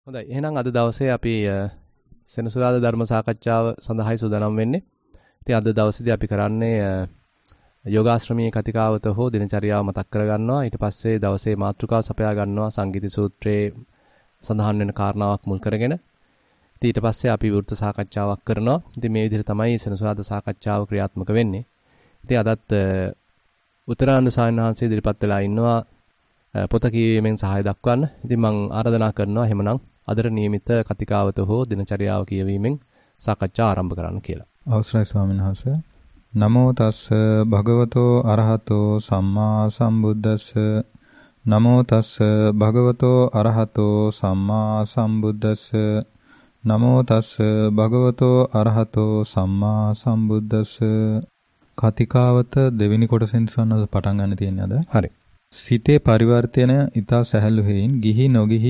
හොඳයි. එහෙනම් අද දවසේ අපි සෙනසුරාදා ධර්ම සාකච්ඡාව සඳහායි සූදානම් වෙන්නේ. ඉතින් අද දවසේදී අපි කරන්නේ යෝගාශ්‍රමීය කතිකාවත හෝ දිනචරියාව මතක් කරගන්නවා. ඊට පස්සේ දවසේ මාතෘකාව සපයා ගන්නවා සංගීති සූත්‍රයේ සඳහන් වෙන කාරණාවක් මුල් කරගෙන. ඉතින් ඊට පස්සේ අපි වෘත්ත සාකච්ඡාවක් කරනවා. ඉතින් මේ විදිහට තමයි සෙනසුරාදා සාකච්ඡාව ක්‍රියාත්මක වෙන්නේ. ඉතින් අදත් උත්තරාන්ද සායනහන්සේ ඉදිරිපත් වෙලා ඉන්නවා පොත කියවීමෙන් සහාය දක්වන්න. ඉතින් මම ආරාධනා කරනවා එහෙමනම් අදට නියමිත කතිකාවත හෝ දිනචරියාව කියවීමෙන් සාකච්ඡා ආරම්භ කරන්න කියලා. අවසරයි ස්වාමීන් වහන්සේ. නමෝ තස්ස භගවතෝ අරහතෝ සම්මා සම්බුද්දස්ස. නමෝ තස්ස භගවතෝ අරහතෝ සම්මා සම්බුද්දස්ස. නමෝ තස්ස භගවතෝ අරහතෝ සම්මා සම්බුද්දස්ස. කතිකාවත දෙවෙනි කොටසෙන් සන්නද පටන් ගන්න තියෙන්නේ අද. හරි. සිතේ පරිවර්තනය ඊතා සැහැල්ලු හේයින් ගිහි නොගිහි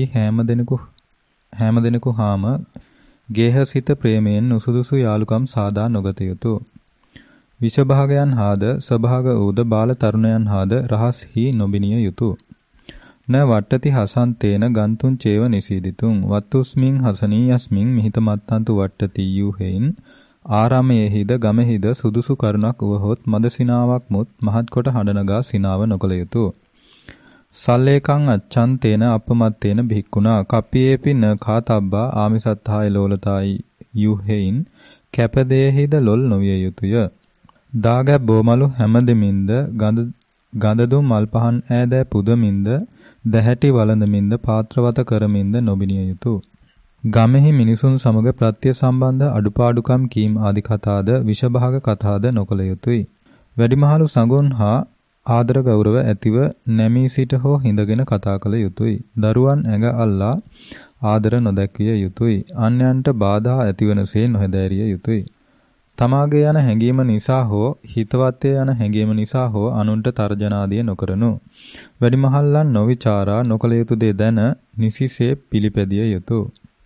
හැම දෙනෙකු හාම ගේහසිත ප්‍රේමයෙන් නුසුදුසු යාලුකම් සාදා නොගත යුතුය. විෂභාගයන් හාද සභාග ඌද බාල තරුණයන් හාද රහස්හි නොබිනිය යුතුය. න වට්ටති හසන්තේන ගන්තුන් චේව නිසීදිතුන් වත්තුස්මින් හසනී යස්මින් මිහිතමත්තන්තු වට්ටති යූහෙයින් ආරාමයේහිද ගමෙහිද සුදුසු කරුණක් වුවහොත් මද සිනාවක් මුත් මහත් කොට හඬනගා සිනාව නොකළ යුතුය. සල්ලේකං අච්ඡන්තේන අපමත්තේන භික්ඛුනා කප්පියේපි න කාතබ්බා ආමිසත්හාය ලෝලතායි යුහෙයින් කැපදේහිද ලොල් නොවිය යුතුය. දාගැබ් බෝමලු හැමදෙමින්ද ගඳදුම් මල් පහන් ඈදෑ පුදමින්ද දැහැටි වළඳමින්ද පාත්‍රවත කරමින්ද නොබිනිය යුතුය. ගමෙහි මිනිසුන් සමග ප්‍රත්‍ය සම්බන්ධ අඩුපාඩුකම් කීම් ආදි කතාද විෂභාග කතාද නොකළ යුතුය. වැඩිමහලු සඟුන් හා ආදර ගෞරව ඇතිව නැමී සිට හෝ හිඳගෙන කතා කළ යුතුය. දරුවන් ඇඟ අල්ලා ආදර නොදැක්විය යුතුය. අන්‍යයන්ට බාධා ඇතිවනසේ නොහැදෑරිය යුතුය. තමාගේ යන හැඟීම නිසා හෝ හිතවත්ය යන හැඟීම නිසා හෝ අනුන්ට තර්ජනාදිය නොකරනු. වැඩිමහල්ලන් නොවිචාරා නොකළ යුතු දේ දැන නිසිසේ පිළිපැදිය යුතුය.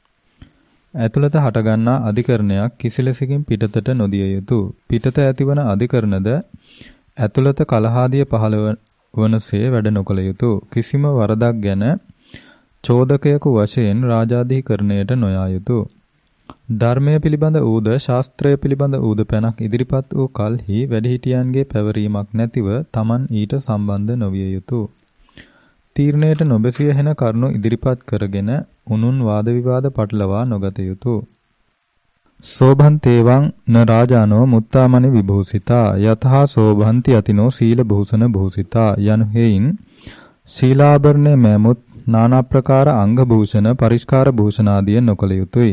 ඇතුළත හටගන්නා අධිකරණයක් කිසිලෙසකින් පිටතට නොදිය යුතුය. පිටත ඇතිවන අධිකරණද ඇතුළත කලහාදිය පහළ වනසේ වැඩ නොකළ යුතුය. කිසිම වරදක් ගැන චෝදකයෙකු වශයෙන් රාජාධිකරණයට නොයා යුතුය. ධර්මය පිළිබඳ ඌද ශාස්ත්‍රය පිළිබඳ ඌද පැනක් ඉදිරිපත් වූ කල්හි වැඩිහිටියන්ගේ පැවරීමක් නැතිව Taman ඊට සම්බන්ධ නොවිය යුතුය. තීරණයට නොබැසිය හැන කරුණු ඉදිරිපත් කරගෙන උනුන් වාද විවාද පටලවා නොගත යුතුය. සෝභන්තේවං න රාජානෝ මුත්තාමනි විභූසිතා යතහා සෝභන්ති අතිනෝ සීල භූෂණ භූසිතා යනු හේයින් සීලාභරණේ මෑමුත් নানা ප්‍රකාර අංග භූෂණ පරිස්කාර භූෂණ ආදිය නොකළ යුතුය.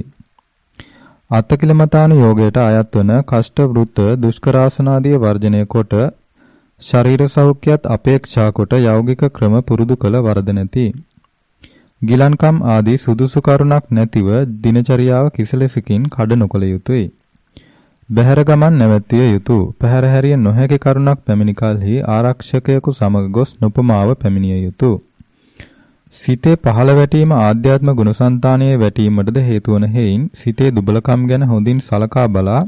අත්තකිලමතාන යෝගයට අයත් වන කෂ්ඨ වෘත්ත දුෂ්කරාසනාදිය වර්ජනය කොට ශරීර සෞඛ්‍යයත් අපේක්ෂා කොට යෞගික ක්‍රම පුරුදු කළ වරද නැති. ගිලන්කම් ආදී සුදුසු කරුණක් නැතිව දිනචරියාව කිසිලෙසකින් කඩ නොකළ යුතුය. බහැර ගමන් නැවැත්විය යුතුය. පැහැර හැරිය නොහැකි කරුණක් පැමිණි කලෙහි ආරක්ෂකයෙකු සමග ගොස් නොපමාව පැමිණිය යුතුය. සිතේ පහළ වැටීම ආධ්‍යාත්ම ගුණසංතානයේ වැටීමටද හේතු වන හේයින් සිතේ දුබලකම් ගැන හොඳින් සලකා බලා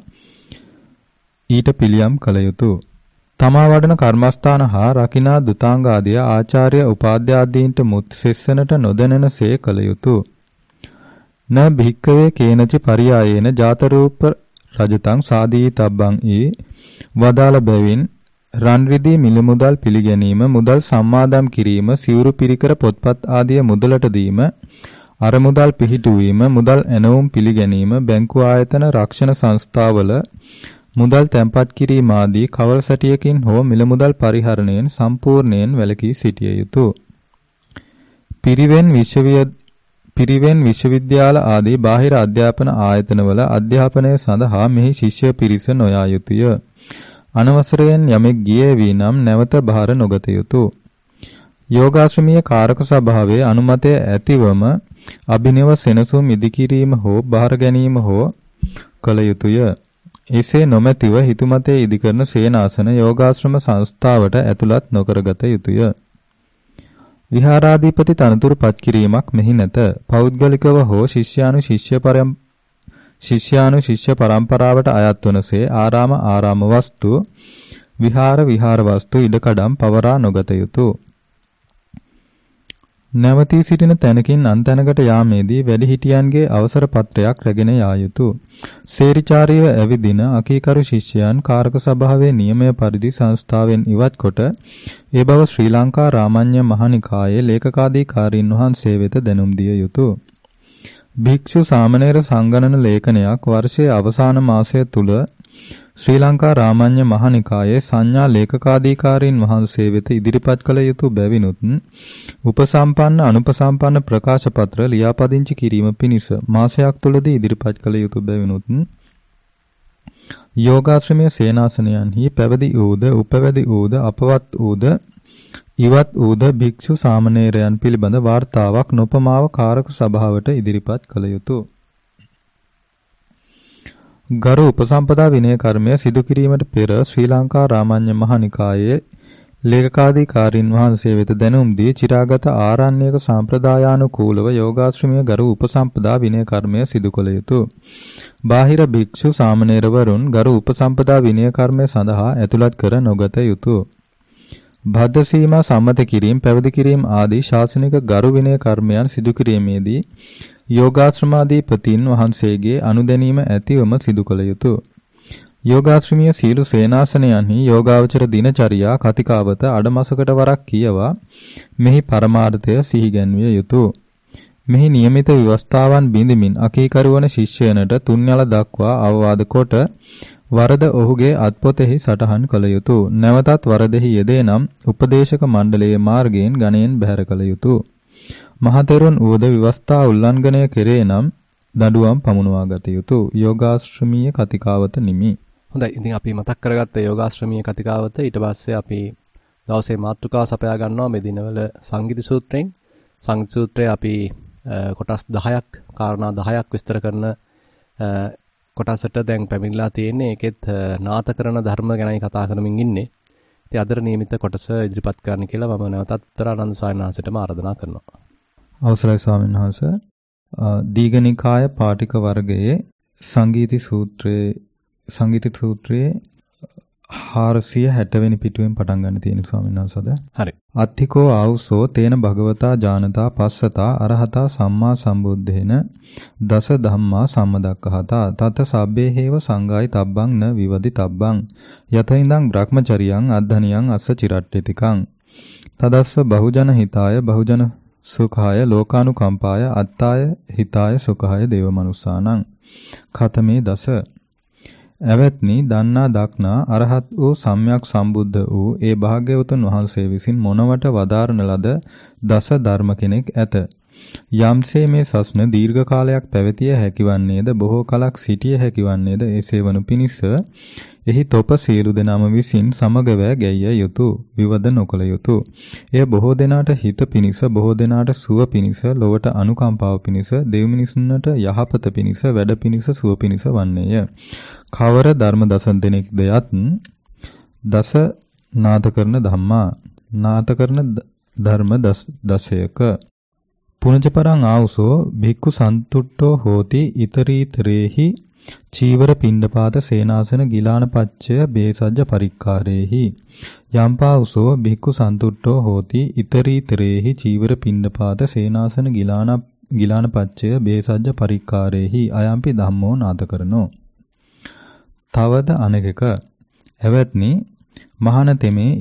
ඊට පිළියම් කළ යුතුය. තමා වඩන කර්මස්ථාන හා රකිනා දුතාංග ආදිය ආචාර්ය උපාධ්‍ය ආදීන්ට මුත් සෙස්සනට නොදැනෙනසේ කළ යුතුය. න භික්කවේ කේනච පරියායේන ජාත රූප රජතං සාදී තබ්බං ඊ වදාළ බැවින් රන් රිදී මිල මුදල් පිළිගැනීම මුදල් සම්මාදම් කිරීම සිවුරු පිරිකර පොත්පත් ආදිය මුදලට දීම අර මුදල් පිහිටුවීම මුදල් ඇනවුම් පිළිගැනීම බැංකු ආයතන රක්ෂණ සංස්ථාවල මුදල් තැන්පත් කිරීම ආදී කවර සැටියකින් හෝ මිල මුදල් පරිහරණයෙන් සම්පූර්ණයෙන් වැළකී සිටිය යුතුය. පිරිවෙන් විශ්වවිද්‍යාල ආදී බාහිර අධ්‍යාපන ආයතනවල අධ්‍යාපනය සඳහා මෙහි ශිෂ්‍ය පිරිස නොයා යුතුය. අනවසරයෙන් යමෙක් ගියේ වී නම් නැවත බාර නොගත යුතුය. යෝගාශ්‍රමීය කාරක සභාවේ අනුමතය ඇතිවම අභිනව සෙනසුම් ඉදිකිරීම හෝ බාර ගැනීම හෝ කළ යුතුය. එසේ නොමැතිව හිතුමතේ ඉදිකරන සේනාසන යෝගාශ්‍රම සංස්ථාවට ඇතුළත් නොකරගත යුතුය. විහාරාධිපති තනතුරු පත් කිරීමක් මෙහි නැත. පෞද්ගලිකව හෝ ශිෂ්‍යානු ශිෂ්‍ය පරම්පරාවට අයත් වනසේ ආරාම වස්තු විහාර වස්තු ඉඩකඩම් පවරා නොගත යුතුය. නැවතී සිටින තැනකින් අන් තැනකට යාමේදී වැඩිහිටියන්ගේ අවසර පත්‍රයක් රැගෙන යා යුතුය. සේරිචාරීව ඇවිදින අකීකරු ශිෂ්‍යයන් කාරක සභාවේ නියමය පරිදි සංස්ථාවෙන් ඉවත් කොට ඒ බව ශ්‍රී ලංකා රාමඤ්ඤ මහනිකායේ ලේකකාධිකාරීන් වහන්සේ වෙත දැනුම් දිය යුතුය. භික්ෂු සාමණේර සංගණන ලේඛනයක් වර්ෂයේ අවසාන මාසය තුල ශ්‍රී ලංකා රාමඤ්ඤ මහනිකායේ සංඥා ලේකකාධිකාරීන් වහන්සේ වෙත ඉදිරිපත් කළ යුතු බැවිනුත් උපසම්පන්න අනුපසම්පන්න ප්‍රකාශ පත්‍ර ලියාපදිංචි කිරීම පිණිස මාසයක් තුලදී ඉදිරිපත් කළ යුතු බැවිනුත් යෝගාශ්‍රමයේ සේනාසනයන්හි පැවිදි වූද උපවැදි වූද අපවත් වූද ඉවත් වූද භික්ෂු සාමණේරයන් පිළිබඳ වාර්තාවක් නොපමාව කාරක සභාවට ඉදිරිපත් කළ යුතුය. ගරු උපසම්පදා විනය කර්මය සිදු කිරීමට පෙර ශ්‍රී ලංකා රාමඤ්ඤ මහනිකායේ ලේකකාධිකාරීන් වහන්සේ වෙත දැනුම් දී චිරාගත ආරණ්‍යක සම්ප්‍රදායානුකූලව යෝගාශ්‍රමීය ගරු උපසම්පදා විනය කර්මය සිදු කළ යුතුය. බාහිර භික්ෂු සාමණේරවරුන් ගරු උපසම්පදා විනය කර්මය සඳහා ඇතුළත් කර නොගත යුතුය. බද්ධ සීමා සම්මත කිරීම, පැවිදි කිරීම ආදී ශාසනික ගරු විනය කර්මයන් සිදු කිරීමේදී යෝගාශ්‍රමාධිපතීන් වහන්සේගේ අනුදැනීම ඇතිවම සිදු කළ යුතුය. යෝගාශ්‍රමීය සීල සේනාසනයන්හි යෝගාවචර දිනචරියා කතිකාවත අඩමසකට වරක් කියවා මෙහි පරමාර්ථය සිහිගැන්විය යුතුය. මෙහි නියමිත ව්‍යවස්ථාවන් බිඳමින් අකීකරු වන ශිෂ්‍යයනට තුන්යල දක්වා අවවාද කොට වරද ඔහුගේ අත්පොතෙහි සටහන් කළ යුතුය. නැවතත් වරදෙහි යෙදේ නම් උපදේශක මණ්ඩලයේ මාර්ගයෙන් ගණයෙන් බැහැර කළ යුතුය. මහතෙරුන් වූද ව්‍යවස්ථා උල්ලංඝනය කෙරේ නම් දඬුවම් පමුණවා ගත යුතුය. යෝගාශ්‍රමීය කතිකාවත නිමි. හොඳයි. ඉතින් අපි මතක් කරගත්ත යෝගාශ්‍රමීය කතිකාවත ඊට පස්සේ අපි දවසේ මාතෘකාව සපයා ගන්නවා මේ දිනවල සංගීත සූත්‍රයෙන්. සංගීත සූත්‍රයේ අපි කොටස් 10ක් කාරණා 10ක් විස්තර කරන කොටසට දැන් පැමිණලා තියෙන්නේ. ඒකෙත් නාත කරන ධර්ම ගැනයි කතා කරමින් ඉන්නේ. ඉතින් අදට නියමිත කොටස ඉදිරිපත් කරන්න කියලා මම නැවතත් උත්තරානන්ද ස්වාමීන් වහන්සේටම ආරාධනා කරනවා. අවසරයි ස්වාමීන් වහන්සේ. දීඝනිකාය පාටික වර්ගයේ සංගීති සූත්‍රයේ 460 වෙනි පිටුවෙන් පටන් ගන්න තියෙන ස්වාමීන් වහන්සේද? හරි. අත්තිකෝ ආවුසෝ තේන භගවතා ජානතා පස්සතා අරහතා සම්මා සම්බුද්දේන දස ධම්මා සම්මදක්ඛහතා තත සබ්බේ හේව සංගායි තබ්බං න විවදි තබ්බං යතයින්දං බ්‍රහ්මචරියං අද්ධනියං අස්ස චිරට්ඨිතිකං තදස්ස බහුජන හිතාය බහුජන සුඛාය ලෝකානුකම්පාය අත්තාය හිතාය සුඛාය දේව මනුස්සානං ඛතමේ දස ඇවැත්නි දන්නා දක්නා අරහත් වූ සම්්‍යක් සම්බුද්ධ වූ ඒ භාග්‍යවතුන් වහන්සේ විසින් මොනවට වදාරන ලද දස ධර්ම කෙනෙක් ඇත. යම්සේ මේ සස්න දීර්ඝ කාලයක් පැවතිය හැකිවන්නේද බොහෝ කලක් සිටිය හැකිවන්නේද එසේ වනු පිණිස එහි තොප සියලු දෙනාම විසින් සමගව ගැయ్య යුතුය විවද නොකළ යුතුය. එය බොහෝ දෙනාට හිත පිණිස බොහෝ දෙනාට සුව පිණිස ලොවට අනුකම්පාව පිණිස දෙව් මිනිසුන්ට යහපත පිණිස වැඩ පිණිස සුව පිණිස වන්නේය. කවර ධර්ම දස දෙනෙක්ද යත් දස නාත කරන ධම්මා නාත කරන ධර්ම දසයක පුනජපරං ආවුසෝ භික්ඛු සන්තුට්ඨෝ හෝති ඊතරීතරේහි චීවර පිණ්ඩපාත සේනාසන ගිලානපච්චය බේසජ්ජ පරික්කාරේහි යම්පාවුසෝ භික්ඛු සන්තුට්ඨෝ හෝති ඊතරීතරේහි චීවර පිණ්ඩපාත සේනාසන ගිලානපච්චය බේසජ්ජ පරික්කාරේහි අයම්පි ධම්මෝ නාත කරනෝ. තවද අනෙකක එවත්නි මහාන තෙමේ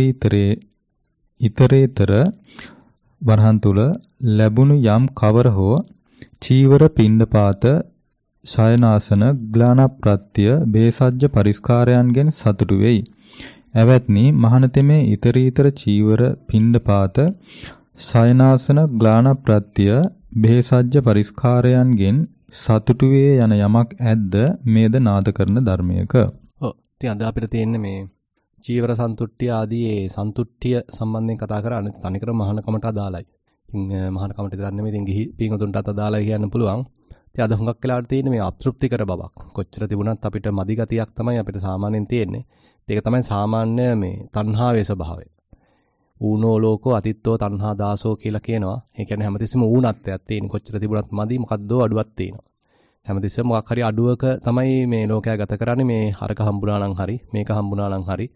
ඊතරීතර වරහන් තුල ලැබුණු යම් කවර හෝ චීවර පිණ්ඩපාත ශයනාසන ග්ලානප්‍රත්‍ය බේසජ්ජ පරිස්කාරයන්ගෙන් සතුටු වෙයි. එවත්නි මහානතෙමේ ඊතරීතර චීවර පිණ්ඩපාත ශයනාසන ග්ලානප්‍රත්‍ය බේසජ්ජ පරිස්කාරයන්ගෙන් සතුටු වේ යන යමක් ඇද්ද මේද නාද කරන ධර්මයක. ඔව්. ඉතින් අද අපිට තියෙන්නේ මේ චීවර සන්තුට්ඨිය ආදී ඒ සන්තුට්ඨිය සම්බන්ධයෙන් කතා කරන්නේ තනිකර මහානකමට අදාළයි. ඉතින් මහානකමට විතර නෙමෙයි ඉතින් ගිහි පින්වතුන්ටත් අදාළයි කියන්න පුළුවන්. ඉතින් අද හුඟක් වෙලාවට තියෙන්නේ මේ අතෘප්තිකර බවක්. කොච්චර තිබුණත් අපිට මදි ගතියක් තමයි අපිට සාමාන්‍යයෙන් තියෙන්නේ. ඒක තමයි සාමාන්‍ය මේ තණ්හාවේ ස්වභාවය. ඌනෝ ලෝකෝ අතිත්තෝ තණ්හා දාසෝ කියලා කියනවා. ඒ කියන්නේ හැමතිස්සෙම ඌනත්වයක් තියෙන. කොච්චර තිබුණත් මදි මොකද්දෝ අඩුවක් තියෙනවා. හැමතිස්සෙම මොකක් හරි අඩුවක තමයි මේ ලෝකයා ගත කරන්නේ. මේ හරක හම්බුණා නම් හරි මේක හම්බුණා නම් හරි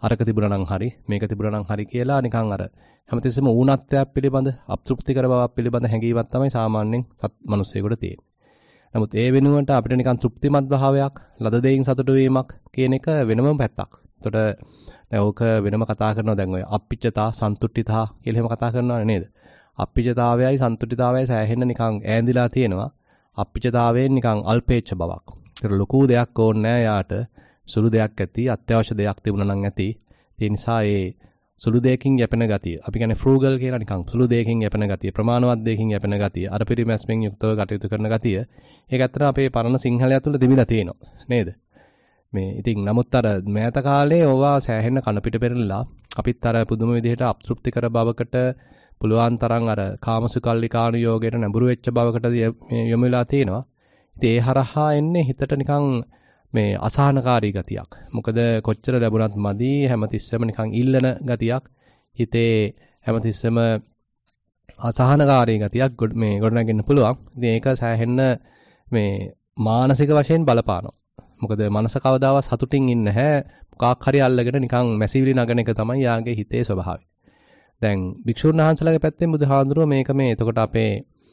අරක තිබුණා නම් හරි මේක තිබුණා නම් හරි කියලා නිකන් අර හැමතිස්සෙම ඌනත්වයක් පිළිබඳ අප්‍තෘප්තිකර බවක් පිළිබඳ හැඟීමක් තමයි සාමාන්‍යයෙන් මිනිස්සෙකුට තියෙන්නේ. නමුත් ඒ වෙනුවට අපිට නිකන් තෘප්තිමත් භාවයක්, ලද දෙයින් සතුටු වීමක් කියන එක වෙනම පැත්තක්. එතකොට දැන් ඕක වෙනම කතා කරනවා දැන් ඔය අප්පිච්චතා, සන්තුට්ඨිතා කියලා එහෙම කතා කරනවනේ නේද? අප්පිච්චතාවයයි සන්තුට්ඨිතාවයයි සෑහෙන්න නිකන් ඈඳිලා තියෙනවා. අප්පිච්චතාවයෙන් නිකන් අල්පේච්ඡ බවක්. ඒතර ලොකු දෙයක් ඕනේ නැහැ යාට. සුළු දෙයක් ඇති, අත්‍යවශ්‍ය දෙයක් තිබුණා නම් ඇති. ඒ නිසා ඒ සුළු දෙයකින් යැපෙන ගතිය. අපි කියන්නේ ෆ්‍රූගල් කියලා නිකන් සුළු දෙයකින් යැපෙන ගතිය, ප්‍රමාණවත් දෙයකින් යැපෙන ගතිය, අර පරිමැස්මෙන් යුක්තව කටයුතු කරන ගතිය. ඒක ඇත්තට අපේ පරණ සිංහලය තුළ තිබිලා තියෙනවා. නේද? මේ ඉතින් නමුත් අර මෑත කාලේ ඕවා සෑහෙන්න කන පිට පෙරලලා අපිත් අර පුදුම විදිහට අප්තෘප්තිකර බවකට පුළුවන් තරම් අර කාමසුකල්ලිකාණු යෝගයට නැඹුරු වෙච්ච බවකට යොමු වෙලා තියෙනවා. ඉතින් ඒ හරහා එන්නේ හිතට නිකන් මේ අසහනකාරී ගතියක්. මොකද කොච්චර ලැබුණත් මදි හැමතිස්සෙම නිකන් ඉල්ලන ගතියක්. හිතේ හැමතිස්සෙම අසහනකාරී ගතියක් මේ ගොඩනගෙන්න පුළුවන්. ඉතින් ඒක සෑහෙන්න මේ මානසික වශයෙන් බලපානවා. මොකද මනස කවදාවත් සතුටින් ඉන්නේ නැහැ. මොකක් හරි අල්ලගෙන නිකන් මැසිවිලි නගන එක තමයි යාගේ හිතේ ස්වභාවය. දැන් භික්ෂුන් වහන්සේලාගේ පැත්තෙන් බුදුහාඳුරුව මේක මේ එතකොට අපේ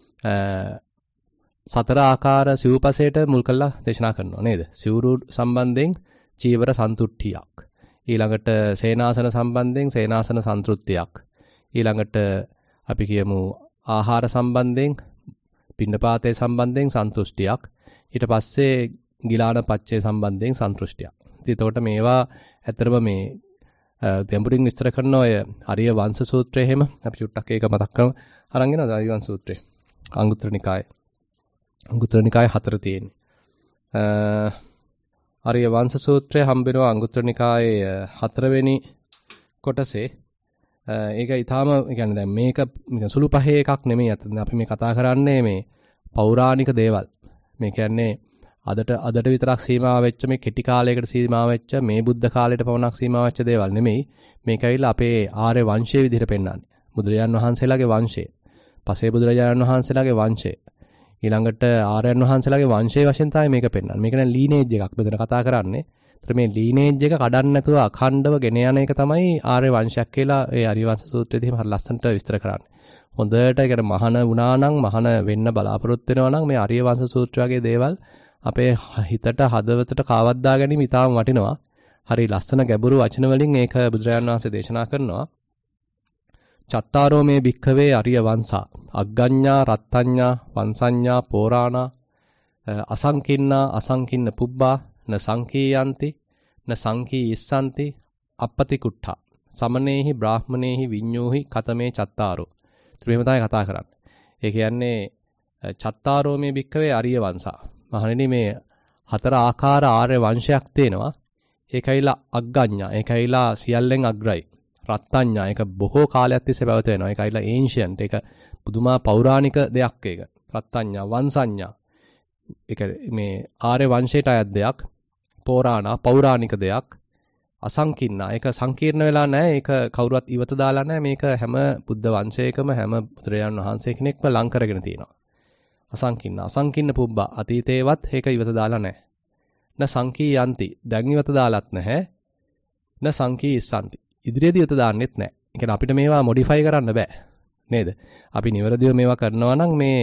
සතර ආකාර සිව්පසයට මුල් කරලා දේශනා කරනවා නේද? සිවුරු සම්බන්ධයෙන් චීවර සන්තුට්ඨියක්. ඊළඟට සේනාසන සම්බන්ධයෙන් සේනාසන සන්තුට්ඨියක්. ඊළඟට අපි කියමු ආහාර සම්බන්ධයෙන් පින්නපාතේ සම්බන්ධයෙන් සන්තුෂ්ටියක්. ඊට පස්සේ ගිලාන පච්චේ සම්බන්ධයෙන් සන්තුෂ්ටියක්. ඉතින් එතකොට මේවා ඇත්තරම මේ දෙඹුරින් විස්තර කරන ඔය ආර්ය වංශ සූත්‍රය එහෙම අපි චුට්ටක් ඒක මතක් කරමු. අරන් එනවා ආර්ය වංශ සූත්‍රය. අංගුත්තර නිකායේ. අංගුත්තර නිකායේ 4 තියෙන්නේ. ආර්ය වංශ සූත්‍රය හම්බෙනවා අංගුත්තර නිකායේ 4 වෙනි කොටසේ. ඒක ඊටාම يعني දැන් මේක සුළු පහේ එකක් නෙමෙයි අත. අපි මේ කතා කරන්නේ මේ පෞරාණික දේවල්. මේ කියන්නේ අදට විතරක් සීමා වෙච්ච මේ කෙටි කාලයකට සීමා වෙච්ච මේ බුද්ධ කාලයට පමණක් සීමා වෙච්ච දේවල් නෙමෙයි. මේක ඇවිල්ලා අපේ ආර්ය වංශයේ විදිහට පෙන්වන්නේ. බුදුරජාණන් වහන්සේලාගේ වංශය. පසේ බුදුරජාණන් වහන්සේලාගේ වංශය. ඊළඟට ආර්යයන් වහන්සේලාගේ වංශයේ වශයෙන් තමයි මේක පෙන්වන්නේ. මේක නේ ලීනේජ් එකක් මෙතන කතා කරන්නේ. ඒතර මේ ලීනේජ් එක කඩන්න නැතුව අඛණ්ඩව ගෙන යන එක තමයි ආර්ය වංශයක් කියලා ඒ ආර්ය වංශ සූත්‍රයේදී හරි ලස්සනට විස්තර කරන්නේ. හොඳට يعني මහාන වුණා නම් මහාන වෙන්න බලාපොරොත්තු වෙනවා නම් මේ ආර්ය වංශ සූත්‍ර වගේ දේවල් අපේ හිතට හදවතට කාවද්දා ගැනීම ඉතාම වටිනවා. හරි ලස්සන ගැඹුරු වචන වලින් ඒක බුදුරජාණන් වහන්සේ දේශනා කරනවා. චත්තාරෝ මේ භික්ඛවේ අරිය වංශා අග්ගඤ්ඤා රත්ත්‍ඤ්ඤා වංශඤ්ඤා පෝරාණා අසංකින්නා අසංකින්න පුබ්බා න සංකීයන්ති න සංකී ඉස්සන්ති අපපති කුට්ඨා සමනේහි බ්‍රාහ්මනේහි විඤ්ඤෝහි කතමේ චත්තාරෝ. ත්‍රිමෙම තමයි කතා කරන්නේ. ඒ කියන්නේ චත්තාරෝ මේ භික්ඛවේ අරිය වංශා. මහණෙනි මේ 4 ආකාර ආර්ය වංශයක් තියෙනවා. ඒකයිලා අග්ගඤ්ඤා. ඒකයිලා සියල්ලෙන් අග්‍රයි. රත්ත්‍ඤ්ඤා. ඒක බොහෝ කාලයක් තිස්සේ පැවත වෙනවා. ඒකයිලා ඒන්ෂියන්ට්. ඒක පුදුමා පෞරාණික දෙයක් ඒක. රත්ත්‍ඤ්ඤා වංශඤ්ඤා. ඒක මේ ආර්ය වංශයට අයත් දෙයක්. පෝරාණා පෞරාණික දෙයක්. අසංකින්නා. ඒක සංකීර්ණ වෙලා නැහැ. ඒක කවුරුවත් ඉවත දාලා නැහැ. මේක හැම බුද්ධ වංශයකම හැම බුදුරජාණන් වහන්සේ කෙනෙක්ම ලං කරගෙන තියෙනවා. අසංකින්න පුබ්බා අතීතේවත් ඒක ඉවත දාලා නැහැ. න සංකී යන්ති දැන් ඉවත දාලත් නැහැ. න සංකී ඉස්සන්ති ඉදිරියේදී ඉවත දාන්නෙත් නැහැ. ඒ කියන්නේ අපිට මේවා මොඩිෆයි කරන්න බෑ. නේද? අපි නිවැරදිව මේවා කරනවා නම් මේ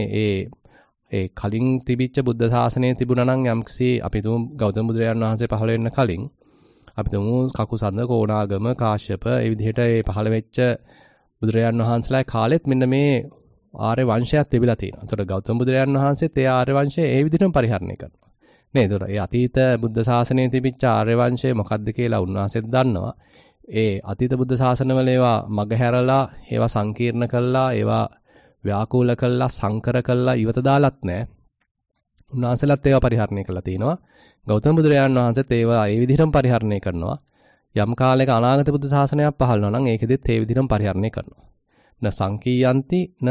ඒ කලින් තිබිච්ච බුද්ධ ශාසනයේ තිබුණා නම් යම්කිසි අපි තුමු ගෞතම බුදුරජාණන් වහන්සේ පහළ වෙන්න කලින් අපි තුමු කකුසඳ කොණාගම කාශ්‍යප ඒ විදිහට ඒ පහළ වෙච්ච බුදුරජාණන් වහන්සේලාගේ කාලෙත් මෙන්න මේ ආර්ය වංශයක් තිබිලා තියෙනවා. ඒතර ගෞතම බුදුරජාණන් වහන්සේත් ඒ ආර්ය වංශය ඒ විදිහටම පරිහරණය කරනවා. නේද? ඒතර ඒ අතීත බුද්ධ ශාසනයේ තිබිච්ච ආර්ය වංශය මොකක්ද කියලා උන්වහන්සේත් දන්නවා. ඒ අතීත බුද්ධ ශාසනවල ඒවා මගහැරලා, ඒවා සංකීර්ණ කළා, ඒවා ව්‍යාකූල කළා, සංකර කළා, ඉවත දාලත් නැහැ. උන්වහන්සේලාත් ඒවා පරිහරණය කළා තියෙනවා. ගෞතම බුදුරජාණන් වහන්සේත් ඒවා ඒ විදිහටම පරිහරණය කරනවා. යම් කාලයක අනාගත බුද්ධ ශාසනයක් පහළ වෙනවා නම් ඒකෙදිත් ඒ විදිහටම පරිහරණය කරනවා. න සංකීයන්ති න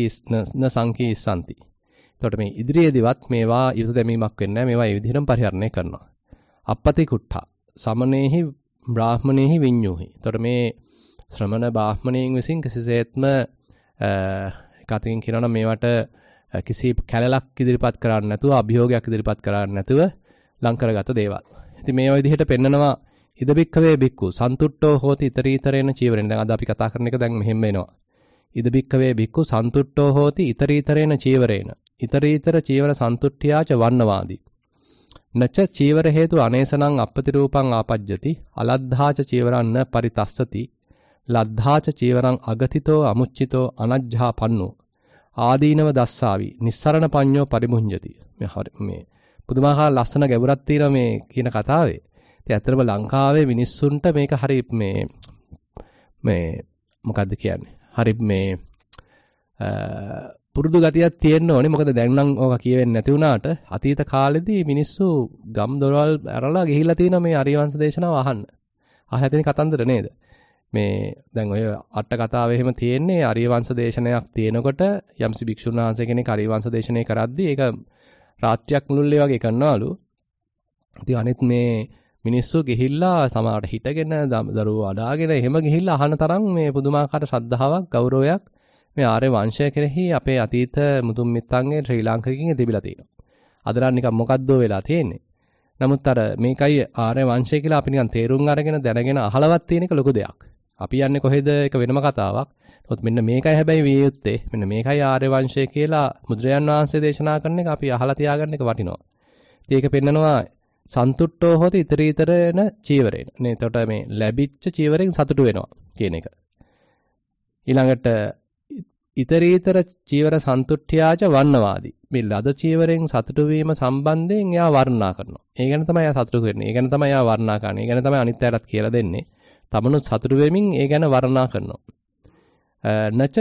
සංකී ඉස්සන්ති. එතකොට මේ ඉදිරියේදීවත් මේවා ඉවත දැමීමක් වෙන්නේ නැහැ. මේවා ඒ විදිහටම පරිහරණය කරනවා. අපපති කුට්ඨා සමනේහි බ්‍රාහ්මනේහි විඤ්ඤෝහි. එතකොට මේ ශ්‍රමණ බ්‍රාහ්මණයන් විසින් කිසිසේත්ම කතින් කියනවා නම් මේවට කිසි කැලලක් ඉදිරිපත් කරන්නේ නැතුව, අභියෝගයක් ඉදිරිපත් කරන්නේ නැතුව ලං කරගත දේවල්. ඉතින් මේ විදිහට පෙන්නනවා ඉද බික්කවේ බික්කු සන්තුට්ඨෝ හෝති ඊතරීතරේන චීවරේන. දැන් අද අපි කතා කරන එක දැන් මෙහෙම වෙනවා. ඉද බික්කවේ බික්කු සන්තුට්ඨෝ හෝති ඊතරීතරේන චීවරේන. ඊතරීතර චීවර සන්තුට්ඨියාච වන්නවාදී. නච චීවර හේතු අනේසනං අපපති රූපං ආපජ්ජති. අලද්ධාච චීවරං න පරිතස්සති. ලද්ධාච චීවරං අගතිතෝ අමුච්චිතෝ අනජ්ජා පන්නෝ. ආදීනව දස්සාවි. නිස්සරණ පඤ්ඤෝ පරිමුඤ්ජති. මේ පුදුමාකාර ලස්සන ගැඹුරක් තියෙනවා මේ කියන කතාවේ. ඉතින් ඇත්තටම ලංකාවේ මිනිස්සුන්ට මේක හරි මේ මොකද්ද කියන්නේ? හරි මේ පුරුදු ගතියක් තියෙන්න ඕනේ. මොකද දැන් නම් ඕක කියවෙන්නේ නැති වුණාට අතීත කාලෙදී මිනිස්සු ගම් දොරවල් ඇරලා ගිහිල්ලා තියෙනවා මේ ආර්යවංශ දේශනාව අහන්න. අහලා කතන්දර නේද? මේ දැන් ඔය අට කතාවේ එහෙම තියෙන්නේ ආර්යවංශ දේශනයක් තියෙනකොට යම්සි භික්ෂුන් වහන්සේ කෙනෙක් ආර්යවංශ දේශනය කරද්දී ඒක රාත්‍රියක් මුළුල්ලේ වගේ කරනවලු. ඉතින් අනිත් මේ මිනිස්සු ගිහිල්ලා සමහරට හිටගෙන දරුවෝ අඩාගෙන එහෙම ගිහිල්ලා අහන තරම් මේ පුදුමාකාර ශ්‍රද්ධාවක් ගෞරවයක් මේ ආර්ය වංශය කෙරෙහි අපේ අතීත මුතුන් මිත්තන්ගේ ශ්‍රී ලාංකිකයන්ගේ තිබිලා තියෙනවා. අද නම් නිකන් මොකද්ද වෙලා තියෙන්නේ. නමුත් අර මේකයි ආර්ය වංශය කියලා අපි නිකන් තේරුම් අරගෙන දැනගෙන අහලවත් තියෙන එක ලොකු දෙයක්. අපි යන්නේ කොහෙද ඒක වෙනම කතාවක්. නමුත් මෙන්න මේකයි හැබැයි විය යුත්තේ. මෙන්න මේකයි ආර්ය වංශය කියලා බුදුරජාන් වහන්සේ දේශනා කරන එක අපි අහලා තියාගන්න එක වටිනවා. ඉතින් ඒක පෙන්නනවා සන්තුට්ඨෝ හොති ඊතරීතරේන චීවරේන. නේ එතකොට මේ ලැබිච්ච චීවරෙන් සතුටු වෙනවා කියන එක. ඊළඟට ඊතරීතර චීවර සන්තුට්ඨියාච වන්නවාදී. මේ ලද චීවරෙන් සතුටු වීම සම්බන්ධයෙන් එයා වර්ණනා කරනවා. ඒ ගැන තමයි එයා සතුටු වෙන්නේ. ඒ ගැන තමයි එයා වර්ණනා කරන්නේ. ඒ ගැන තමයි අනිත් අයටත් කියලා දෙන්නේ. තමනුත් සතුටු වෙමින් ඒ ගැන වර්ණනා කරනවා. නච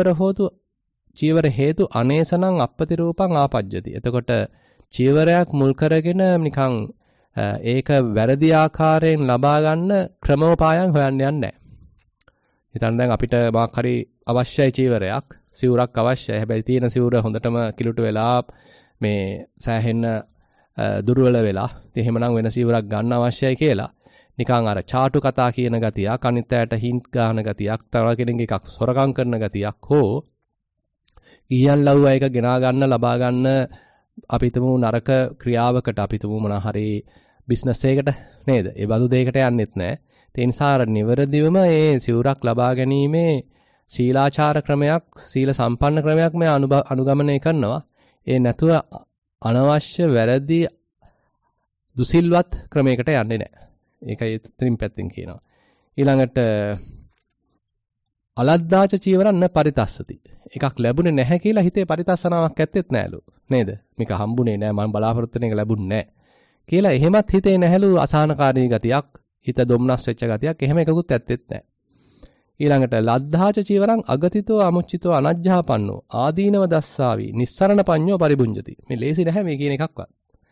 චීවර හේතු අනේසනං අපපති රූපං ආපජ්ජති. එතකොට චීවරයක් මුල් කරගෙන නිකන් ඒක වැරදි ආකාරයෙන් ලබා ගන්න ක්‍රමෝපායන් හොයන්න යන්නේ නැහැ. හිතන්න දැන් අපිට මොකක් හරි අවශ්‍යයි චීවරයක්, සිවුරක් අවශ්‍යයි. හැබැයි තියෙන සිවුර හොඳටම කිලුට වෙලා මේ සෑහෙන්න දුර්වල වෙලා. ඉතින් එහෙමනම් වෙන සිවුරක් ගන්න අවශ්‍යයි කියලා නිකන් අර චාටු කතා කියන ගතියක්, අනිත් අයට හින්ට් ගන්න ගතියක්, තව කෙනෙක්ගේ එකක් සොරකම් කරන ගතියක් හෝ ගියන් ලව්වා එක ගෙනා ගන්න ලබා ගන්න අපි හිතමු නරක ක්‍රියාවකට අපි හිතමු මොනවා හරි බිස්නස් එකකට නේද? ඒ බඳු දෙයකට යන්නෙත් නැහැ. ඒ නිසා අර නිවරදිවම මේ සිවුරක් ලබා ගැනීමේ සීලාචාර ක්‍රමයක්, සීල සම්පන්න ක්‍රමයක් මේ අනුගමනය කරනවා. ඒ නැතුව අනවශ්‍ය වැරදි දුසිල්වත් ක්‍රමයකට යන්නේ නැහැ. ඒකයි එතනින් පැත්තෙන් කියනවා. ඊළඟට අලද්දාච චීවරන්න පරිතස්සති. එකක් ලැබුණේ නැහැ කියලා හිතේ පරිතස්සනාවක් ඇත්තෙත් නැහැලු. නේද? මේක හම්බුනේ නැහැ, මම බලාපොරොත්තු වෙන එක ලැබුණේ නැහැ කියලා එහෙමත් හිතේ නැහැලු. අසහනකාරී ගතියක්, හිත දුම්නස් වෙච්ච ගතියක් එහෙම එකකුත් ඇත්තෙත් නැහැ. ඊළඟට ලද්ධාච චීවරං අගතිතෝ අමුච්චිතෝ අනජ්ජාපන්නෝ ආදීනව දස්සාවි නිස්සරණ පඤ්ඤෝ පරිබුඤ්ජති. මේ ලේසි නැහැ මේ කියන එකක්වත්.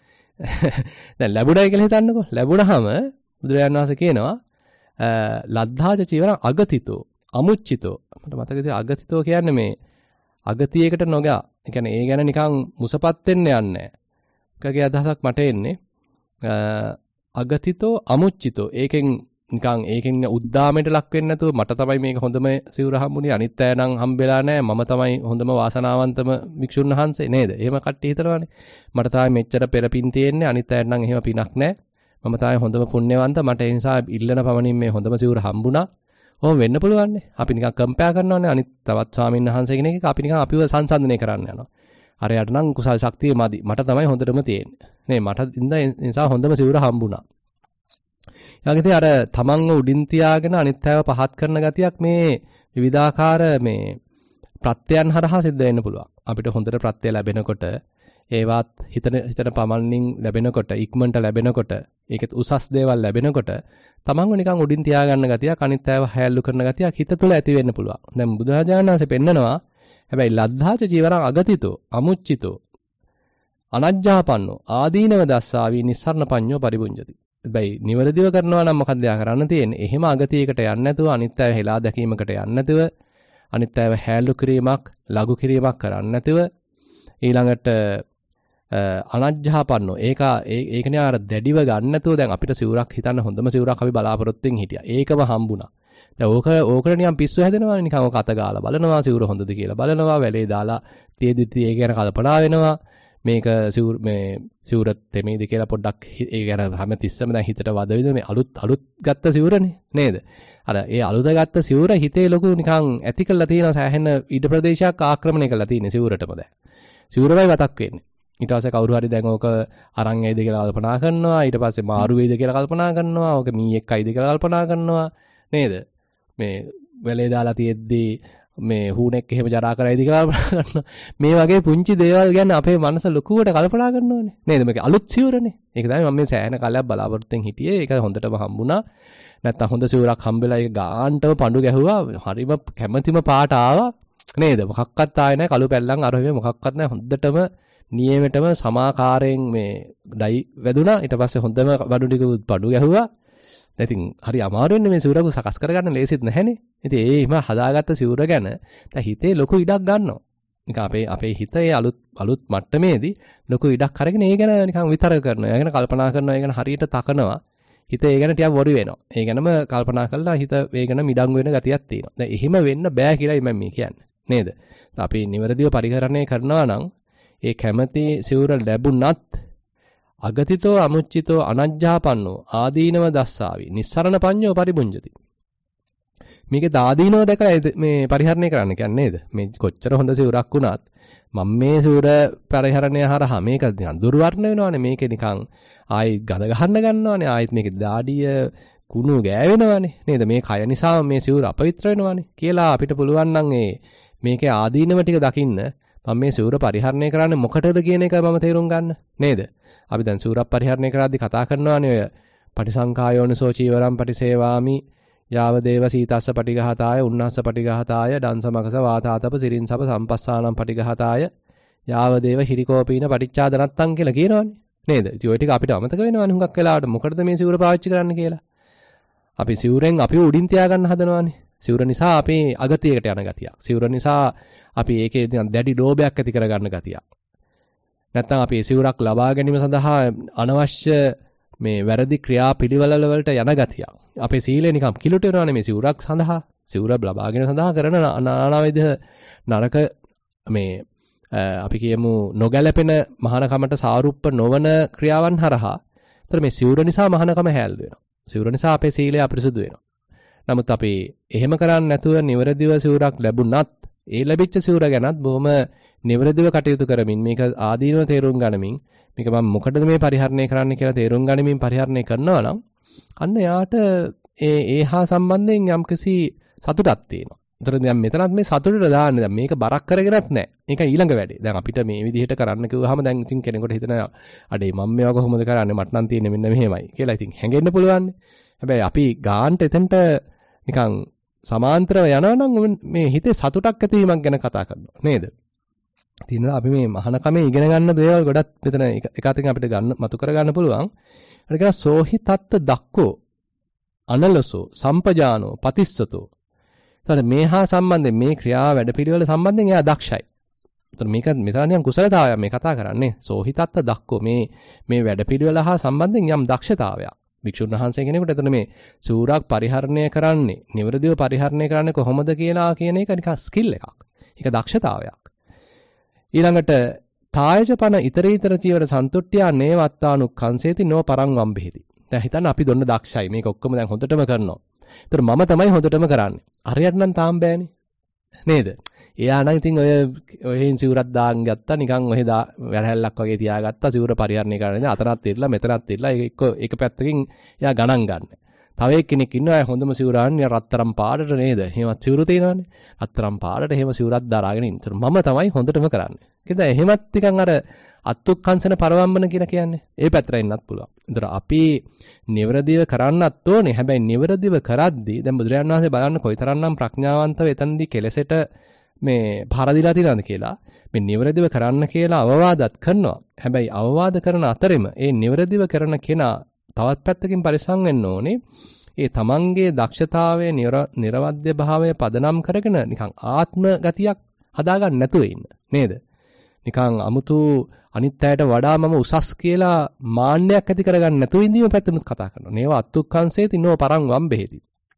දැන් ලැබුණයි කියලා හිතන්නකෝ. ලැබුණාම බුදුරජාණන් වහන්සේ කියනවා ලද්ධාච චීවරං අගතිතෝ අමුච්චිතෝ. මට මතකද අගතිතෝ කියන්නේ මේ අගතියකට නොගා. ඒ කියන්නේ ඒ ගැන නිකන් මුසපත් වෙන්න යන්නේ නැහැ. කගේ අදහසක් මට එන්නේ අගතිතෝ අමුච්චිතෝ. ඒකෙන් උද්දාමයට ලක් වෙන්නේ නැතුව මට තමයි මේක හොඳම සිවුර හම්බුනේ, අනිත් අය නම් හම්බෙලා නැහැ, මම තමයි හොඳම වාසනාවන්තම වික්ෂුන් වහන්සේ නේද? එහෙම කට්ටිය හිතනවානේ. මට තමයි මෙච්චර පෙරපින් තියෙන්නේ, අනිත් අය නම් එහෙම පිනක් නැහැ. මම තමයි හොඳම පුණ්‍යවන්ත, මට ඒ නිසා ඉල්ලන පමණින් මේ හොඳම සිවුර හම්බුණා. ඔහොම වෙන්න පුළුවන් නේ. අපි නිකන් කම්පෙයාර් කරනවානේ අනිත් තවත් ස්වාමීන් වහන්සේ කෙනෙක් එක අපි නිකන් අපිව සංසන්දනය කරන්න යනවා. අරයට නම් කුසල් ශක්තිය මදි. මට තමයි හොඳටම තියෙන්නේ. නේ මට නිසා හොඳම සිවුර හම්බුණා. ඊළඟට අර තමන්ව උඩින් තියාගෙන අනිත් අයව පහත් කරන ගතියක් මේ විවිධාකාර මේ ප්‍රත්‍යයන් හරහා සිද්ධ වෙන්න පුළුවන්. අපිට හොඳට ප්‍රත්‍ය ලැබෙනකොට ඒවත් හිතන පමණින් ලැබෙනකොට ඉක්මනට ලැබෙනකොට ඒකෙත් උසස් දේවල් ලැබෙනකොට තමන්ව නිකන් උඩින් තියාගන්න ගතියක් අනිත් අයව හැල්ලු කරන ගතියක් හිත තුළ ඇති වෙන්න පුළුවන්. දැන් බුදුරජාණන් වහන්සේ පෙන්නනවා හැබැයි ලද්ධාච ජීවරං අගතිතෝ අමුච්චිතෝ අනජ්ජාපන්නෝ ආදීනව දස්සාවි නිස්සරණ පඤ්ඤෝ පරිබුඤ්ජති. හැබැයි නිවැරදිව කරනවා නම් මොකක්ද යා කරන්න තියෙන්නේ? එහෙම අගතියකට යන්නේ නැතුව අනිත් අයව හෙලා දැකීමකට යන්නේ නැතුව අනිත් අයව හැල්ලු කිරීමක් ලඝු කිරීමක් කරන්නේ නැතුව ඊළඟට අනජ්ජාපන්නෝ ඒකනේ අර දැඩිව ගන්න නැතුව දැන් අපිට සිවුරක් හිතන්න හොඳම සිවුරක් අපි බලාපොරොත්තුෙන් හිටියා. ඒකම හම්බුණා. දැන් ඕකට නිකන් පිස්සු හැදෙනවානේ. නිකන් ඔක අත ගාලා බලනවා සිවුර හොඳද කියලා බලනවා. වැලේ දාලා තියේදි ඒ ගැන කල්පනා වෙනවා. මේක සිවුර තෙමේද කියලා පොඩ්ඩක් ඒ ගැන හැමතිස්සම දැන් හිතට වද විද මේ අලුත් ගත්ත සිවුරනේ නේද? අර ඒ අලුත ගත්ත සිවුර හිතේ ලොකු නිකන් ඇති කරලා තියෙන සෑහෙන ඉඩ ප්‍රදේශයක් ආක්‍රමණය කරලා තියෙන සිවුරටම දැන්. සිවුරමයි මතක් වෙන්නේ. ඊට පස්සේ කවුරු හරි දැන් ඕක අරන් ඇයිද කියලා කල්පනා කරනවා. ඊට පස්සේ මාරු වෙයිද කියලා කල්පනා කරනවා. ඕක මීයක් අයිද කියලා කල්පනා කරනවා. නේද? මේ වෙලේ දාලා තියෙද්දී මේ හුණෙක් එහෙම ජරා කරයිද කියලා කල්පනා කරනවා. මේ වගේ පුංචි දේවල් ගැන අපේ මනස ලොකුවට කල්පනා කරනවානේ. නේද? මේක අලුත් සිවුරනේ. ඒක තමයි මම මේ සෑහෙන කාලයක් බලාපොරොත්තුෙන් හිටියේ. ඒක හොඳටම හම්බුණා. නැත්තම් හොඳ සිවුරක් හම්බෙලා ඒක ගාන්ටම පඳු ගැහුවා. හරිම කැමැතිම පාට ආවා. නේද? මොකක්වත් ආයේ නැහැ. කළු පැල්ලම් අර මොකක්වත් නැහැ. හොඳටම නියමෙටම සමාකාරයෙන් මේ ඩයි වැදුනා. ඊට පස්සේ හොඳම බඩු ටික පඳු ගැහුවා. ඉතින් හරි අමාරුවෙන්නේ මේ සිවුරක සකස් කරගන්න ලේසිත් නැහැනේ. ඉතින් ඒ හිම හදාගත්ත සිවුර ගැන දැන් හිතේ ලොකු ඉඩක් ගන්නවා. නිකන් අපේ හිතේ අලුත් මට්ටමේදී ලොකු ඉඩක් අරගෙන ඒ ගැන නිකන් විතර කරනවා. ඒ ගැන කල්පනා කරනවා. ඒ ගැන හරියට තකනවා. හිත ඒ ගැන ටිකක් වොරි වෙනවා. ඒ ගැනම කල්පනා කරලා හිත ඒ ගැන මිඩංගු වෙන ගතියක් තියෙනවා. දැන් එහෙම වෙන්න බෑ කියලායි මම මේ කියන්නේ. නේද? අපි නිවැරදිව පරිහරණය කරනවා නම් ඒ කැමැති සිවුර ලැබුණත් අගතිතෝ අමුච්චිතෝ අනජ්ජාපන්නෝ ආදීනව දස්සාවි නිස්සරණ පඤ්ඤෝ පරිබුඤ්ජති. මේකේ දාදීනව දැකලා මේ පරිහරණය කරන්න කියන්නේ නේද? මේ කොච්චර හොඳ සිවුරක් වුණත් මම මේ සිවුර පරිහරණය හරහා මේක නිකන් දුර්වර්ණ වෙනවානේ. මේකේ නිකන් ආයි ගඳ ගහන්න ගන්නවානේ. ආයිත් මේකේ දාඩිය කුණු ගෑවෙනවානේ. නේද? මේ කය නිසා මේ සිවුර අපවිත්‍ර වෙනවානේ කියලා අපිට පුළුවන් නම් මේකේ ආදීනව ටික දකින්න මම මේ සිවුර පරිහරණය කරන්නේ මොකටද කියන එක මම තේරුම් ගන්න. නේද? අපි දැන් සූරප් පරිහරණය කරද්දී කතා කරනවානේ ඔය පටිසංකායෝනසෝ චීවරම් පටිසේවාමි යාව දේව සීතස්ස පටිඝාතාය උන්නස්ස පටිඝාතාය දංසමකස වාතාතප සිරින්සප සම්පස්සානම් පටිඝාතාය යාව දේව හිරිකෝපීන පටිච්චාදනත්තං කියලා කියනවනේ නේද? ඉතින් ඔය ටික අපිට අමතක වෙනවනේ හුඟක් වෙලාවට. මොකටද මේ සිවුර පාවිච්චි කරන්න කියලා. අපි සිවුරෙන් අපි උඩින් තියාගන්න හදනවානේ. සිවුර නිසා අපි අගතියකට යන ගතියක්. සිවුර නිසා අපි ඒකේ දැඩි ලෝභයක් ඇති කරගන්න ගතියක්. නැත්නම් අපි සිවුරක් ලබා ගැනීම සඳහා අනවශ්‍ය මේ වැරදි ක්‍රියා පිළිවෙල වලට යන ගතියක්. අපේ සීලය නිකම් කිලුට වෙනවානේ මේ සිවුරක් සඳහා. සිවුර ලබා ගැනීම සඳහා කරන නානාවිධ නරක මේ අපි කියමු නොගැලපෙන මහානකමට සාරුප්ප නොවන ක්‍රියාවන් හරහා. ඒතර මේ සිවුර නිසා මහානකම හැල් වෙනවා. සිවුර නිසා අපේ සීලය අපිරිසුදු වෙනවා. නමුත් අපි එහෙම කරන්නේ නැතුව නිවැරදිව සිවුරක් ලැබුණත් ඒ ලැබිච්ච සිවුර ගැනත් බොහොම නිවැරදිව කටයුතු කරමින් මේක ආදීනව තේරුම් ගනිමින් මේක මම මොකටද මේ පරිහරණය කරන්න කියලා තේරුම් ගනිමින් පරිහරණය කරනවා නම් අන්න යාට ඒහා සම්බන්ධයෙන් යම්කිසි සතුටක් තියෙනවා. ඒතර දැන් මෙතනත් මේ සතුටට දාන්නේ දැන් මේක බරක් කරගෙනත් නැහැ. මේක ඊළඟ වැඩේ. දැන් අපිට මේ විදිහට කරන්න කිව්වහම දැන් ඉතින් කෙනෙකුට හිතනවා අඩේ මම මේවා කොහොමද කරන්නේ මට නම් තියෙන්නේ මෙන්න මෙහෙමයි කියලා ඉතින් හැංගෙන්න පුළුවන්. හැබැයි අපි ගාන්ට එතනට නිකන් සමාන්තරව යනවා නම් මේ හිතේ සතුටක් ඇතිවීමක් ගැන කතා කරනවා නේද? ඉතින් අපි මේ මහානකමේ ඉගෙන ගන්න දේවල් ගොඩක් මෙතන එක අතකින් අපිට මතු කර ගන්න පුළුවන්. ඒක කියන සෝහි තත්ත දක්කෝ අනලසෝ සම්පජානෝ පතිස්සතෝ. එතකොට මේහා සම්බන්ධයෙන් මේ ක්‍රියා වැඩපිළිවෙල සම්බන්ධයෙන් එයා දක්ෂයි. එතකොට මේක මෙතන නිකන් කුසලතාවයක් මේ කතා කරන්නේ. සෝහි තත්ත දක්කෝ මේ වැඩපිළිවෙල හා සම්බන්ධයෙන් යම් දක්ෂතාවයක්. වික්ෂුන් වහන්සේ කෙනෙකුට එතන මේ සූරක් පරිහරණය කරන්නේ, නිවැරදිව පරිහරණය කරන්නේ කොහොමද කියලා කියන එක නිකන් ස්කිල් එකක්. ඒක දක්ෂතාවයක්. ඊළඟට තායජපන ඊතරීතර චීවර සන්තුට්ඨියා නේවත්තානු කංසේති නෝ පරං වම්බෙහිති. දැන් හිතන්න අපි දොන්න දක්ෂයි. මේක ඔක්කොම දැන් හොඳටම කරනවා. ඒතර මම තමයි හොඳටම කරන්නේ. අරයට නම් තාම බෑනේ. නේද? එයා නම් ඉතින් ඔහෙන් සිවුරක් දාන් ගත්තා නිකන් ඔහෙ වැරහැල්ලක් වගේ තියාගත්තා සිවුර පරිහරණය කරන්නේ අතනත් තිරලා මෙතනත් තිරලා එක පැත්තකින් එයා ගණන් ගන්න. තව එක්කෙනෙක් ඉන්නවා හොඳම සිවුරාන්නේ රත්තරම් පාටට නේද? එහෙමත් සිවුරු තියෙනවානේ. රත්තරම් පාටට එහෙම සිවුරක් දරාගෙන ඉන්න. මම තමයි හොඳටම කරන්නේ. ඒකද එහෙමත් නිකන් අර අත්තුක්කංශන පරවම්බන කියලා කියන්නේ. ඒ පැත්තට එන්නත් පුළුවන්. ඒතර අපි නිවැරදිව කරන්නත් ඕනේ. හැබැයි නිවැරදිව කරද්දී දැන් බුදුරජාණන් වහන්සේ බලන්න කොයිතරම්නම් ප්‍රඥාවන්තව එතනදී කෙලෙසට මේ පාරදීලා තියනවාද කියලා. මේ නිවැරදිව කරන්න කියලා අවවාදත් කරනවා. හැබැයි අවවාද කරන අතරෙම ඒ නිවැරදිව කරන කෙනා තවත් පැත්තකින් පරිසම් වෙන්න ඕනේ. ඒ තමන්ගේ දක්ෂතාවයේ නිර්වද්‍ය භාවය පදනම් කරගෙන නිකන් ආත්ම ගතියක් හදාගන්න නැතුව ඉන්න. නේද? නිකන් අමුතු අනිත් අයට වඩා මම උසස් කියලා මාන්නයක් ඇති කරගන්න නැතුව ඉඳීම පැත්තෙනුත් කතා කරනවා. නේවා අත්තුක්කංසේති නෝ පරං වම්බෙහිති.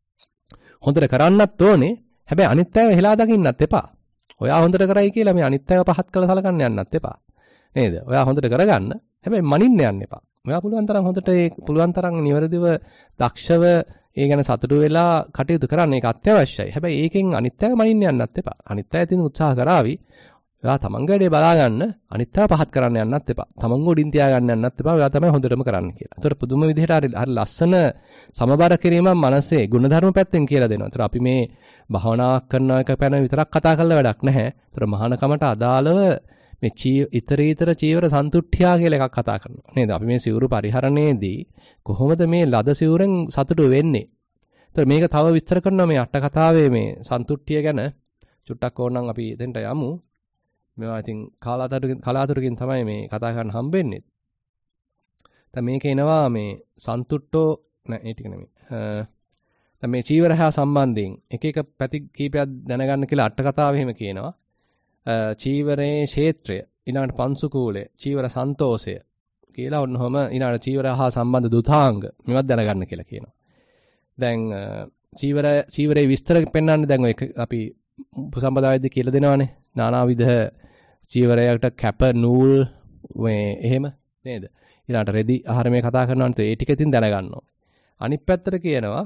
හොඳට කරන්නත් ඕනේ. හැබැයි අනිත් අයව හෙලා දකින්නත් එපා. ඔයා හොඳට කරයි කියලා මේ අනිත් අයව පහත් කළ සලකන්න යන්නත් එපා. නේද? ඔයා හොඳට කරගන්න. හැබැයි මනින්න යන්න එපා. ඔයා පුළුවන් තරම් හොඳට පුළුවන් තරම් නිවැරදිව දක්ෂව ඒ ගැන සතුටු වෙලා කටයුතු කරන්න ඒක අත්‍යවශ්‍යයි. හැබැයි ඒකෙන් අනිත් අය මනින්න යන්නත් එපා. අනිත් අය තින් උත්සාහ කරાવી. ඔයා තමන්ගේ වැඩේ බලා ගන්න අනිත් අය පහත් කරන්න යන්නත් එපා. තමන්ව උඩින් තියා ගන්න යන්නත් එපා. ඔයා තමයි හොඳටම කරන්න කියලා. ඒතකොට පුදුම විදිහට හරි ලස්සන සමබර කිරීමක් මනසේ ගුණධර්ම පැත්තෙන් කියලා දෙනවා. ඒතකොට අපි මේ භාවනාවක් කරන එක පැන විතරක් කතා කරලා වැඩක් නැහැ. ඒතකොට මහානකමට අදාළව මේ ඊතරීතර චීවර සන්තුට්ඨියා කියලා එකක් කතා කරනවා. නේද? අපි මේ සිවුරු පරිහරණයේදී කොහොමද මේ ලද සිවුරෙන් සතුටු වෙන්නේ? ඒතකොට මේක තව විස්තර කරනවා මේ අට කතාවේ මේ සන්තුට්ඨිය ගැන. චුට්ටක් ඕනනම් අපි එතෙන්ට යමු. මේවා ඉතින් කලාතුරකින් තමයි මේ කතා කරන්න හම්බෙන්නේ. දැන් මේක එනවා මේ සන්තුට්ඨෝ නෑ ඒ ටික නෙමෙයි. දැන් මේ චීවර හා සම්බන්ධයෙන් එක එක පැති කීපයක් දැනගන්න කියලා අට කතාවේ එහෙම කියනවා. චීවරයේ ක්ෂේත්‍රය ඊළඟට පංසුකූලය චීවර සන්තෝෂය කියලා ඔන්නෝම ඊළඟට චීවර හා සම්බන්ධ දුතාංග මේවත් දැනගන්න කියලා කියනවා. දැන් චීවරයේ විස්තර පෙන්වන්නේ දැන් ඔය අපි උපසම්පදායේදී කියලා දෙනවානේ. නානාවිධ චීවරයකට කැප නූල් මේ එහෙම නේද? ඊළඟට රෙදි ආහාර මේ කතා කරනවානේ. ඒ ටික ඉතින් දැනගන්න ඕනේ. අනිත් පැත්තට කියනවා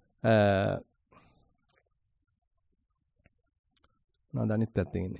අනිත් පැත්තෙන් ඉන්නේ.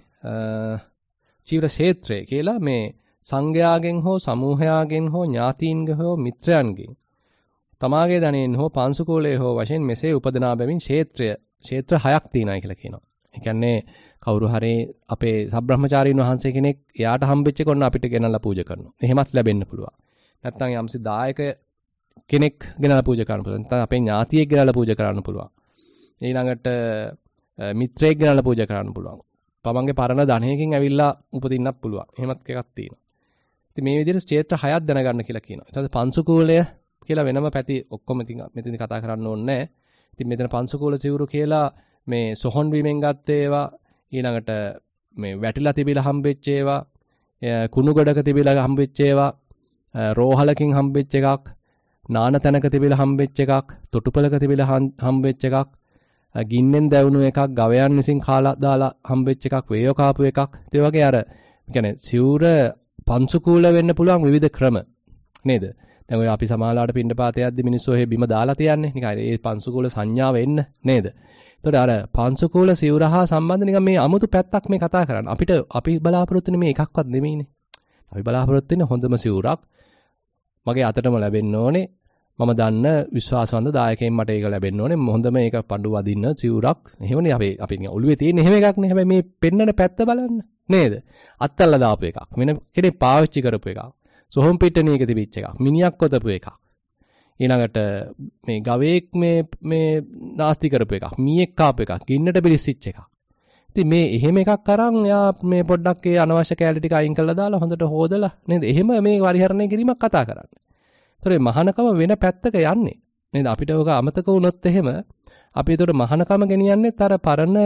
චීවර ක්ෂේත්‍රය කියලා මේ සංඝයාගෙන් හෝ සමූහයාගෙන් හෝ ඥාතීන්ගෙන් හෝ මිත්‍රයන්ගෙන් තමාගේ ධනෙන් හෝ පාංශුකෝලයේ හෝ වශයෙන් මෙසේ උපදනා බැවින් ක්ෂේත්‍ර 6ක් තියෙනවා කියලා කියනවා. ඒ කියන්නේ කවුරු හරි අපේ සබ්‍රහ්මචාරීන් වහන්සේ කෙනෙක් එයාට හම්බෙච්ච කොන්න අපිට ගෙනල්ලා පූජා කරනවා. එහෙමත් ලැබෙන්න පුළුවන්. නැත්නම් යම්සි දායක කෙනෙක් ගෙනල්ලා පූජා කරන්න පුළුවන්. නැත්නම් අපේ ඥාතියෙක් ගෙනල්ලා පූජා කරන්න පුළුවන්. ඊළඟට මිත්‍රයෙක් ගෙනල්ලා පූජා කරන්න පුළුවන්. තමන්ගේ පරණ ධනයකින් ඇවිල්ලා උපදින්නත් පුළුවන්. එහෙමත් එකක් තියෙනවා. ඉතින් මේ විදිහට ක්ෂේත්‍ර 6ක් දැනගන්න කියලා කියනවා. ඊට පස්සේ පංසුකූලය කියලා වෙනම පැති ඔක්කොම ඉතින් මෙතනදි කතා කරන්න ඕනේ නැහැ. ඉතින් මෙතන පංසුකූල සිවුරු කියලා මේ සොහොන් වීමෙන් ගත්ත ඒවා ඊළඟට මේ වැටිලා තිබිලා හම්බෙච්ච ඒවා කුණු ගොඩක තිබිලා හම්බෙච්ච ඒවා රෝහලකින් හම්බෙච්ච එකක් නාන තැනක තිබිලා හම්බෙච්ච එකක් තොටුපළක තිබිලා හම්බෙච්ච එකක් ගින්නෙන් දැවුණු එකක් ගවයන් විසින් කාලා දාලා හම්බෙච්ච එකක් වේයෝ කාපු එකක් ඒ වගේ අර කියන්නේ සිවුර පංසුකූල වෙන්න පුළුවන් විවිධ ක්‍රම නේද දැන් ඔය අපි සමාලාවට පින්නපාතේ යද්දි මිනිස්සු එහෙ බිම දාලා තියන්නේ නිකන් ඒ පංසුකූල සංඥාව එන්න නේද එතකොට අර පංසුකූල සිවුර හා සම්බන්ධ නිකන් මේ අමුතු පැත්තක් මේ කතා කරන්නේ අපිට අපි බලාපොරොත්තු වෙන්නේ මේ එකක්වත් නෙමෙයිනේ අපි බලාපොරොත්තු වෙන්නේ හොඳම සිවුරක් මගේ අතටම ලැබෙන්න ඕනේ මම දන්න විශ්වාසවන්ත දායකයන් මට ඒක ලැබෙන්න ඕනේ හොඳම ඒක පඬු වදින්න සිවුරක් එහෙමනේ අපි නිකන් ඔළුවේ තියෙන එහෙම එකක් නේ හැබැයි මේ පෙන්නන පැත්ත බලන්න නේද අත්තල්ලා දාපු එකක් වෙන කෙනෙක් පාවිච්චි කරපු එකක් සොහොන් පිටණියක තිබිච්ච එකක් මිනිහක් කොතපු එකක් ඊළඟට මේ ගවයෙක් මේ නාස්ති කරපු එකක් මීයක් කාපු එකක් ගින්නට පිලිස්සිච්ච එකක් ඉතින් මේ එහෙම එකක් අරන් යා මේ පොඩ්ඩක් ඒ අනවශ්‍ය කැලේ ටික අයින් කරලා දාලා හොඳට හොදලා නේද එහෙම මේ පරිහරණය කිරීමක් කතා කරන්නේ ඒතොරේ මහානකම වෙන පැත්තක යන්නේ නේද අපිට ඔක අමතක වුණොත් එහෙම අපි ඒතොර මහානකම ගෙනියන්නේත් අර පරණ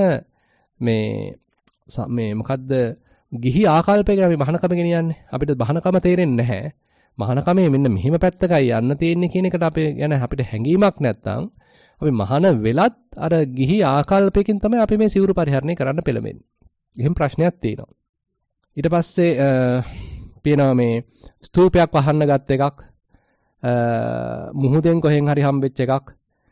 මේ මොකද්ද ගිහි ආකල්පයකට අපි මහානකම ගෙනියන්නේ අපිට මහානකම තේරෙන්නේ නැහැ මහානකමේ මෙන්න මෙහෙම පැත්තකයි යන්න තියෙන්නේ කියන එකට අපි ගැන අපිට හැඟීමක් නැත්නම් අපි මහාන වෙලත් අර ගිහි ආකල්පයකින් තමයි අපි මේ සිවුරු පරිහරණය කරන්න පෙළඹෙන්නේ. එහෙම ප්‍රශ්නයක් තියෙනවා. ඊට පස්සේ පේනවා මේ ස්තූපයක් වහන්න ගත්ත එකක් මුහුදෙන් කොහෙන් හරි හම්බෙච්ච එකක්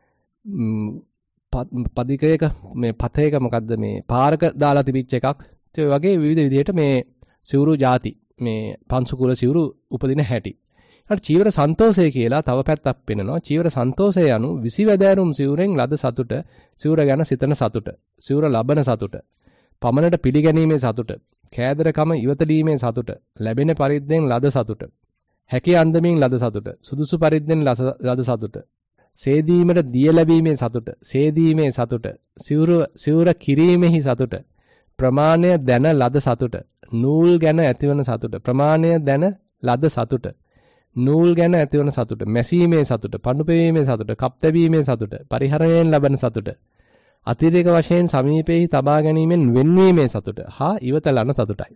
පදිකයක මේ පතේක මොකද්ද මේ පාරක දාලා තිබිච්ච එකක් ඒ වගේ විවිධ විදිහට මේ සිවුරු ಜಾති මේ පංසුකුල සිවුරු උපදින හැටි. ඊට චීවර සන්තෝෂය කියලා තව පැත්තක් පෙන්නනවා. චීවර සන්තෝෂය anu විසිවැදෑරුම් සිවුරෙන් ලද සතුට, සිවුර ගැන සිතන සතුට, සිවුර ලබන සතුට, පමණට පිළිගැනීමේ සතුට, කෑදරකම ඉවතලීමේ සතුට, ලැබෙන පරිද්දෙන් ලද සතුට, හැකි අන්දමින් ලද සතුට, සුදුසු පරිද්දෙන් ලද සතුට, සේදීමට දිය ලැබීමේ සතුට, සේදීමේ සතුට, සිවුර කිරීමෙහි සතුට, ප්‍රමාණය දැන ලද සතුට, නූල් ගැන ඇතිවන සතුට, ප්‍රමාණය දැන ලද සතුට, නූල් ගැන ඇතිවන සතුට, මැසීමේ සතුට, පඳු පෙවීමේ සතුට, කප් තැබීමේ සතුට, පරිහරණයෙන් ලබන සතුට, අතිරේක වශයෙන් සමීපෙහි තබා ගැනීමෙන් වෙන්වීමේ සතුට, හා ඉවතලන සතුටයි.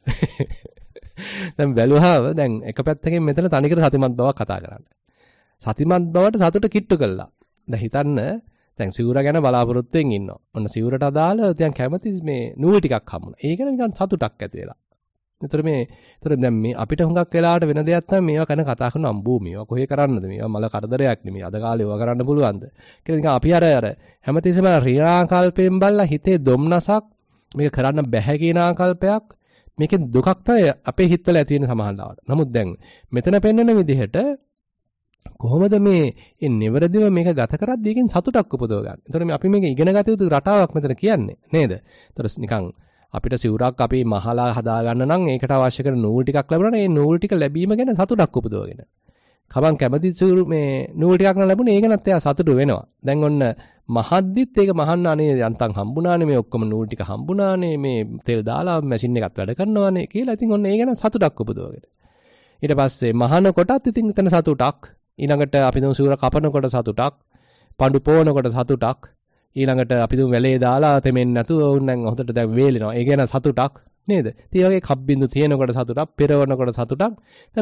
දැන් බැලුවාම දැන් එක පැත්තකින් මෙතන තනිකර සතිමත් බවක් කතා කරන්නේ. සතිමත් බවට සතුට කිට්ටු කළා. දැන් හිතන්න දැන් සිවුර ගැන බලාපොරොත්තුෙන් ඉන්නවා. ඔන්න සිවුරට අදාළ දැන් කැමති මේ නූල් ටිකක් හම්බුණා. ඒක නිකන් සතුටක් ඇති වෙලා. ඒතර දැන් මේ අපිට හුඟක් වෙලාවට වෙන දෙයක් තමයි මේවා කරන කතා කරන අම්බෝ මේවා කොහේ කරන්නද මේවා මල කරදරයක් නෙමෙයි අද කාලේ ඒවා කරන්න පුළුවන්ද කියලා නිකන් අපි අර හැමතිස්සෙම රියාකල්පයෙන් බලලා හිතේ දුම්නසක් මේක කරන්න බැහැ කියන ආකල්පයක් මේකෙන් දුකක් තමයි අපේ හිතවල ඇති වෙන සමහරවිට. නමුත් දැන් මෙතන පෙන්වන විදිහට කොහොමද මේ නිවැරදිව මේක ගත කරද්දී ඒකෙන් සතුටක් උපදව ගන්න. ඒතර මේ අපි මේක ඉගෙන ගත යුතු රටාවක් මෙතන කියන්නේ නේද? ඒතර නිකන් අපිට සිවුරක් අපි මහලා හදා ගන්න නම් ඒකට අවශ්‍ය කරන නූල් ටිකක් ලැබුණා නම් ඒ නූල් ටික ලැබීම ගැන සතුටක් උපදවගෙන. කමං කැමති සිවුරු මේ නූල් ටිකක් නම් ලැබුණේ ඒක නැත්නම් එයා සතුටු වෙනවා. දැන් ඔන්න මහද්දිත් ඒක මහන්න අනේ යන්තම් හම්බුණානේ මේ ඔක්කොම නූල් ටික හම්බුණානේ මේ තෙල් දාලා මැෂින් එකත් වැඩ කරනවානේ කියලා. ඉතින් ඔන්න ඒ ගැන සතුටක් උපදවගෙන. ඊට පස්සේ මහන කොටත් ඉතින් එතන සතුටක්. ඊළඟට අපි දුන් සිවුර කපනකොට සතුටක්. පඳු පොවනකොට සතුටක්. ඊළඟට අපි දුන් වැලේ දාලා තෙමෙන්නේ නැතුව උන් දැන් හොඳට දැන් වේලෙනවා. ඒ ගැන සතුටක් නේද? ඉතින් වගේ කප්බින්දු තියෙනකොට සතුටක්, පෙරවනකොට සතුටක්.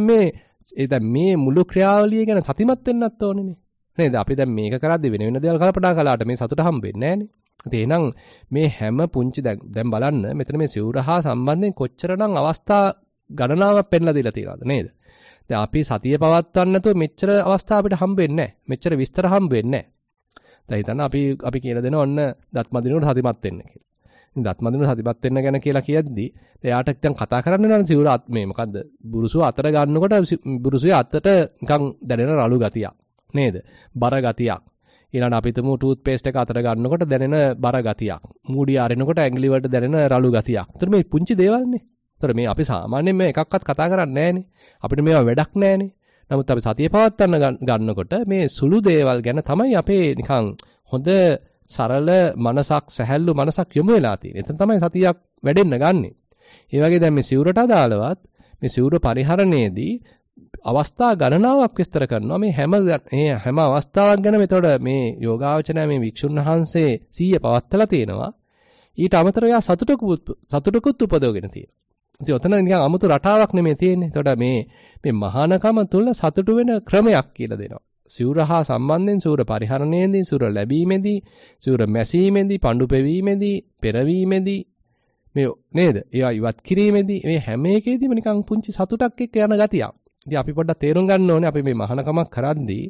දැන් මේ මුළු ක්‍රියාවලිය ගැන සතිමත් වෙන්නත් ඕනේනේ. නේද? අපි දැන් මේක කරද්දී වෙන වෙන දේවල් කල්පනා කළාට මේ සතුට හම්බෙන්නේ නැහනේ. ඉතින් එහෙනම් මේ හැම පුංචි දැන් බලන්න මෙතන මේ සිවුර හා සම්බන්ධයෙන් කොච්චරනම් අවස්ථා ගණනාවක් පෙන්ලා දීලා තියෙනවද නේද? දැන් අපි සතිය පවත්වන්න නැතුව මෙච්චර අවස්ථා අපිට හම්බෙන්නේ නැහැ. මෙච්චර විස්තර හම්බෙන්නේ නැහැ. දැන් හිතන්න අපි කියලා දෙන ඔන්න දත්මදිනුට සතිමත් වෙන්න කියලා. ඉතින් දත්මදිනුට සතිමත් වෙන්න ගැන කියලා කියද්දී එයාට දැන් කතා කරන්න වෙනවා සිවුර මේ මොකද්ද? බුරුසුව අතට ගන්නකොට බුරුසුවේ අතට නිකන් දැනෙන රළු ගතියක්. නේද? බර ගතියක්. ඊළඟ අපි තුමු ටූත් පේස්ට් එක අතර ගන්නකොට දැනෙන බර ගතියක්. මූඩිය අරිනකොට ඇඟිලි වලට දැනෙන රළු ගතියක්. ඒතර මේ පුංචි දේවල්නේ. ඒතර මේ අපි සාමාන්‍යයෙන් මේ එකක්වත් කතා කරන්නේ නැහනේ. අපිට මේවා වැඩක් නැහනේ. නමුත් අපි සතිය පවත්වන්න ගන්නකොට මේ සුළු දේවල් ගැන තමයි අපේ නිකන් හොඳ සරල මනසක් සැහැල්ලු මනසක් යොමු වෙලා තියෙන්නේ. එතන තමයි සතියක් වැඩෙන්න ගන්නෙ. ඒ වගේ දැන් මේ සිවුරට අදාළවත් මේ සිවුර පරිහරණයේදී අවස්ථා ගණනාවක් විස්තර කරනවා මේ හැම අවස්ථාවක් ගැන මෙතකොට මේ යෝගාවචනය මේ වික්ෂුන් වහන්සේ 100 පවත්තලා තියෙනවා ඊට අමතරව යා සතුටකුත් උපදවගෙන තියෙනවා. ඉතින් ඔතන නිකන් 아무තු රටාවක් නෙමෙයි තියෙන්නේ. එතකොට මේ මහානකම තුල සතුටු වෙන ක්‍රමයක් කියලා දෙනවා. සිවුර හා සම්බන්ධයෙන් සිවුර පරිහරණයේදී සිවුර ලැබීමේදී සිවුර මැසීමේදී පඳු පෙවීමේදී පෙරවීමේදී මේ නේද? ඒවා ඉවත් කිරීමේදී මේ හැම එකේදීම නිකන් පුංචි සතුටක් එක්ක යන ගතියක්. ඉතින් අපි පොඩ්ඩක් තේරුම් ගන්න ඕනේ අපි මේ මහානකමක් කරද්දී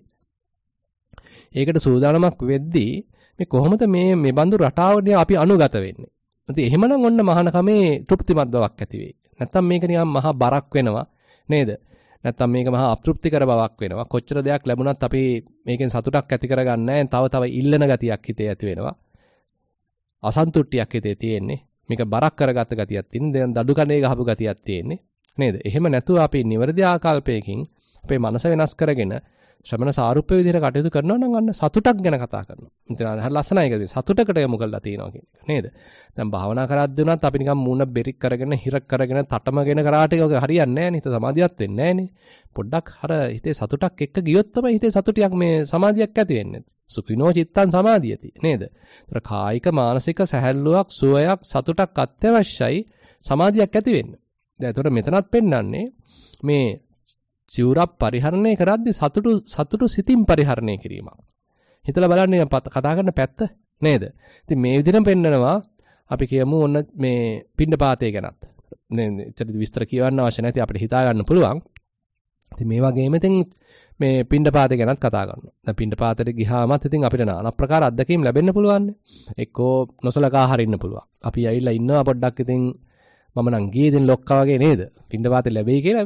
ඒකට සූදානමක් වෙද්දී මේ කොහොමද මේ බඳු රටාවනේ අපි අනුගත වෙන්නේ. ඉතින් එහෙමනම් ඔන්න මහානකමේ තෘප්තිමත් බවක් ඇති වෙයි. නැත්තම් මේක නිකන් මහා බරක් වෙනවා නේද? නැත්තම් මේක මහා අපතෘප්තිකර බවක් වෙනවා. කොච්චර දෙයක් ලැබුණත් අපි මේකෙන් සතුටක් ඇති කරගන්නේ නැහැ. තව ඉල්ලන ගතියක් හිතේ ඇති වෙනවා. අසන්තුට්ටියක් හිතේ තියෙන්නේ. මේක බරක් කරගත්ත ගතියක් තියෙන. දැන් දඩු කණේ ගහපු ගතියක් තියෙන්නේ. නේද? එහෙම නැතුව අපි නිවැරදි ආකල්පයකින් අපේ මනස වෙනස් කරගෙන ශ්‍රමණ සාරුප්‍ය විදිහට කටයුතු කරනවා නම් අන්න සතුටක් ගැන කතා කරනවා. ඉතින් හරි ලස්සනයි ඒක. සතුටකට යොමු කරලා තියෙනවා කියන එක නේද? දැන් භාවනා කරද්දී උනත් අපි නිකන් මූණ බෙරික් කරගෙන හිර කරගෙන තටමගෙන කරාට ඒක හරියන්නේ නැහැ නේ. හිත සමාධියක් වෙන්නේ නැහැ නේ. පොඩ්ඩක් අර හිතේ සතුටක් එක්ක ගියොත් තමයි හිතේ සතුටියක් මේ සමාධියක් ඇති වෙන්නේ. සුඛිනෝ චිත්තං සමාධියති නේද? ඒතර කායික මානසික සැහැල්ලුවක් සුවයක් සතුටක් අත්‍යවශ්‍යයි සමාධියක් ඇති වෙන්න. දැන් ඒතර මෙතනත් පෙන්වන්නේ මේ සිවුරක් පරිහරණය කරද්දී සතුටු සිතින් පරිහරණය කිරීමක්. හිතලා බලන්න කතා කරන පැත්ත නේද? ඉතින් මේ විදිහටම පෙන්නනවා අපි කියමු ඔන්න මේ පින්නපාතය ගැනත්. නේද? ඇත්තට විස්තර කියවන්න අවශ්‍ය නැති අපිට හිතා ගන්න පුළුවන්. ඉතින් මේ වගේම ඉතින් මේ පින්නපාතය ගැනත් කතා කරනවා. දැන් පින්නපාතයට ගියාමත් ඉතින් අපිට নানা ප්‍රකාර අත්දැකීම් ලැබෙන්න පුළුවන්. එක්කෝ නොසලකා හරින්න පුළුවන්. අපි ඇවිල්ලා ඉන්නවා පොඩ්ඩක් ඉතින් මම නම් ගියේ ඉතින් ලොක්කා වගේ නේද? පින්නපාතේ ලැබෙයි කියලා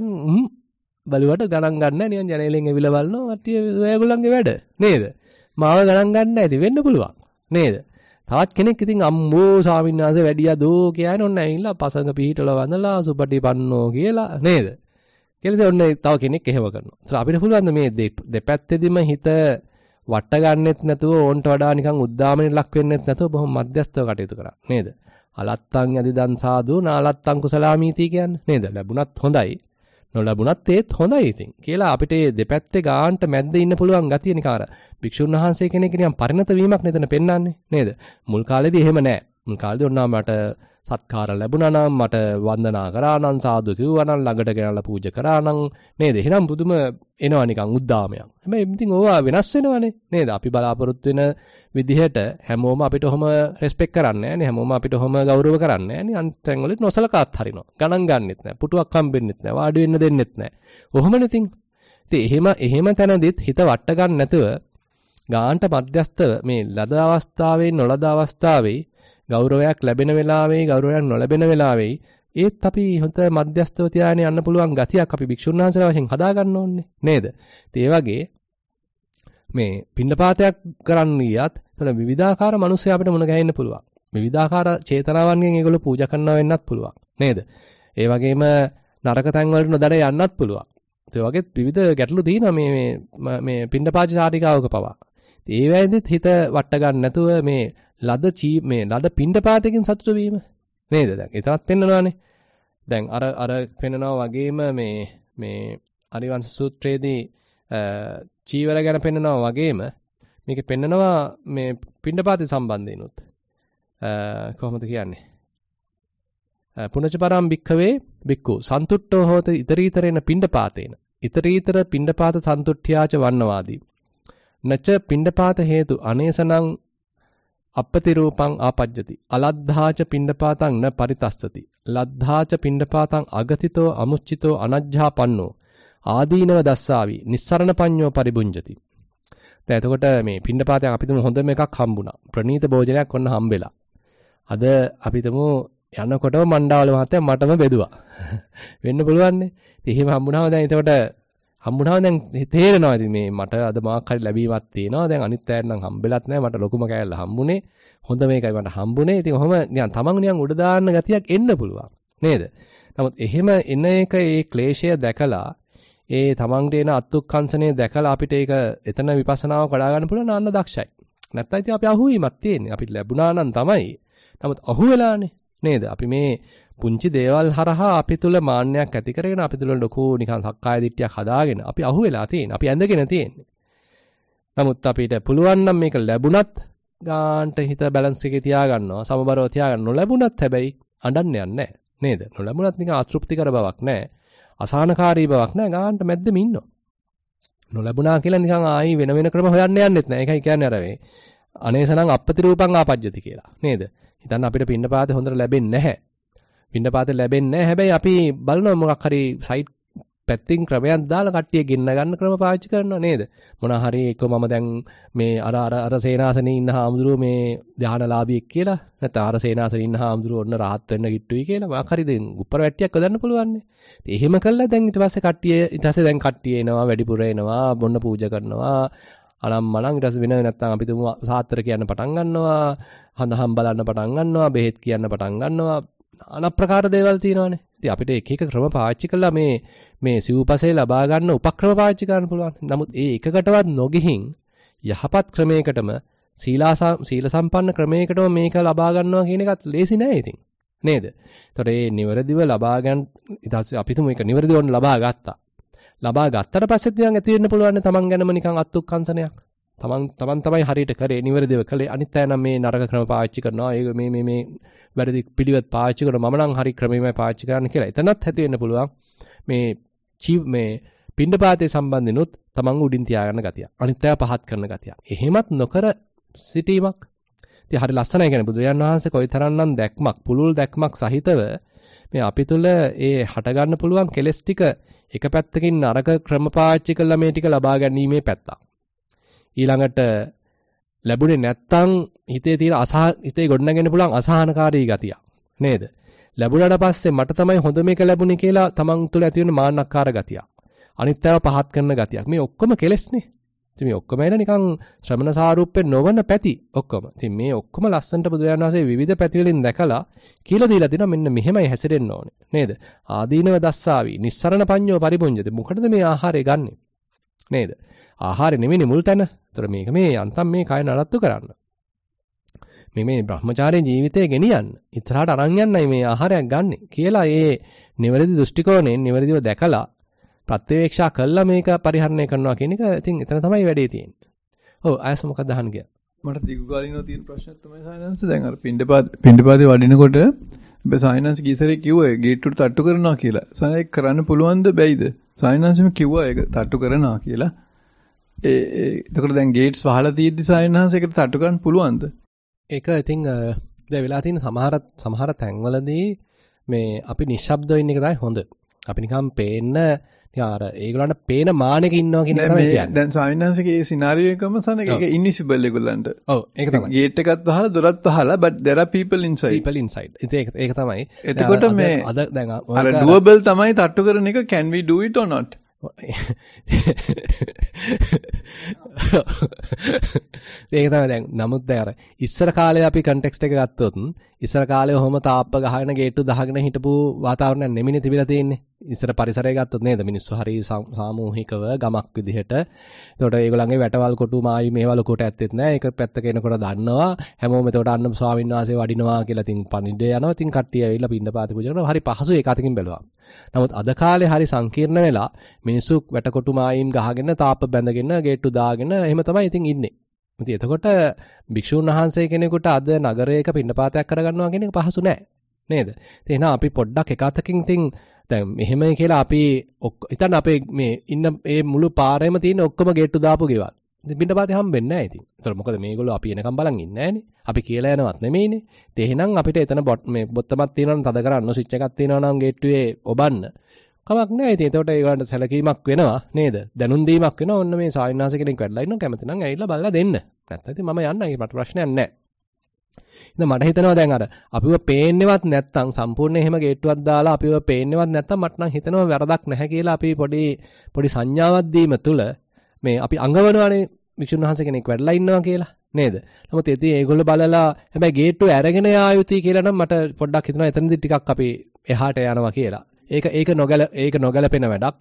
බලුවට ගණන් ගන්න නැහැ නිකන් ජනේලෙන් ඇවිල්ලා බලනවා කට්ටිය ඔයගොල්ලන්ගේ වැඩ නේද? මාව ගණන් ගන්න නැති වෙන්න පුළුවන් නේද? තවත් කෙනෙක් ඉතින් අම්මෝ ස්වාමීන් වහන්සේ වැඩියා දෝ කියන්නේ ඔන්න ඇවිල්ලා පසඟ පිහිටවල වඳලා සුපටිපන්නෝ කියලා නේද? කියලා ඉතින් ඔන්න තව කෙනෙක් එහෙම කරනවා. ඒත් අපිට පුළුවන් මේ දෙපැත්තෙදිම හිත වට ගන්නෙත් නැතුව ඕන්ට වඩා නිකන් උද්දාමනට ලක් වෙන්නෙත් නැතුව බොහොම මධ්‍යස්ථව කටයුතු කරා නේද? අලත්තං යදිදන් සාදු නාලත්තං කුසලාමීති කියන්නේ නේද? ලැබුණත් හොඳයි නොලැබුණත් ඒත් හොඳයි ඉතින් කියලා අපිට මේ දෙපැත්තේ ගාන්ට මැද්ද ඉන්න පුළුවන් ගතිය නිකාර භික්ෂුන් වහන්සේ කෙනෙක් නිකන් පරිණත වීමක් නේද පෙන්වන්නේ නේද? මුල් කාලේදී එහෙම නැහැ. මුල් කාලේදී ඔන්නා මට සත්කාර ලැබුණා නම් මට වන්දනා කරා නම් සාදු කිව්වා නම් ළඟට ගෙනල්ලා පූජා කරා නම් නේද? එහෙනම් පුදුම එනවා නිකන් උද්දාමයක්. හැබැයි ඉතින් ඕවා වෙනස් වෙනවනේ නේද? අපි බලාපොරොත්තු වෙන විදිහට හැමෝම අපිට ඔහම රෙස්පෙක්ට් කරන්නේ නැහනේ. හැමෝම අපිට ඔහම ගෞරව කරන්නේ නැහනේ. අනිත් තැන්වල නොසලකාත් හරිනවා. ගණන් ගන්නෙත් නැහැ. පුටුවක් හම්බෙන්නෙත් නැහැ. වාඩි වෙන්න දෙන්නෙත් නැහැ. ඔහමනේ ඉතින්. ඉතින් එහෙම තැනදිත් හිත වට ගන්න නැතුව ගාන්ට මධ්‍යස්තව මේ ලද අවස්ථාවේ නොලද අවස්ථාවේ ගෞරවයක් ලැබෙන වෙලාවේ ගෞරවයක් නොලැබෙන වෙලාවේ ඒත් අපි හොත මධ්‍යස්තව තියාගෙන යන්න පුළුවන් ගතියක් අපි භික්ෂුන් වහන්සේලා වශයෙන් හදා ගන්න ඕනේ නේද? ඒ වගේ මේ පින්නපාතයක් කරන්න ගියත් එතන විවිධාකාර මිනිස්සු අපිට මුණ ගැහෙන්න පුළුවන්. විවිධාකාර චේතනාවන්ගෙන් ඒගොල්ලෝ පූජා කරනවා වෙන්නත් පුළුවන් නේද? ඒ වගේම නරක තැන් වලට නොදැන යන්නත් පුළුවන්. ඒ වගේ විවිධ ගැටලු තියෙනවා මේ පින්නපාත චාරිකාවක පවා. ඒ වෙලාවෙදිත් හිත වට ගන්න නැතුව මේ ලද පින්ඩපාතකින් සතුටු වීම නේද? දැන් ඒතරත් පෙන්නනවානේ. දැන් අර පෙන්නනවා වගේම මේ අරිවංශ සූත්‍රයේදී චීවර ගැන පෙන්නනවා වගේම මේකේ පෙන්නනවා මේ පින්ඩපාතේ සම්බන්ධයෙන්ුත් කොහොමද කියන්නේ? පුනච පරම් භික්ඛවේ භික්ඛු සන්තුට්ඨෝ හෝත ඉතරීතරේන පින්ඩපාතේන ඉතරීතර පින්ඩපාත සන්තුට්ඨ්‍යාච වන්නවාදී නච පින්ඩපාත හේතු අනේසනං අපපති රූපං ආපජ්ජති අලද්ධාච පින්ඩපාතං න පරිතස්සති ලද්ධාච පින්ඩපාතං අගතිතෝ අමුච්චිතෝ අනජ්ජාපන්නෝ ආදීනව දස්සාවි නිස්සරණ පඤ්ඤෝ පරිබුඤ්ජති. දැන් එතකොට මේ පින්ඩපාතයක් අපිටම හොඳම එකක් හම්බුණා. ප්‍රණීත භෝජනයක් ඔන්න හම්බෙලා. අද අපිටම යනකොටම මණ්ඩාවල මහත්තයා මටම බෙදුවා. වෙන්න පුළුවන්නේ. ඉතින් එහෙම හම්බුණාම දැන් එතකොට දැන් තේරෙනවා ඉතින් මේ මට අද මාක් හරි ලැබීමක් තියෙනවා. දැන් අනිත් අයට නම් හම්බෙලත් නැහැ. මට ලොකුම කෑල්ල හම්බුනේ. හොඳ මේකයි මට හම්බුනේ. ඉතින් ඔහම නිකන් තමන් නිකන් උඩ දාන්න ගතියක් එන්න පුළුවන්. නේද? නමුත් එහෙම එන එක ඒ ක්ලේශය දැකලා ඒ තමන්ට එන අත්ුක්කංශනේ දැකලා අපිට ඒක එතන විපස්සනාව කඩා ගන්න පුළුවන් නාන්න දක්ෂයි. නැත්නම් ඉතින් අපි අහුවීමක් තියෙන්නේ. අපිට ලැබුණා නම් තමයි. නමුත් අහුවෙලානේ. නේද? අපි මේ පුංචි දේවල් හරහා අපි තුල මාන්නයක් ඇති කරගෙන අපි තුල ලොකු නිකන් සක්කාය දිට්ඨියක් හදාගෙන අපි අහුවෙලා තියෙන්නේ. අපි ඇඳගෙන තියෙන්නේ. නමුත් අපිට පුළුවන් නම් මේක ලැබුණත් ගාන්ට හිත බැලන්ස් එකේ තියාගන්නවා. සමබරව තියාගන්න. නොලැබුණත් හැබැයි අඬන්න යන්නේ නැහැ. නේද? නොලැබුණත් නිකන් අතෘප්තිකර බවක් නැහැ. අසහනකාරී බවක් නැහැ. ගාන්ට මැද්දෙම ඉන්නවා. නොලැබුණා කියලා නිකන් ආයි වෙන ක්‍රම හොයන්න යන්නෙත් නැහැ. ඒකයි කියන්නේ අර වේ. අනේසනම් අපපති රූපං ආපජ්ජති කියලා. නේද? හිතන්න අපිට පින්නපාතේ හොඳට ලැබෙන්නේ නැහැ. පින්නපාතේ ලැබෙන්නේ නැහැ. හැබැයි අපි බලනවා මොකක් හරි සයිට් පැත්තින් ක්‍රමයක් දාලා කට්ටිය ගෙන්න ගන්න ක්‍රම පාවිච්චි කරනවා නේද? මොනවා හරි එක මම දැන් මේ අර සේනාසනේ ඉන්න හාමුදුරුවෝ මේ ධානලාභියෙක් කියලා නැත්නම් අර සේනාසනේ ඉන්න හාමුදුරුවෝ ඔන්න rahat වෙන්න කිට්ටුයි කියලා මොකක් හරි දැන් උප්පර වැට්ටියක් හදන්න පුළුවන් නේ. ඉතින් එහෙම කළා දැන් ඊට පස්සේ දැන් කට්ටිය එනවා වැඩිපුර එනවා බොන්න පූජා කරනවා අනම්මනම් ඊට පස්සේ වෙන නැත්නම් අපි තුමු සාත්‍තර කියන්න පටන් ගන්නවා හඳහම් බලන්න පටන් ගන්නවා බෙහෙත් කියන්න පටන් ගන්නවා নানা ප්‍රකාර දේවල් තියෙනවානේ. ඉතින් අපිට එක එක ක්‍රම පාවිච්චි කළා මේ සිව්පසේ ලබා ගන්න උපක්‍රම පාවිච්චි කරන්න පුළුවන්. නමුත් ඒ එකකටවත් නොගෙහින් යහපත් ක්‍රමයකටම සීල සම්පන්න ක්‍රමයකටම මේක ලබා ගන්නවා කියන එකත් ලේසි නෑ ඉතින්. නේද? ඒතකොට මේ නිවැරදිව ලබා ගන්න ඊට පස්සේ අපි තුමු මේක නිවැරදිව ලබා ගත්තා. ලබා ගත්තට පස්සෙත් නිකන් ඇති වෙන්න පුළුවන් තමන් ගැනම නිකන් අත්ුක්කංශනයක්. තමන් තමයි හරියට කරේ නිවැරදිව කළේ. අනිත් අය නම් මේ නරක ක්‍රම පාවිච්චි කරනවා. ඒක මේ වැරදි පිළිවෙත් පාවිච්චි කරනවා. මම නම් හරි ක්‍රමෙමයි පාවිච්චි කරන්න කියලා. එතනත් ඇති වෙන්න පුළුවන් මේ පින්ඩපාතේ සම්බන්ධිනුත් තමන් උඩින් තියාගන්න ගතිය. අනිත් අය පහත් කරන ගතිය. එහෙමත් නොකර සිටීමක්. ඉතින් හරි ලස්සනයි කියන්නේ බුදුරජාණන් වහන්සේ කොයිතරම්නම් දැක්මක්, පුළුල් දැක්මක් සහිතව මේ අපි තුල ඒ හට ගන්න පුළුවන් කෙලස් ටික එක පැත්තකින් නරක ක්‍රම පාවිච්චි කළා මේ ටික ලබා ගැනීමේ පැත්ත. ඊළඟට ලැබුණේ නැත්තම් හිතේ තියෙන හිතේ ගොඩනගෙන පුළුවන් අසහනකාරී ගතිය. නේද? ලැබුණාට පස්සේ මට තමයි හොඳ මේක ලැබුණේ කියලා තමන් තුළ ඇති වෙන මාන්නක්කාර ගතිය. අනිත් ඒවා පහත් කරන ගතියක්. මේ ඔක්කොම කෙලස්නේ. ඉතින් මේ ඔක්කොම එන නිකන් ශ්‍රමණ සාරූප්‍යෙන් නොවන පැති ඔක්කොම. ඉතින් මේ ඔක්කොම ලස්සනට බුදුරජාණන් වහන්සේ විවිධ පැති වලින් දැකලා කියලා දීලා දෙනවා මෙන්න මෙහෙමයි හැසිරෙන්න ඕනේ. නේද? ආදීනව දස්සාවි නිස්සරණ පඤ්ඤෝ පරිබුඤ්ජති. මොකටද මේ ආහාරය ගන්නෙ? නේද? ආහාරය නෙමෙයි මුල් තැන. ඒතර මේක මේ යන්තම් මේ කය නඩත්තු කරන්න. මේ බ්‍රහ්මචාරී ජීවිතය ගෙනියන්න. ඉතරහට අරන් යන්නයි මේ ආහාරයක් ගන්නෙ කියලා ඒ නිවැරදි දෘෂ්ටි කෝණයෙන් නිවැරදිව දැකලා ප්‍රත්‍යවේක්ෂා කළා මේක පරිහරණය කරනවා කියන එක ඉතින් එතන තමයි වැඩේ තියෙන්නේ. ඔව් ආයස මොකක්ද අහන්න ගියා? මට දිගු කාලිනව තියෙන ප්‍රශ්නයක් තමයි සායනන්ස දැන් අර පින්ඩපාතේ වඩිනකොට බෑ සයිනන්ස් ගීසරේ කිව්වා ගේට්ටුවට තට්ටු කරනවා කියලා. සයිනස් කරන්න පුළුවන්ද බැයිද? සයිනන්ස්ම කිව්වා ඒක තට්ටු කරනවා කියලා. එතකොට දැන් ගේට්ස් වහලා තියෙද්දි සයිනන්ස් එකට තට්ටු කරන්න පුළුවන්ද? ඒක ඉතින් දැන් වෙලා තියෙන සමහර තැන්වලදී මේ අපි නිශ්ශබ්දව ඉන්න එක තමයි හොඳ. අපි නිකන් පේන්න යාර ඒගොල්ලන්ට පේන මානෙක ඉන්නවා කියන එක තමයි කියන්නේ. දැන් සයිනන්ස් එකේ මේ සිනාරියෝ එකම සන ඒක ඉන්විසිබල් ඒගොල්ලන්ට. ඔව් ඒක තමයි. ගේට් එකත් වහලා දොරත් වහලා but there are people inside. people inside. ඉතින් ඒක තමයි. එතකොට මේ අද දැන් අර doable තමයි තට්ටු කරන එක can we do it or not? ඒක තමයි දැන් නමුත් දැන් අර ඉස්සර කාලේ අපි කන්ටෙක්ස්ට් එක ගත්තොත් ඉස්සර කාලේ ඔහොම තාප්ප ගහගෙන ගේට්ටු දහගෙන හිටපු වාතාවරණයක් නෙමිනේ තිබිලා තියෙන්නේ. ඉස්සර පරිසරය ගත්තොත් නේද මිනිස්සු හරි සාමූහිකව ගමක් විදිහට. එතකොට ඒගොල්ලන්ගේ වැටවල් කොටු මායි මේවල කොට ඇත්තෙත් නෑ. ඒක පැත්තක එනකොට දන්නවා. හැමෝම එතකොට අන්න ස්වාමීන් වහන්සේ වඩිනවා කියලා තින් පණිඩ යනවා. තින් කට්ටිය ඇවිල්ලා පින්නපාති පූජා කරනවා. හරි පහසු ඒක අතකින් බැලුවා. නමුත් අද කාලේ හරි සංකීර්ණ වෙලා මිනිස්සු වැටකොටු මායිම් ගහගෙන තාප්ප බැඳගෙන ගේට්ටු දාගෙන එහෙම තමයි ඉතින් ඉන්නේ. ඉතින් එතකොට භික්ෂුන් වහන්සේ කෙනෙකුට අද නගරයක පින්නපාතයක් කරගන්නවා කියන එක පහසු නෑ. නේද? ඉතින් එහෙනම් අපි පොඩ්ඩක් එක අතකින් ඉතින් දැන් මෙහෙමයි කියලා අපි හිතන්න අපේ මේ ඉන්න මේ මුළු පාරේම තියෙන ඔක්කොම ගේට්ටු දාපු ගෙවල්. ඉතින් පින්නපාතේ හම්බෙන්නේ නැහැ ඉතින්. ඒතර මොකද මේගොල්ලෝ අපි එනකම් බලන් ඉන්නේ නැහනේ. අපි කියලා යනවත් නෙමෙයිනේ. ඉතින් එහෙනම් අපිට එතන මේ බොත්තමක් තියෙනවනම් තද කරන්න ස්විච් එකක් තියෙනවනම් ගේට්ටුවේ ඔබන්න කමක් නැහැ. ඉතින් ඒතකොට ඒගොල්ලන්ට සැලකීමක් වෙනවා නේද? දැනුම් දීමක් වෙනවා. ඔන්න මේ සාවින්නාස කෙනෙක් වැඩලා ඉන්නවා කැමති නම් ඇවිල්ලා බලලා දෙන්න. නැත්නම් ඉතින් මම යන්නම්. ඒක මට ප්‍රශ්නයක් නැහැ. ඉතින් මට හිතෙනවා දැන් අර අපිව පේන්නේවත් නැත්තම් සම්පූර්ණ එහෙම ගේට්ටුවක් දාලා අපිව පේන්නේවත් නැත්තම් මට නම් හිතෙනවා වැරදක් නැහැ කියලා අපි පොඩි සංඥාවක් දීම තුළ මේ අපි අඟවනවානේ වික්ෂුන් වහන්සේ කෙනෙක් වැඩලා ඉන්නවා කියලා නේද? නමුත් ඉතින් ඒගොල්ලෝ බලලා හැබැයි ගේට්ටුව අරගෙන යා යුතුයි කියලා නම් මට පොඩ්ඩක් හිතෙනවා එතනදී ටිකක් අපි එහාට යනවා කියලා. ඒක නොගැලපෙන වැඩක්.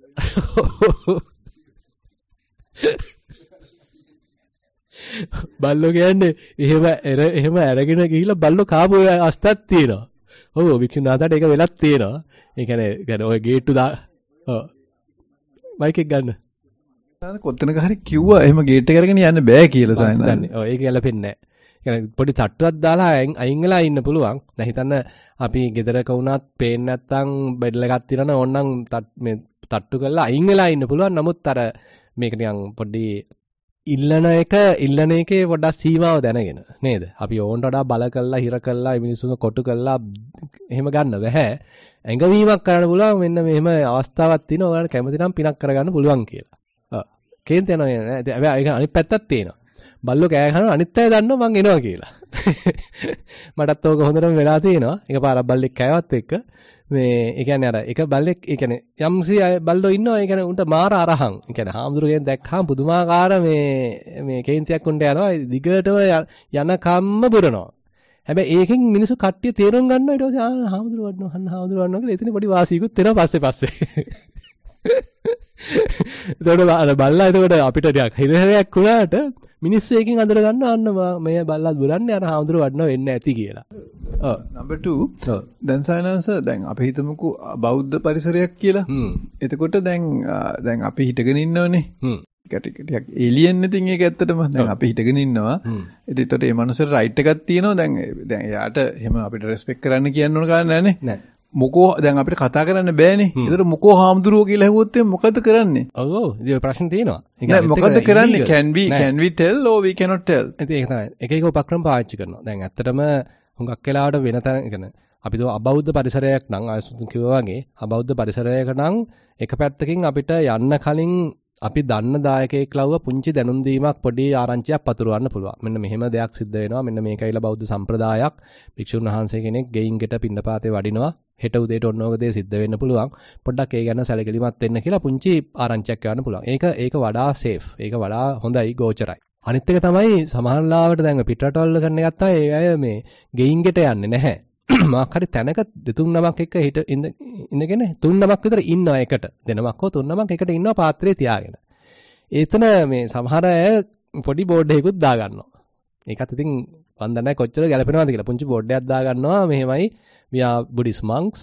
බල්ලෝ කියන්නේ එහෙම අරගෙන ගිහිල්ලා බල්ලෝ කාපු අවස්ථාවක් තියෙනවා. ඔව් වික්ෂුන් වහන්සේට ඒක වෙලක් තියෙනවා. ඒ කියන්නේ ඔය ගේට්ටු ඔව් මයික් එක ගන්න. කොත්තනක හරි කිව්වා එහෙම ගේට් එක අරගෙන යන්න බෑ කියලා සයන්ස්. ඔව් ඒක ගැලපෙන්නේ නැහැ. පොඩි තට්ටුවක් දාලා අයින් වෙලා ඉන්න පුළුවන්. දැන් හිතන්න අපි ගෙදරක වුණත් පේන්නේ නැත්තම් බෙඩල් එකක් තියනවා ඕනනම් මේ තට්ටු කරලා අයින් වෙලා ඉන්න පුළුවන්. නමුත් අර මේක නිකන් පොඩි ඉල්ලන එකේ පොඩ්ඩක් සීමාව දැනගෙන නේද? අපි ඕන්ට වඩා බල කළා හිර කළා මිනිස්සුන්ව කොටු කළා එහෙම ගන්න බෑ. ඇඟවීමක් කරන්න පුළුවන් මෙන්න මෙහෙම අවස්ථාවක් තියෙනවා. ඔයාලට කැමති නම් පිනක් කරගන්න පුළුවන් කියලා. ඔව්. කේන්ති යනවා නේද? හැබැයි ඒක අනිත් පැත්තක් තියෙනවා. බල්ලෝ කෑ ගහනවා අනිත් අය දන්නවා මං එනවා කියලා. මටත් ඕක හොඳටම වෙලා තියෙනවා. එකපාරක් බල්ලෙක් කෑවත් එක්ක මේ ඒ කියන්නේ අර එක බල්ලෙක් ඒ කියන්නේ යම්සි බල්ලෝ ඉන්නවා ඒ කියන්නේ උන්ට මාර අරහං. ඒ කියන්නේ හාමුදුරුවෝ දැක්කහම පුදුමාකාර මේ කේන්තියක් උන්ට යනවා. දිගටම යන කම්ම බුරනවා. හැබැයි ඒකෙන් මිනිස්සු කට්ටිය තේරුම් ගන්නවා ඊට පස්සේ හාමුදුරුවෝ වඩනවා කියලා එතන පොඩි වාසියකුත් එනවා පස්සේ. එතකොට බල්ලා එතකොට අපිට ටිකක් හිරහැරයක් වුණාට මිනිස්සු එකකින් අඳුර ගන්න අන්න මේ බල්ලා බුරන්නේ අර හාමුදුරුවෝ වඩනවා වෙන්නේ නැති කියලා. ඔව්. number 2 දැන් සයන්ස් දැන් අපි හිතමුකෝ බෞද්ධ පරිසරයක් කියලා. එතකොට දැන් අපි හිටගෙන ඉන්නවනේ. ටිකක් එලියන් ඉතින් ඒක ඇත්තටම දැන් අපි හිටගෙන ඉන්නවා. ඒකට ඒ මනුස්සර රයිට් එකක් තියෙනවා. දැන් එයාට එහෙම අපිට රෙස්පෙක්ට් කරන්න කියන්න ඕන කාරණා නැහැ නේ. මොකෝ දැන් අපිට කතා කරන්න බෑනේ. ඒතර මොකෝ හාමුදුරුවෝ කියලා ඇහුවොත් මොකද කරන්නේ? ඔව් ඔව්. ඉතින් ප්‍රශ්න තියෙනවා. නෑ මොකද කරන්නේ? can we tell or we cannot tell? ඉතින් ඒක තමයි. එක උපක්‍රම පාවිච්චි කරනවා. දැන් ඇත්තටම හුඟක් වෙලාවට වෙන තැන කියන්නේ අපි දෝ අබෞද්ධ පරිසරයක් නම් ආයසුතු කිව්වා වගේ අබෞද්ධ පරිසරයක නම් එක පැත්තකින් අපිට යන්න කලින් අපි දන්න දායකයෙක් ලව්ව පුංචි දැනුම් දීමක් පොඩි ආරංචියක් පතුරවන්න පුළුවන්. මෙන්න මෙහෙම දෙයක් සිද්ධ වෙනවා. මෙන්න මේකයිලා බෞද්ධ සම්ප්‍රදායක්. භික්ෂුන් වහන්සේ කෙනෙක් ගෙයින් ගෙට පින්නපාතේ වඩිනවා. හෙට උදේට ඔන්න ඔය දේ සිද්ධ වෙන්න පුළුවන්. පොඩ්ඩක් ඒ ගැන සැලකිලිමත් වෙන්න කියලා පුංචි ආරංචියක් යවන්න පුළුවන්. ඒක වඩා සේෆ්. ඒක වඩා හොඳයි ගෝචරයි. අනිත් එක තමයි සමහරලාවට දැන් පිටරටවල කරන්න ගත්තා ඒ අය මේ ගෙයින් ගෙට යන්නේ නැහැ. මාක් හරි තැනක දෙතුන් නමක් එක්ක ඉඳගෙන තුන් නමක් විතර ඉන්නවා එකට. දෙනමක් හෝ තුන් නමක් එකට ඉන්නවා පාත්‍රයේ තියාගෙන. එතන මේ සමහර අය පොඩි බෝඩ් එකකුත් දා ගන්නවා. ඒකත් ඉතින් වන්දනයි කොච්චර ගැලපෙනවද කියලා පුංචි බෝඩ් එකක් දා ගන්නවා. මෙහෙමයි we are Buddhist monks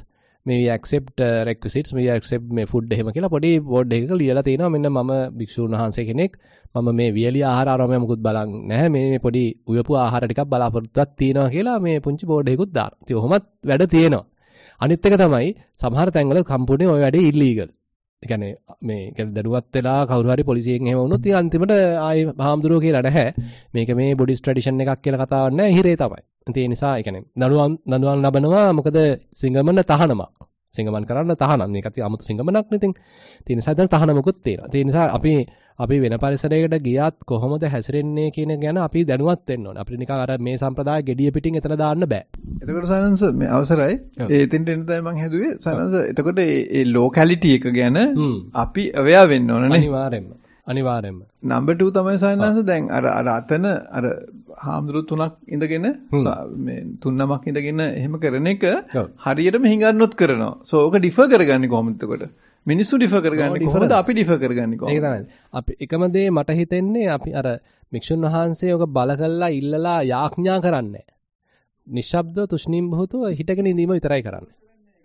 මේ we accept requisites we accept මේ food එහෙම කියලා පොඩි බෝඩ් එකක ලියලා තියෙනවා මෙන්න මම භික්ෂුන් වහන්සේ කෙනෙක් මම මේ වියලි ආහාර ආරම්භය මොකුත් බලන්නේ නැහැ මේ පොඩි උයපු ආහාර ටිකක් බලාපොරොත්තුවක් තියෙනවා කියලා මේ පුංචි බෝඩ් එකකුත් දානවා. ඉතින් ඔහොමත් වැඩ තියෙනවා. අනිත් එක තමයි සමහර තැන්වල සම්පූර්ණයෙන් ওই වැඩේ ඉල්ලීගල්. ඒ කියන්නේ මේ දැනුවත් වෙලා කවුරු හරි පොලිසියෙන් එහෙම වුණොත් ඉතින් අන්තිමට ආයි හාමුදුරුවෝ කියලා නැහැ. මේක මේ බුද්දිස් ට්‍රැඩිෂන් එකක් කියලා කතාවක් නැහැ. හිරේ තමයි. ඒ නිසා ඒ කියන්නේ දඬුවම් ලබනවා මොකද සිංගමන තහනමක්. සිංගමන් කරන්න තහනම්. මේකත් 아무තු සිංගමනක් නෙතින්. ඒ නිසා දැන් තහනමකුත් තියෙනවා. ඒ නිසා අපි වෙන පරිසරයකට ගියත් කොහොමද හැසිරෙන්නේ කියන ගැන අපි දැනුවත් වෙන්න ඕනේ. අපිට නිකන් අර මේ සම්ප්‍රදාය gediya පිටින් එතන දාන්න බෑ. එතකොට සයන්ස් මේ අවසරයි. එතෙන්ට එන්න තමයි මම හැදුවේ. සයන්ස් එතකොට මේ ලෝකැලිටි එක ගැන අපි අවෙයා වෙන්න ඕන නේ. අනිවාර්යෙන්ම. නම්බර් 2 තමයි සයන්ස් දැන් අර අතන අර හාමුදුරු තුනක් ඉඳගෙන මේ තුන් නමක් ඉඳගෙන එහෙම කරන එක හරියටම හිඟන්නොත් කරනවා. සෝ ඕක ඩිෆර් කරගන්නේ කොහොමද එතකොට? මිනිස්සු ඩිෆර් කරගන්නේ කොහොමද? අපි ඩිෆර් කරගන්නේ කොහොමද? ඒක තමයි. අපි එකම දේ මට හිතෙන්නේ අපි අර මික්ෂුන් වහන්සේ ඔක බල කළා ඉල්ලලා යාඥා කරන්නේ. නිශ්ශබ්ද තුෂ්ණීම් බහුතව හිටගෙන ඉඳීම විතරයි කරන්නේ.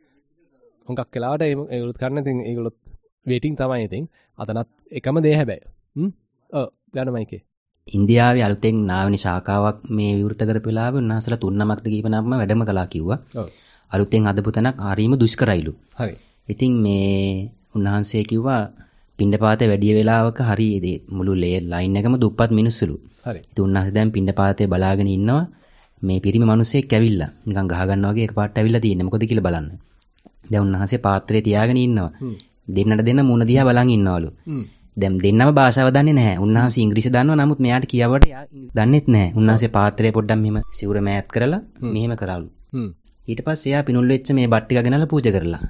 හුඟක් වෙලාවට ඒගොල්ලොත් කරන්නේ ඉතින් ඒගොල්ලොත් වේටිං තමයි ඉතින්. අතනත් එකම දේ හැබැයි. ඔව් යනමයිකේ. ඉන්දියාවේ අලුතෙන් නාවනි ශාඛාවක් මේ විවෘත කරපු වෙලාවේ උන්වහන්සේලා තුන් නමක්ද කීපනක්ම වැඩම කළා කිව්වා. ඔව්. අලුතෙන් හදපු තැනක් හරීම දුෂ්කරයිලු. හරි. ඉතින් මේ උන්වහන්සේ කිව්වා පිණ්ඩපාතේ වැඩි වෙලාවක හරි මුළු ලයින් එකම දුප්පත් මිනිස්සුලු. හරි. ඉතින් උන්වහන්සේ දැන් පිණ්ඩපාතේ බලාගෙන ඉන්නවා මේ පිරිමි මිනිස්සෙක් ඇවිල්ලා නිකන් ගහ ගන්නවා වගේ එකපාරට ඇවිල්ලා තියෙන්නේ. මොකද කියලා බලන්න. දැන් උන්වහන්සේ පාත්‍රය තියාගෙන ඉන්නවා. දෙන්නට දෙන්න මුණ දිහා බලන් ඉන්නවලු. දැන් දෙන්නම භාෂාව දන්නේ නැහැ. උන්වහන්සේ ඉංග්‍රීසි දන්නවා. නමුත් මෙයාට කියවට දන්නෙත් නැහැ. උන්වහන්සේ පාත්‍රය පොඩ්ඩක් මෙහෙම සිවුර මෑත් කරලා මෙහෙම කරාලු. ඊට පස්සේ එයා පිනුල් වෙච්ච මේ බත් ටික ගෙනල්ලා පූජා කරලා.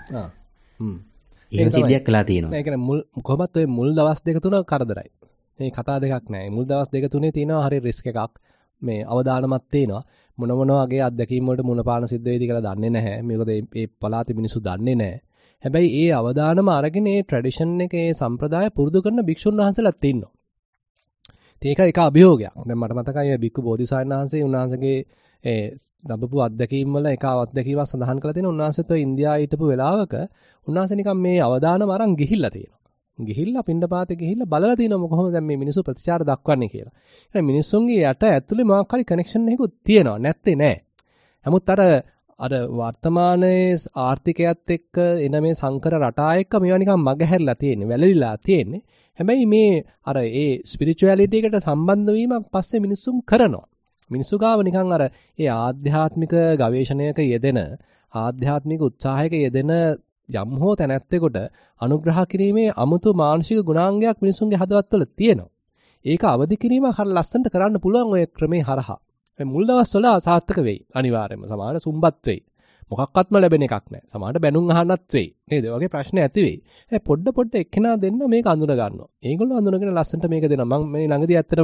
එහෙම සිද්ධියක් කළා තියෙනවා. ඒ කියන්නේ කොහොමත් ඔය මුල් දවස් දෙක තුන කරදරයි. මේ කතා දෙකක් නැහැ. මුල් දවස් දෙක තුනේ තියෙනවා හරි රිස්ක් එකක්. මේ අවදානමක් තියෙනවා. මොන වගේ අත්දැකීම් වලට මුණ පාන සිද්ධ වෙයිද කියලා දන්නේ නැහැ. මේකද මේ පළාතේ මිනිස්සු දන්නේ නැහැ. හැබැයි ඒ අවදානම අරගෙන මේ ට්‍රැඩිෂන් එකේ සම්ප්‍රදාය පුරුදු කරන භික්ෂුන් වහන්සේලාත් ඉන්නවා. ඒක එක අභියෝගයක්. දැන් මට මතකයි බික්කු බෝධිසාරණ වහන්සේ උන්වහන්සේගේ ඒ ලැබපු අත්දැකීම් වල එක අත්දැකීමක් සඳහන් කරලා තියෙනවා. උන්වහන්සේත් ඔය ඉන්දියාවේ හිටපු වෙලාවක උන්වහන්සේ නිකන් මේ අවදානම අරන් ගිහිල්ලා තියෙනවා. ගිහිල්ලා පින්ඩපාතේ ගිහිල්ලා බලලා තියෙනවා කොහොමද දැන් මේ මිනිස්සු ප්‍රතිචාර දක්වන්නේ කියලා. ඒ මිනිස්සුන්ගේ යට ඇතුලේ මොකක් හරි කනෙක්ෂන් එකකුත් තියෙනවා. නැත්තේ නෑ. නමුත් අර වර්තමානයේ ආර්ථිකයත් එක්ක එන මේ සංකර රටා එක්ක මේවා නිකන් මගහැරලා තියෙන්නේ, වැළලීලා තියෙන්නේ. හැබැයි මේ අර ඒ ස්පිරිචුවැලිටි එකට සම්බන්ධ වීමක් පස්සේ මිනිස්සුන් කරනවා. මිනිස්සු ගාව නිකන් අර ඒ ආධ්‍යාත්මික ගවේෂණයක යෙදෙන, ආධ්‍යාත්මික උත්සාහයක යෙදෙන යම් හෝ තැනැත්තෙකුට අනුග්‍රහ කිරීමේ අමුතු මානසික ගුණාංගයක් මිනිසුන්ගේ හදවත්වල තියෙනවා. ඒක අවදි කිරීම හර ලස්සනට කරන්න පුළුවන් ඔය ක්‍රමේ හරහා. මුල් දවස්වල සාර්ථක වෙයි. අනිවාර්යයෙන්ම සමහර සුම්බත් වෙයි. මොකක්වත්ම ලැබෙන එකක් නැහැ. සමහරට බැනුම් අහන්නත් වෙයි. නේද? ඒ වගේ ප්‍රශ්න ඇති වෙයි. පොඩ එක්කෙනා දෙන්න මේක අඳුන ගන්නවා. ඒගොල්ලෝ අඳුනගෙන ලස්සනට මේක දෙනවා. මම මේ ළඟදී ඇත්තටම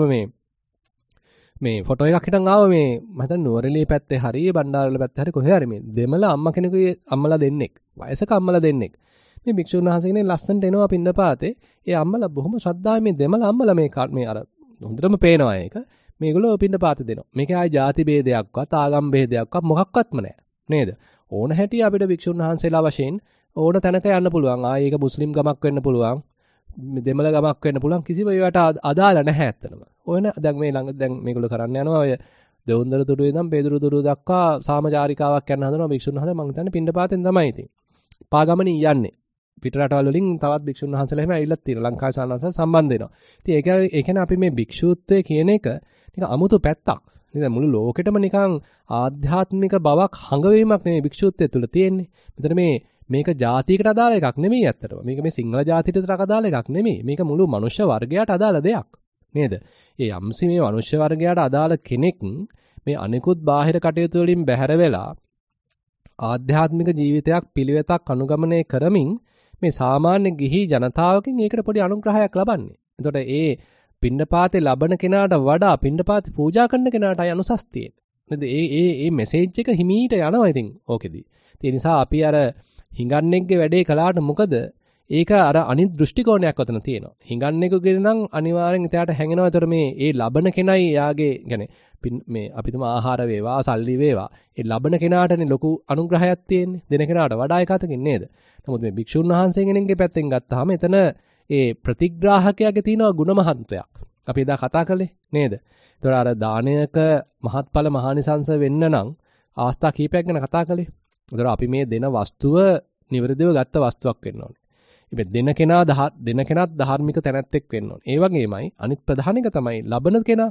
මේ ෆොටෝ එකක් හිටන් ආව මේ මම හිතන්නේ නුවරඑළිය පැත්තේ හරි බණ්ඩාරවල පැත්තේ හරි කොහේ හරි මේ දෙමළ අම්මා කෙනෙකුගේ අම්මලා දෙන්නෙක්. වයසක අම්මලා දෙන්නෙක්. මේ භික්ෂුන් වහන්සේ කෙනෙක් ලස්සනට එනවා පින්නපාතේ. ඒ අම්මලා බොහොම ශ්‍රද්ධාවෙන් මේ දෙමළ අම්මලා මේ අර හොඳටම පේනවා ඒක. මේගොල්ලෝ පින්නපාතේ දෙනවා. මේකේ ආයි ಜಾති ભેදයක්වත් ආගම් ભેදයක්වත් මොකක්වත්ම නැහැ. නේද? ඕන හැටි අපිට භික්ෂුන් වහන්සේලා වශයෙන් ඕන තැනක යන්න පුළුවන්. ආයි ඒක මුස්ලිම් ගමක් වෙන්න පුළුවන්. දෙමළ ගමක් වෙන්න පුළුවන්. කිසිම ඒවට අදාළ නැහැ ඇත්තටම. ඔයන දැන් මේ ළඟ දැන් මේගොල්ලෝ කරන්න යනවා ඔය දෙවුන්දර තුඩුවේ ඉඳන් පේදුරු තුඩුව දක්වා සාමචාරිකාවක් යන්න හදනවා භික්ෂුන් වහන්සේ. මම හිතන්නේ පින්නපාතෙන් තමයි ඉතින්. පාගමනින් යන්නේ. පිට රටවල් වලින් තවත් භික්ෂුන් වහන්සේලා එහෙම ඇවිල්ලා තියෙනවා. ලංකාවේ සානංශ සම්බන්ධ වෙනවා. ඉතින් ඒ කියන්නේ අපි මේ භික්ෂුත්වයේ කියන එක නිකන් අමුතු පැත්තක්. නේද? මුළු ලෝකෙටම නිකන් ආධ්‍යාත්මික බවක් හඟවීමක් නෙමෙයි භික්ෂුත්වයේ තුල තියෙන්නේ. මෙතන මේක ජාතියකට අදාළ එකක් නෙමෙයි ඇත්තටම. මේක මේ සිංහල ජාතියට විතරක් අදාළ එකක් නෙමෙයි. මේක මුළු මනුෂ්‍ය වර්ගයට අදාළ දෙයක්. නේද? ඒ යම්සි මේ මනුෂ්‍ය වර්ගයට අදාළ කෙනෙක් මේ අනිකුත් බාහිර කටයුතු වලින් බැහැර වෙලා ආධ්‍යාත්මික ජීවිතයක් පිළිවෙතක් අනුගමනය කරමින් මේ සාමාන්‍ය ගිහි ජනතාවකින් ඒකට පොඩි අනුග්‍රහයක් ලබන්නේ. එතකොට ඒ පින්නපාතේ ලබන කෙනාට වඩා පින්නපාතේ පූජා කරන කෙනාට අය අනුසස් තියෙන්නේ. නේද? ඒ මෙසේජ් එක හිමීට යනවා ඉතින් ඕකෙදී. ඒ නිසා අපි අර හිඟන්නේගේ වැඩේ කළාට මොකද ඒක අර අනිත් දෘෂ්ටි කෝණයක් අතන තියෙනවා. හිඟන්නෙකුගේ නම් අනිවාර්යෙන් එතයට හැංගෙනවා. ඒතර මේ ලබන කෙනයි යාගේ يعني මේ අපි තුමා ආහාර වේවා, සල්ලි වේවා. ඒ ලබන කෙනාටනේ ලොකු අනුග්‍රහයක් තියෙන්නේ. දෙන කෙනාට වඩා එකතකින් නේද? නමුත් මේ භික්ෂුන් වහන්සේ කෙනෙක්ගේ පැත්තෙන් ගත්තාම එතන ඒ ප්‍රතිග්‍රාහකයාගේ තියෙන ගුණමහත්වයක්. අපි එදා කතා කළේ නේද? ඒතර අර දානයක මහත්ඵල මහානිසංස වෙන්න නම් අවස්ථා කීපයක් ගැන කතා කළේ. ඒතර අපි මේ දෙන වස්තුව නිවැරදිව ගත්ත වස්තුවක් වෙන්න ඕනේ. ඉතින් දෙන කෙනාත් ධාර්මික තැනැත්තෙක් වෙන්න ඕනේ. ඒ වගේමයි අනිත් ප්‍රධාන එක තමයි ලබන කෙනා.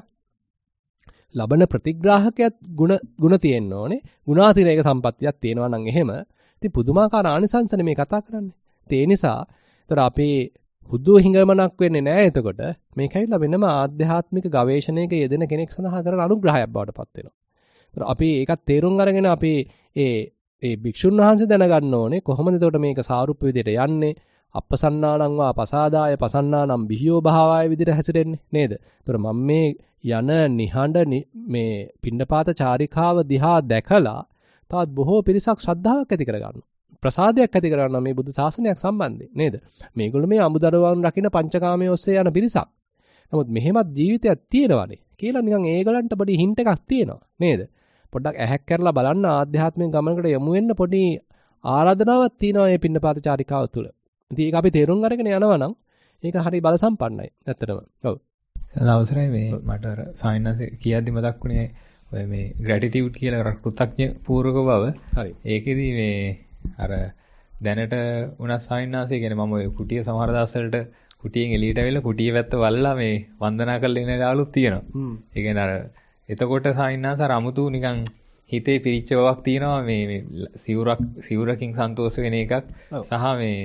ලබන ප්‍රතිග්‍රාහකයාත් ಗುಣ තියෙන්න ඕනේ. ගුණාතිරේක සම්පත්තියක් තියෙනවා නම් එහෙම ඉතින් පුදුමාකාර ආනිසංසනේ මේ කතා කරන්නේ. ඒ නිසා ඒතර අපේ හුදු හිඟමනක් වෙන්නේ නැහැ එතකොට. මේකයිලා වෙනම ආධ්‍යාත්මික ගවේෂණයක යෙදෙන කෙනෙක් සඳහා කරන අනුග්‍රහයක් බවට පත් වෙනවා. ඒතර අපි ඒකත් තේරුම් අරගෙන අපි ඒ භික්ෂුන් වහන්සේ දැනගන්න ඕනේ කොහොමද එතකොට මේක සාරුප්ප විදියට යන්නේ? අපසන්නානං වා පසාදාය පසන්නානම් බිහියෝ භාවය විදියට හැසිරෙන්නේ නේද? ඒතර මම මේ යන නිහඬ මේ පින්නපාත චාරිකාව දිහා දැකලා තවත් බොහෝ පිරිසක් ශ්‍රද්ධාවක් ඇති කරගන්නවා. ප්‍රසාදයක් ඇති කරගන්නවා මේ බුදු ශාසනයක් සම්බන්ධයෙන් නේද? මේගොල්ලෝ මේ අමුදරුවන් රකින්න පංචකාමයේ ඔස්සේ යන පිරිසක්. නමුත් මෙහෙමත් ජීවිතයක් තියෙනවානේ කියලා නිකන් ඒගලන්ට පොඩි හින්ට් එකක් තියෙනවා නේද? පොඩ්ඩක් ඇහැක් කරලා බලන්න ආධ්‍යාත්මික ගමනකට යමු වෙන්න පොඩි ආරාධනාවක් තියෙනවා මේ පින්නපාත චාරිකාව තුළ. ඉතින් ඒක අපි තේරුම් අරගෙන යනවා නම් ඒක හරි බල සම්පන්නයි. ඇත්තටම. ඔව්. අවසරයි මේ මට අර සායනස කියද්දි මතක් වුණේ ඔය මේ ග්‍රැටිටියුඩ් කියලා කෘතඥ පූර්වක බව. හරි. ඒකෙදි මේ අර දැනට උනස් සායනසය කියන්නේ මම ඔය කුටිය සමහර දවස්වලට කුටියෙන් එළියට ඇවිල්ලා කුටිය පැත්ත වල්ලා මේ වන්දනා කරලා ඉන ගාලුත් තියෙනවා. ඒ කියන්නේ අර එතකොට සායනස අර අමුතු නිකන් හිතේ පිරිච්ච බවක් තියෙනවා මේ සිවුරකින් සන්තෝෂ වෙන එකක් සහ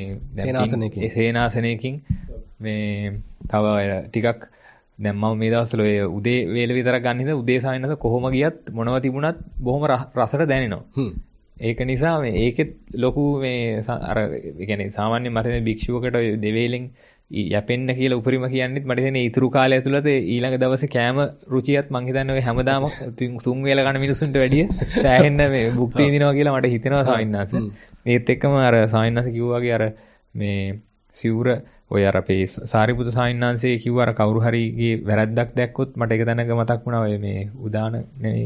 මේ සේනාසනයකින් මේ තව ටිකක් දැන් මම මේ දවස්වල ඔය උදේ වේල විතරක් ගන්න හින්දා උදේ සායනස කොහොම ගියත් මොනව තිබුණත් බොහොම රසට දැනෙනවා. ඒක නිසා මේ ඒකෙත් ලොකු මේ අර ඒ කියන්නේ සාමාන්‍ය මට භික්ෂුවකට දෙවේලෙන් යැපෙන්න කියලා උපරිම කියන්නෙත් මට හිතෙන්නේ ඊතුරු කාලය ඇතුළත ඊළඟ දවසේ කෑම රුචියත් මං හිතන්නේ ඔය හැමදාම තුන් වේල ගන්න මිනිසුන්ට වැඩිය සෑහෙන්න මේ භුක්ති විඳිනවා කියලා මට හිතෙනවා සාවින්නාස. ඒත් එක්කම අර සාවින්නාස කිව්වා වගේ අර මේ සිවුර ඔය අර අපේ සාරිපුත්‍ර සාවින්නාංශයේ කිව්වා අර කවුරු හරිගේ වැරද්දක් දැක්කොත් මට ඒක දැනග මතක් වුණා ඔය මේ උදාන නෙවෙයි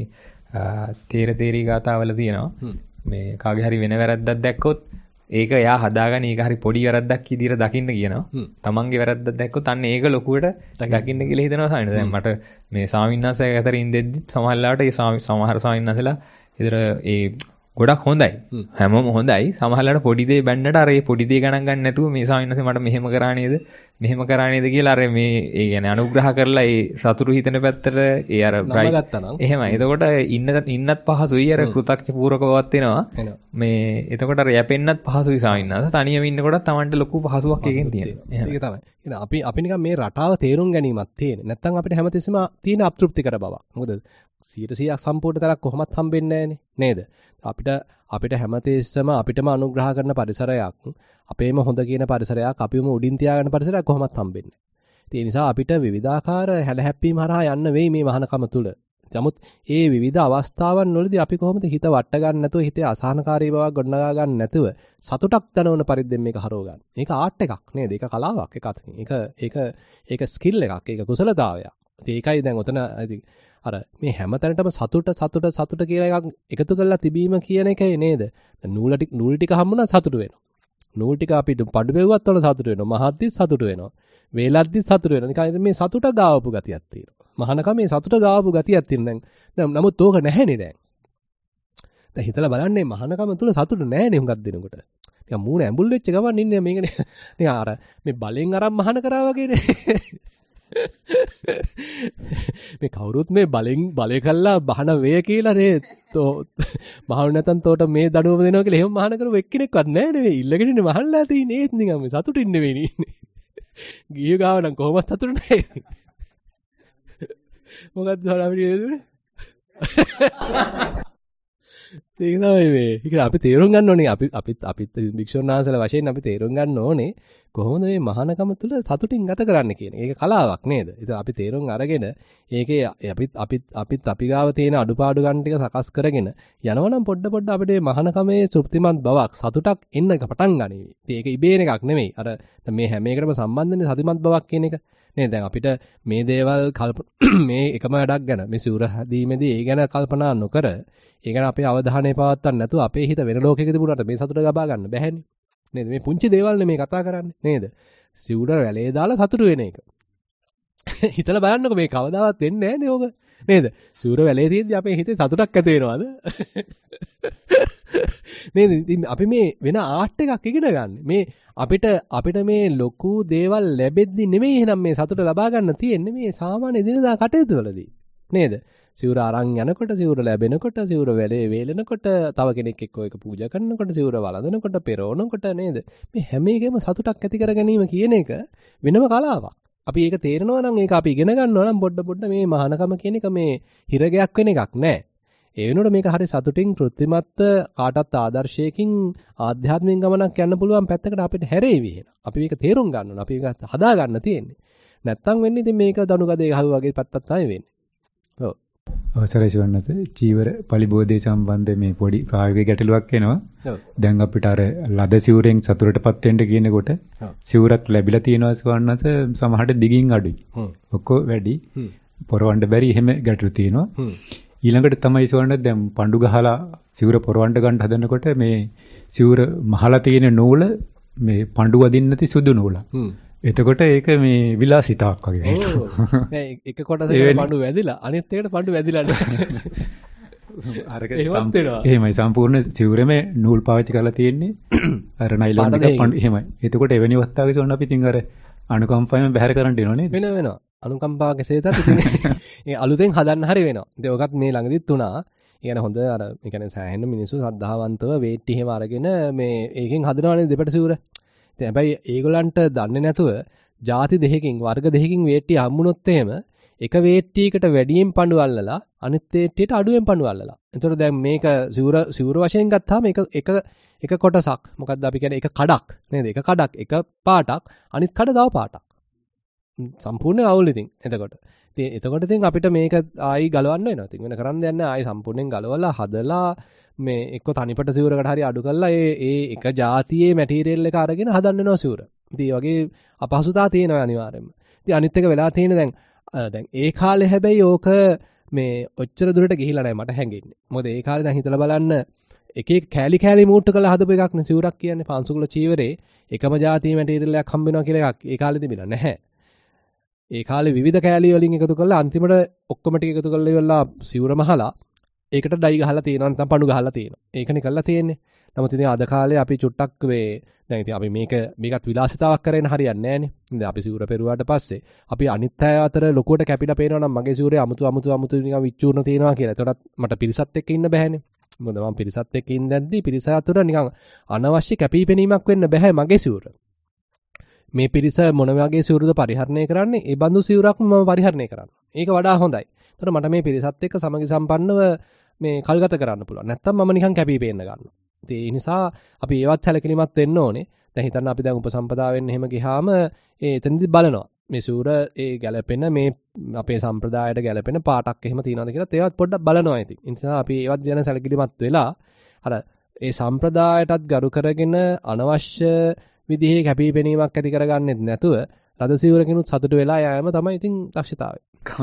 තේරී ගාතාවල තියෙනවා. මේ කාගේ හරි වෙන වැරද්දක් දැක්කොත් ඒක එයා හදාගන්න ඒක හරි පොඩි වැරද්දක් විදියට දකින්න කියනවා. තමන්ගේ වැරද්දක් දැක්කොත් අන්න ඒක ලොකුවට දකින්න කියලා හිතනවා සාවින්න. දැන් මට මේ ස්වාමින්වහන්සේ අතර ඉඳෙද්දිත් සමහර ලාවට ඒ සමහර ස්වාමින්වහන්සේලා ඉතර ඒ ගොඩක් හොඳයි. හැමෝම හොඳයි. සමහර ලාවට පොඩි දේ බැන්නට අර ඒ පොඩි දේ ගණන් ගන්න නැතුව මේ ස්වාමින්වහන්සේ මට මෙහෙම කරා නේද? මෙහෙම කරා නේද කියලා අර මේ ඒ කියන්නේ අනුග්‍රහ කරලා ඒ සතුරු හිතෙන පැත්තට ඒ අර එහෙමයි. එතකොට ඉන්නත් පහසුයි අර කෘතඥ පූර්වක බවක් වෙනවා. මේ එතකොට අර යැපෙන්නත් පහසුයි ස්වාමින්වහන්සේ. තනියම ඉන්නකොටත් Tamanට ලොකු පහසුවක් එකෙන් තියෙනවා. ඒක තමයි. එහෙනම් අපි නිකන් මේ රටාව තේරුම් ගැනීමක් තියෙන්නේ. නැත්නම් අපිට හැමතිස්සෙම තියෙන අප්‍තෘප්තිකර බවක්. මොකද 100% සම්පූර්ණ තරක් කොහොමත් හම්බෙන්නේ නේද? අපිට හැමතිස්සෙම අපිටම අනුග්‍රහ කරන පරිසරයක්, අපේම හොඳ කියන පරිසරයක්, අපිවම උඩින් තියාගන්න පරිසරයක් කොහොමත් හම්බෙන්නේ. ඒ නිසා අපිට විවිධාකාර හැලහැප්පීම් හරහා යන්න වෙයි මේ මහානකම තුල. නමුත් ඒ විවිධ අවස්ථාවන් වලදී අපි කොහොමද හිත වට ගන්න නැතුව හිතේ අසහනකාරී බවක් ගොඩනගා ගන්න නැතුව සතුටක් දනවන පරිද්දෙන් මේක හරව ගන්න. මේක ආර්ට් එකක් නේද? ඒක කලාවක් එක අතකින්. ඒක ස්කිල් එකක්. ඒක කුසලතාවයක්. ඒකයි දැන් ඔතන අර මේ හැමතැනටම සතුට කියලා එකක් එකතු කරලා තිබීම කියන එකයි නේද? නූල් ටික හම්බුණා සතුට වෙනවා. නූල් ටික අපිට පඩු බෙව්වත් වල සතුට වෙනවා. මහද්දිත් සතුට වෙනවා. වේලද්දිත් සතුට වෙනවා. නිකන් මේ සතුට ගාවපු ගතියක් තියෙනවා. මහානකම මේ සතුට ගාවපු ගතියක් තියෙනවා. දැන් නමුත් ඕක නැහැනේ දැන්. දැන් හිතලා බලන්නේ මහානකම තුල සතුට නැහැනේ හුඟක් දෙනකොට. නිකන් මූණ ඇඹුල් වෙච්ච ගමන් ඉන්නේ මේකනේ. නිකන් අර මේ බලෙන් අරන් මහාන කරා වගේනේ. මේ කවුරුත් මේ බලය කළා බහන වේ කියලා නේ මහවු නැතන් තෝට මේ දඩුවම දෙනවා කියලා එහෙම මහාන කරව එක්කෙනෙක්වත් නැහැ නෙවෙයි ඉල්ලගෙන ඉන්නේ මහල්ලා තියෙන්නේ ඒත් නිකන් මේ සතුටින් නෙවෙයි ඉන්නේ ගිය ගාව නම් කොහොමද සතුටු නැහැ මොකද්ද අපිට නේදුනේ ඒක තමයි මේ. ඒක අපි තේරුම් ගන්න ඕනේ. අපිත් භික්ෂුන් වහන්සේලා වශයෙන් අපි තේරුම් ගන්න ඕනේ කොහොමද මේ මහානකම තුල සතුටින් ගත කරන්න කියන. ඒක කලාවක් නේද? ඉතින් අපි තේරුම් අරගෙන ඒකේ අපිත් අපි ගාව තියෙන අඩුපාඩු ගන්න ටික සකස් කරගෙන යනවනම් පොඩ අපිට මේ මහානකමේ තෘප්තිමත් බවක් සතුටක් එන්න පටන් ගනීවි. ඉතින් ඒක ඉබේන එකක් නෙමෙයි. අර මේ හැම එකකටම සම්බන්ධනේ සතුටුමත් බවක් කියන එක. නේද? දැන් අපිට මේ දේවල් මේ එකම වැඩක් ගැන මේ සිවුර හැදීමේදී ඒ ගැන කල්පනා නොකර ඒ ගැන අපේ අවධානය පවත්වන්න නැතුව අපේ හිත වෙන ලෝකයක තිබුණාට මේ සතුට ලබා ගන්න බැහැනේ. නේද? මේ පුංචි දේවල් නෙමේ කතා කරන්නේ. නේද? සිවුර වැලේ දාලා සතුටු වෙන එක. හිතලා බලන්නකො මේ කවදාවත් වෙන්නේ නැහැ නේ ඕක. නේද? සිවුර වැලේ තියෙද්දි අපේ හිතේ සතුටක් ඇති වෙනවද? නේද? ඉතින් අපි මේ වෙන ආර්ට් එකක් ඉගෙන ගන්න. මේ අපිට මේ ලොකු දේවල් ලැබෙද්දි නෙමෙයි එහෙනම් මේ සතුට ලබා ගන්න තියෙන්නේ මේ සාමාන්‍ය දිනදා කටයුතු වලදී. නේද? සිවුර අරන් යනකොට, සිවුර ලැබෙනකොට, සිවුර වැලේ වේලෙනකොට, තව කෙනෙක් එක්ක ඒක පූජා කරනකොට, සිවුර වළඳනකොට, පෙරවනකොට නේද? මේ හැම එකෙම සතුටක් ඇති කර ගැනීම කියන එක වෙනම කලාවක්. අපි ඒක තේරෙනවා නම් ඒක අපි ඉගෙන ගන්නවා නම් පොඩ මේ මහානකම කියන එක මේ හිරගයක් වෙන එකක් නෑ. ඒ වෙනුවට මේක හරි සතුටින් තෘප්තිමත් කාටත් ආදර්ශයකින් ආධ්‍යාත්මික ගමනක් යන්න පුළුවන් පැත්තකට අපිට හැරෙවි එහෙනම්. අපි මේක තේරුම් ගන්න ඕන. අපි මේක හදා ගන්න තියෙන්නේ. නැත්තම් වෙන්නේ ඉතින් මේක දනුගදේ ගහුවා වගේ පැත්තක් තමයි වෙන්නේ. ඔව්. අවසරයි සවන්නත චීවර පරිබෝධය සම්බන්ධ මේ පොඩි ප්‍රායෝගික ගැටලුවක් එනවා. දැන් අපිට අර ලද සිවුරෙන් සතුටටපත් වෙන්න කියනකොට සිවුරක් ලැබිලා තියෙනවා සවන්නත සමහරට දිගින් අඩුයි. ඔක්කො වැඩි. පොරවන්න බැරි එහෙම ගැටලු තියෙනවා. ඊළඟට තමයි සවන්නත දැන් පඳු ගහලා සිවුර පොරවන්න ගන්න හදනකොට මේ සිවුර මහලා තියෙන නූල මේ පඳු වදින්න නැති සුදු නූලක්. එතකොට ඒක මේ විලාසිතාවක් වගේ. නෑ එක කොටසකට පඳු වැදිලා අනිත් එකට පඳු වැදිලා නැහැ. අරක එහෙමයි සම්පූර්ණ සිවුරෙම නූල් පාවිච්චි කරලා තියෙන්නේ. අර නයිලොන් එක පඳු එහෙමයි. එතකොට එවැනි අවස්ථාවක සොන්න අපි ඉතින් අර අනුකම්පාවෙන් බැහැර කරන්න දෙනව නේද? වෙනවා. අනුකම්පාවක සේතත් ඉතින් ඒ අලුතෙන් හදන්න හරි වෙනවා. ඉතින් ඔකත් මේ ළඟදිත් උනා. ඒ කියන්නේ හොඳ අර ඒ කියන්නේ සෑහෙන මිනිස්සු ශ්‍රද්ධාවන්තව වේට්ටි එහෙම අරගෙන මේ ඒකෙන් හදනවනේ දෙපට සිවුර. ඉතින් හැබැයි ඒගොල්ලන්ට දන්නේ නැතුව ಜಾති දෙකකින් වර්ග දෙකකින් වේට්ටි හම්බුනොත් එහෙම එක වේට්ටියකට වැඩියෙන් පඳු අල්ලලා අනිත් වේට්ටියට අඩුවෙන් පඳු අල්ලලා. එතකොට දැන් මේක සිවුර වශයෙන් ගත්තාම එක කොටසක් මොකද්ද අපි කියන්නේ එක කඩක් නේද? එක කඩක් එක පාටක් අනිත් කඩ තව පාටක්. සම්පූර්ණ අවුල් ඉතින් එතකොට. එතකොට ඉතින් අපිට මේක ආයි ගලවන්න වෙනවා. ඉතින් වෙන කරන්න දෙයක් නැහැ. ආයි සම්පූර්ණයෙන් ගලවලා හදලා මේ එක්ක තනිපට සිවුරකට හරි අඩු කරලා ඒ එක જાතියේ මැටීරියල් එක අරගෙන හදන්න වෙනවා සිවුර. ඉතින් මේ වගේ අපහසුතාව තියෙනවා අනිවාර්යයෙන්ම. ඉතින් අනිත් එක වෙලා තියෙන දැන් ඒ කාලේ හැබැයි ඕක මේ ඔච්චර දුරට ගිහිලා නැහැ මට හැඟෙන්නේ. මොකද ඒ කාලේ දැන් හිතලා බලන්න එක කෑලි මූට්ටු කරලා හදපු එකක් නේ සිවුරක් කියන්නේ. පාංශුකුල චීවරේ එකම જાතියේ මැටීරියල් එකක් හම්බ වෙනවා කියලා එකක් ඒ කාලේ තිබිලා නැහැ. ඒ කාලේ විවිධ කෑලි වලින් එකතු කරලා අන්තිමට ඔක්කොම ටික එකතු කරලා ඉවරලා සිවුර මහලා ඒකට ඩයි ගහලා තියෙනවා නැත්නම් පඳු ගහලා තියෙනවා. ඒකනේ කරලා තියෙන්නේ. නමුත් ඉතින් අද කාලේ අපි චුට්ටක් මේ දැන් ඉතින් අපි මේකත් විලාසිතාවක් කරගෙන හරියන්නේ නැහනේ. දැන් අපි සිවුර පෙරුවාට පස්සේ අපි අනිත් අය අතර ලොකුවට කැපිලා පේනවා නම් මගේ සිවුරේ අමුතු නිකන් විචූර්ණ තියෙනවා කියලා. එතකොටත් මට පිරිසත් එක්ක ඉන්න බෑනේ. මොකද මම පිරිසත් එක්ක ඉඳද්දි පිරිස අතර නිකන් අනවශ්‍ය කැපිපෙනීමක් වෙන්න බෑ මගේ සිවුර. මේ පිරිස මොන වගේ සිවුරුද පරිහරණය කරන්නේ? ඒ බඳු සිවුරක්ම මම පරිහරණය කරනවා. ඒක වඩා හොඳයි. එතකොට මට මේ පිරිසත් එක්ක සමගි සම්පන්නව මේ කල්ගත කරන්න පුළුවන්. නැත්තම් මම නිකන් කැපී පේන්න ගන්නවා. ඉතින් ඒ නිසා අපි ඒවත් සැලකිලිමත් වෙන්න ඕනේ. දැන් හිතන්න අපි දැන් උපසම්පදාවෙන් එහෙම ගියාම එතනදි බලනවා. මේ සිවුර ඒ ගැළපෙන මේ අපේ සම්ප්‍රදායට ගැළපෙන පාටක් එහෙම තියනවාද කියලා ඒවත් පොඩ්ඩක් බලනවා ඉතින්. ඒ නිසා අපි ඒවත් ගැන සැලකිලිමත් වෙලා අර ඒ සම්ප්‍රදායටත් ගරු කරගෙන අනවශ්‍ය විදිහේ කැපිපෙනීමක් ඇති කරගන්නෙත් නැතුව රද සිවුරකිනුත් සතුටු වෙලා යෑම තමයි ඉතින් දක්ෂතාවය.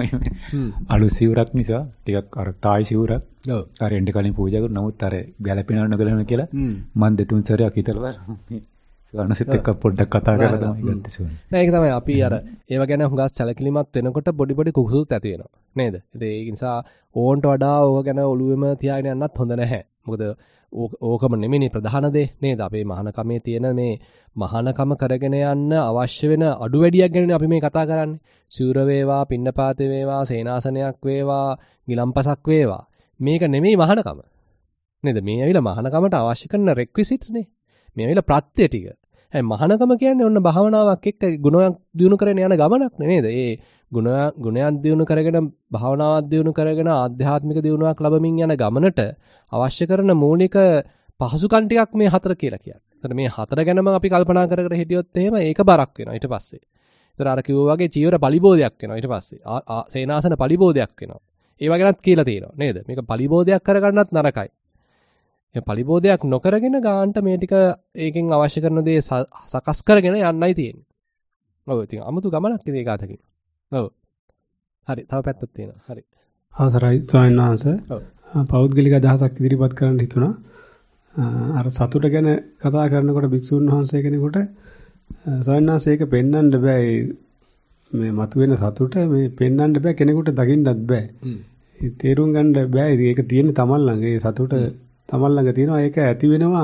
අලු සිවුරක් නිසා ටිකක් අර තායි සිවුරක්. ඔව්. අර එන්න කලින් පූජා කරු නමුත් අර ගැළපෙනව නොගැලපෙනව කියලා මම දෙතුන් සැරයක් හිතලා සවනසිත එක්ක පොඩ්ඩක් කතා කරලා තමයි ගත්තේ සෝන. නෑ ඒක තමයි අපි අර ඒව ගැන හුඟක් සැලකිලිමත් වෙනකොට පොඩි කුකුසුත් ඇති වෙනවා. නේද? ඒ නිසා ඕන්ට වඩා ඕක ගැන ඔළුවෙම තියාගෙන යන්නත් හොඳ නැහැ. මොකද ඕකම නෙමෙයි ප්‍රධාන දේ නේද? අපේ මහානකමේ තියෙන මේ මහානකම කරගෙන යන්න අවශ්‍ය වෙන අඩු වැඩියක් ගැන අපි මේ කතා කරන්නේ. සිවුර වේවා, පින්නපාතේ වේවා, සේනාසනයක් වේවා, ගිලම්පසක් වේවා. මේක නෙමෙයි මහානකම. නේද? මේ ඇවිල්ලා මහානකමට අවශ්‍ය කරන රෙක්විසිට්ස් නේ. මේ ඇවිල්ලා ප්‍රත්‍ය ටික. හැබැයි මහානකම කියන්නේ ඔන්න භාවනාවක් එක්ක ගුණයක් දියුණු කරගෙන යන ගමනක් නේද? ඒ ගුණයක් දියුණු කරගෙන භාවනාවක් දියුණු කරගෙන ආධ්‍යාත්මික දියුණුවක් ලැබමින් යන ගමනට අවශ්‍ය කරන මූලික පහසුකම් ටිකක් මේ හතර කියලා කියන්නේ. එතන මේ හතර ගැනම අපි කල්පනා කර කර හිටියොත් එහෙම ඒක බරක් වෙනවා ඊට පස්සේ. ඒතර අර කිව්වා වගේ චීවර පලිබෝධයක් වෙනවා ඊට පස්සේ. සේනාසන පලිබෝධයක් වෙනවා. ඒ වගේනත් කියලා තියෙනවා නේද? මේක පලිබෝධයක් කරගන්නත් නරකයි. මේ පලිබෝධයක් නොකරගෙන ගාන්ට මේ ටික ඒකෙන් අවශ්‍ය කරන දේ සකස් කරගෙන යන්නයි තියෙන්නේ. ඔව් ඉතින් අමුතු ගමනක් ඉතින් ඒකතකින්. ඔව්. හරි තව පැත්තක් තියෙනවා. හරි. අවසරයි ස්වාමීන් වහන්සේ. පෞද්ගලික අදහසක් ඉදිරිපත් කරන්න හිතුණා. අර සතුට ගැන කතා කරනකොට භික්ෂුන් වහන්සේ කෙනෙකුට ස්වාමීන් වහන්සේ ඒක පෙන්වන්න බෑ. මේ මතුවෙන සතුට මේ පෙන්වන්න බෑ කෙනෙකුට දකින්නත් බෑ. තේරුම් ගන්න බෑ. ඒක තියෙන්නේ තමන් ළඟ. ඒ සතුට තමන් ළඟ තියෙනවා. ඒක ඇති වෙනවා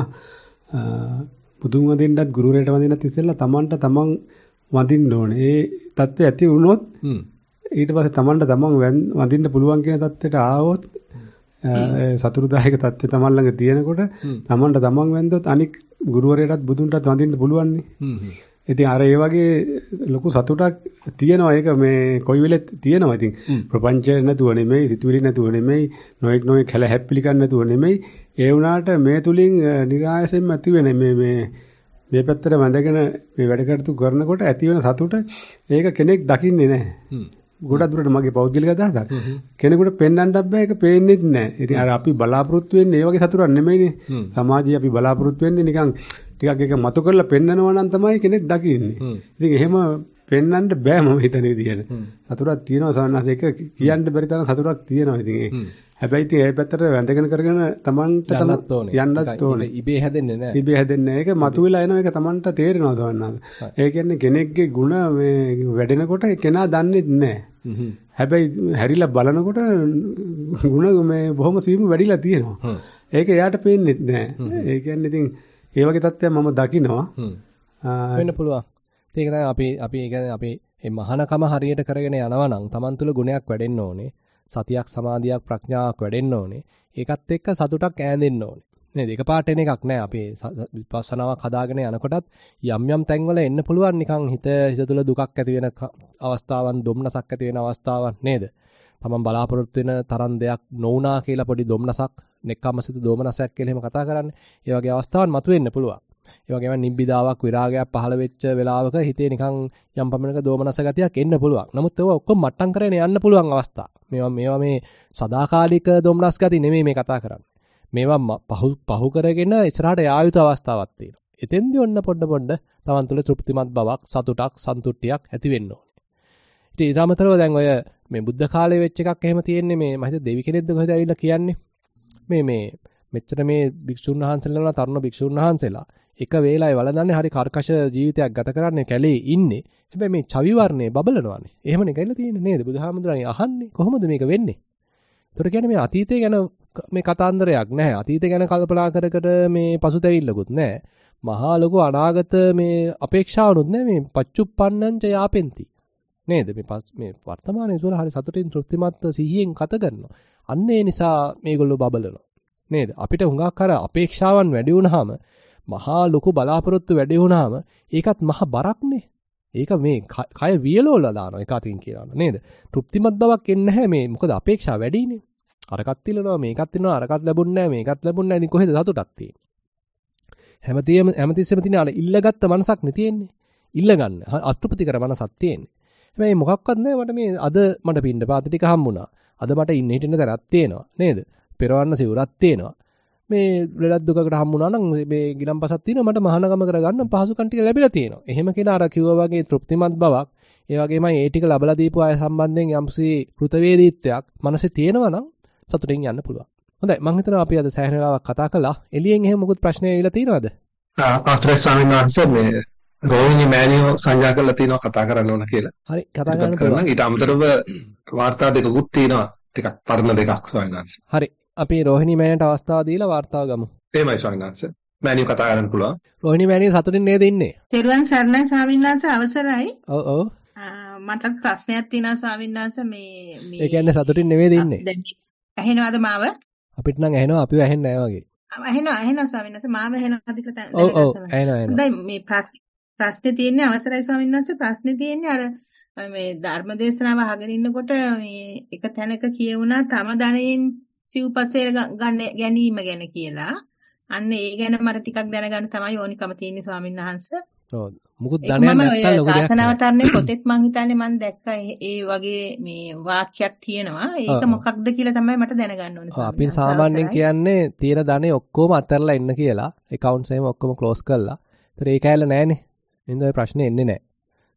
බුදුන් වදින්නත් ගුරුවරයාට වදින්නත් ඉස්සෙල්ලා තමන්ට තමන් වදින්න ඕනේ. ඒ தත්ත්වය ඇති වුණොත් ඊට පස්සේ තමන්ට තමන් වදින්න පුළුවන් කියන தත්ත්වයට ආවොත් සතුරුදායක தත්ත්වය තමන් ළඟ තියෙනකොට තමන්ට තමන් වැන්දොත් අනික් ගුරුවරයාටත් බුදුන්ටත් වදින්න පුළුවන් නේ. ඉතින් අර ඒ වගේ ලොකු සතුටක් තියෙනවා. ඒක මේ කොයි වෙලෙත් තියෙනවා. ඉතින් ප්‍රපංච නැතුව නෙමෙයි, සිතුවිලි නැතුව නෙමෙයි, නොඑක් කැල හැප්පිලි ගන්න නැතුව නෙමෙයි. ඒ වුණාට මේ තුලින් નિરાයසෙන්ම ඇති වෙන මේ පැත්තට වැඳගෙන මේ වැඩ කටයුතු කරනකොට ඇති වෙන සතුට ඒක කෙනෙක් දකින්නේ නැහැ. ගොඩක් දුරට මගේ පෞද්ගලික අදහසක්. කෙනෙකුට පෙන්වන්නත් බෑ ඒක පේන්නේත් නැහැ. ඉතින් අර අපි බලාපොරොත්තු වෙන්නේ ඒ වගේ සතුටක් නෙමෙයිනේ. සමාජයේ අපි බලාපොරොත්තු වෙන්නේ නිකන් ටිකක් එක මතු කරලා පෙන්නනවා නම් තමයි කෙනෙක් දකින්නේ. ඉතින් එහෙම පෙන්වන්න බෑ මම හිතන විදියට. සතුටක් තියෙනවා සවන්නත් ඒක කියන්න බැරි තරම් සතුටක් තියෙනවා. ඉතින් හැබැයි ඉතින් ඒ පැත්තට වැඳගෙන කරගෙන තමන්ට යන්නත් ඕනේ. ඉබේ හැදෙන්නේ නැහැ. ඉබේ හැදෙන්නේ නැහැ. ඒක මතුවෙලා එනවා ඒක තමන්ට තේරෙනවා සවන්නත්. ඒ කියන්නේ කෙනෙක්ගේ ಗುಣ මේ වැඩෙනකොට කෙනා දන්නේ නැහැ. හැබැයි හැරිලා බලනකොට ಗುಣ මේ බොහොම සීමු වැඩිලා තියෙනවා. ඒක එයාට පේන්නේ නැහැ. ඒ කියන්නේ ඉතින් ඒ වගේ තත්ත්වයක් මම දකිනවා. වෙන්න පුළුවන්. ඒක තමයි අපි කියන්නේ අපි මේ මහානකම හරියට කරගෙන යනවා නම් Taman තුල ගුණයක් වැඩෙන්න ඕනේ. සතියක් සමාධියක් ප්‍රඥාවක් වැඩෙන්න ඕනේ. ඒකත් එක්ක සතුටක් ඈඳෙන්න ඕනේ. නේද? එකපාරට එන එකක් නෑ. අපි විපස්සනාවක් හදාගෙන යනකොටත් යම් තැන්වල එන්න පුළුවන් නිකන් හිත තුල දුකක් ඇති වෙන අවස්ථාවන්, දුම්නසක් ඇති වෙන අවස්ථාවන් නේද? Taman බලාපොරොත්තු වෙන තරම් දෙයක් නොවුනා කියලා පොඩි දුම්නසක්, නෙක්ඛම්මසිත දෝමනසයක් කියලා එහෙම කතා කරන්නේ. ඒ වගේ අවස්ථාවන් මතුවෙන්න පුළුවන්. ඒ වගේම නිබ්බිදාවක් විරාගයක් පහළ වෙච්ච වෙලාවක හිතේ නිකන් යම් පමණක දෝමනස ගතියක් එන්න පුළුවන්. නමුත් ඒවා ඔක්කොම මට්ටම් කරගෙන යන්න පුළුවන් අවස්ථා. මේවා මේ සදාකාලික දෝමනස් ගති නෙමෙයි මේ කතා කරන්නේ. මේවා පහු කරගෙන ඉස්සරහට යා යුතු අවස්ථාවක් තියෙනවා. එතෙන්දී ඔන්න පොඩ Taman තුළ තෘප්තිමත් බවක්, සතුටක්, සන්තුෂ්ටියක් ඇති වෙන්න ඕනේ. ඉතින් ඊට අමතරව දැන් ඔය මේ බුද්ධ කාලයේ වෙච්ච එකක් එහෙම තියෙන්නේ මේ මම හිතුවේ දෙවි කෙනෙක්ද කොහෙද ඇවිල්ලා කියන්නේ. මේ මෙච්චර මේ භික්ෂුන් වහන්සේලා තරුණ භික්ෂුන් වහන්සේලා එක වේලාවේ වළඳන්නේ හරි කර්කශ ජීවිතයක් ගත කරන්නේ කැලේ ඉන්නේ. හැබැයි මේ චවි වර්ණේ බබලනවානේ. එහෙමනේ කියලා තියෙන්නේ නේද? බුදුහාමුදුරනේ අහන්නේ කොහොමද මේක වෙන්නේ? ඒතර කියන්නේ මේ අතීතය ගැන මේ කතාන්දරයක් නැහැ. අතීතය ගැන කල්පනා කර මේ පසුතැවිල්ලකුත් නැහැ. මහා ලොකු අනාගත මේ අපේක්ෂාවනුත් නැහැ. මේ පච්චුප්පන්නං ච යාපෙන්ති. නේද? මේ වර්තමානයේ තුල හරි සතුටින් තෘප්තිමත් සිහියෙන් ගත කරනවා. අන්න ඒ නිසා මේගොල්ලෝ බබලනවා. නේද? අපිට හුඟක් අර අපේක්ෂාවන් වැඩි වුණාම මහා ලොකු බලාපොරොත්තු වැඩි වුණාම ඒකත් මහ බරක්නේ. ඒක මේ කය වියලෝලා දානවා එක අතින් කියනවා නේද? තෘප්තිමත් බවක් එන්නේ නැහැ මේ. මොකද අපේක්ෂා වැඩිනේ. අරකට තිලනවා මේකත් තිනවා අරකට ලැබුන්නේ නැහැ මේකත් ලැබුන්නේ නැහැ. ඉතින් කොහෙද සතුටක් තියෙන්නේ? හැමතිස්සෙම තියෙන අර ඉල්ලගත්ත මනසක් නේ තියෙන්නේ. ඉල්ල ගන්න. අතෘප්ති කර මනසක් තියෙන්නේ. හැබැයි මොකක්වත් නැහැ මට මේ අද මට පින්න පාත ටික හම්බුණා. අද මට ඉන්න හිටින්න තරක් තියෙනවා නේද? පෙරවන්න සිවුරක් තියෙනවා. මේ ලෙඩක් දුකකට හම්බුණා නම් මේ ගිලම්පසක් තියෙනවා මට මහානගම කරගන්න පහසුකම් ටික ලැබිලා තියෙනවා. එහෙම කියලා අර කිව්වා වගේ තෘප්තිමත් බවක් ඒ වගේමයි ඒ ටික ලබලා දීපු අය සම්බන්ධයෙන් යම්සි කෘතවේදීත්වයක් මනසේ තියෙනවා නම් සතුටින් යන්න පුළුවන්. හොඳයි මම හිතනවා අපි අද සෑහෙන වෙලාවක් කතා කළා. එළියෙන් එහෙම මොකුත් ප්‍රශ්න ඇවිල්ලා තියෙනවද? ආස්ත්‍රේ ස්වාමීන් වහන්සේ මේ රෝහිණි මෑනියෝ සංජා කරලා තියෙනවා කතා කරන්න ඕන කියලා. හරි කතා කරන්න පුළුවන්. ඊට අමතරව වාර්තා දෙකකුත් තියෙනවා. ටිකක් පරණ දෙකක් ස්වාමීන් වහන්සේ. හරි අපි රෝහිණි මෑනියට අවස්ථාව දීලා වාර්තාව ගමු. එහෙමයි ස්වාමීන් වහන්සේ. මෑනියෝ කතා කරන්න පුළුවන්. රෝහිණි මෑනිය සතුටින් නේද ඉන්නේ? තෙරුවන් සරණයි ස්වාමීන් වහන්සේ අවසරයි. ඔව්. මටත් ප්‍රශ්නයක් තියෙනවා ස්වාමීන් වහන්සේ මේ ඒ කියන්නේ සතුටින් නෙවෙයිද ඉන්නේ? ඇහෙනවද මාව? අපිට නම් ඇහෙනවා අපිව ඇහෙන්නේ නැහැ වගේ. ඇහෙනවා ස්වාමීන් වහන්සේ මාව ඇහෙනවද කියලා ඔව් ඇහෙනවා. දැන් මේ ප්‍රශ්නේ තියෙන්නේ අවසරයි ස්වාමීන් වහන්සේ ප්‍රශ්නේ තියෙන්නේ අර මේ ධර්මදේශනාව අහගෙන ඉන්නකොට මේ එක තැනක කියවුණා තම ධනයෙන් සිව්පසේර ගැනීම ගැන කියලා. අන්න ඒ ගැන මට ටිකක් දැනගන්න තමයි ඕනිකම තියෙන්නේ ස්වාමීන් වහන්සේ. ඔව්. මුකුත් ධනයක් නැත්තම් ලොකු දෙයක්. ශාසනාවතරනේ පොතෙත් මං හිතන්නේ මං දැක්කා ඒ වගේ මේ වාක්‍යයක් තියෙනවා. ඒක මොකක්ද කියලා තමයි මට දැනගන්න ඕනේ. අපි සාමාන්‍යයෙන් කියන්නේ තියෙන ධනෙ ඔක්කොම අතහැරලා ඉන්න කියලා. accounts එහෙම ඔක්කොම close කරලා. ඒතර ඒක ඇල්ල නැහනේ. එහෙනම් ඔය ප්‍රශ්නේ එන්නේ නැහැ.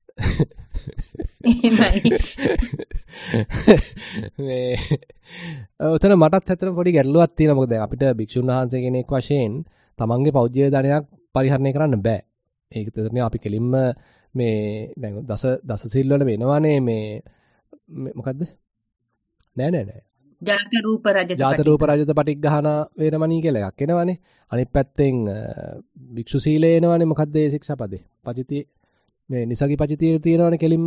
මේ උතන මටත් ඇත්තටම පොඩි ගැටලුවක් තියෙනවා. මොකද දැන් අපිට භික්ෂුන් වහන්සේ කෙනෙක් වශයෙන් තමන්ගේ පෞද්ගලික ධනයක් පරිහරණය කරන්න බෑ. ඒක තමයි අපි කෙලින්ම මේ දැන් දස සිල් වල වෙනවනේ මේ මොකද්ද? නෑ. ජාත රූප රජත පටිග්ගහන වේරමණී කියලා එකක් එනවනේ. අනිත් පැත්තෙන් භික්ෂු සීලය එනවනේ. මොකද්ද ඒ ශික්ෂාපදේ? පචිතිය මේ නිසගි පචිතිය තියෙනවනේ කෙලින්ම.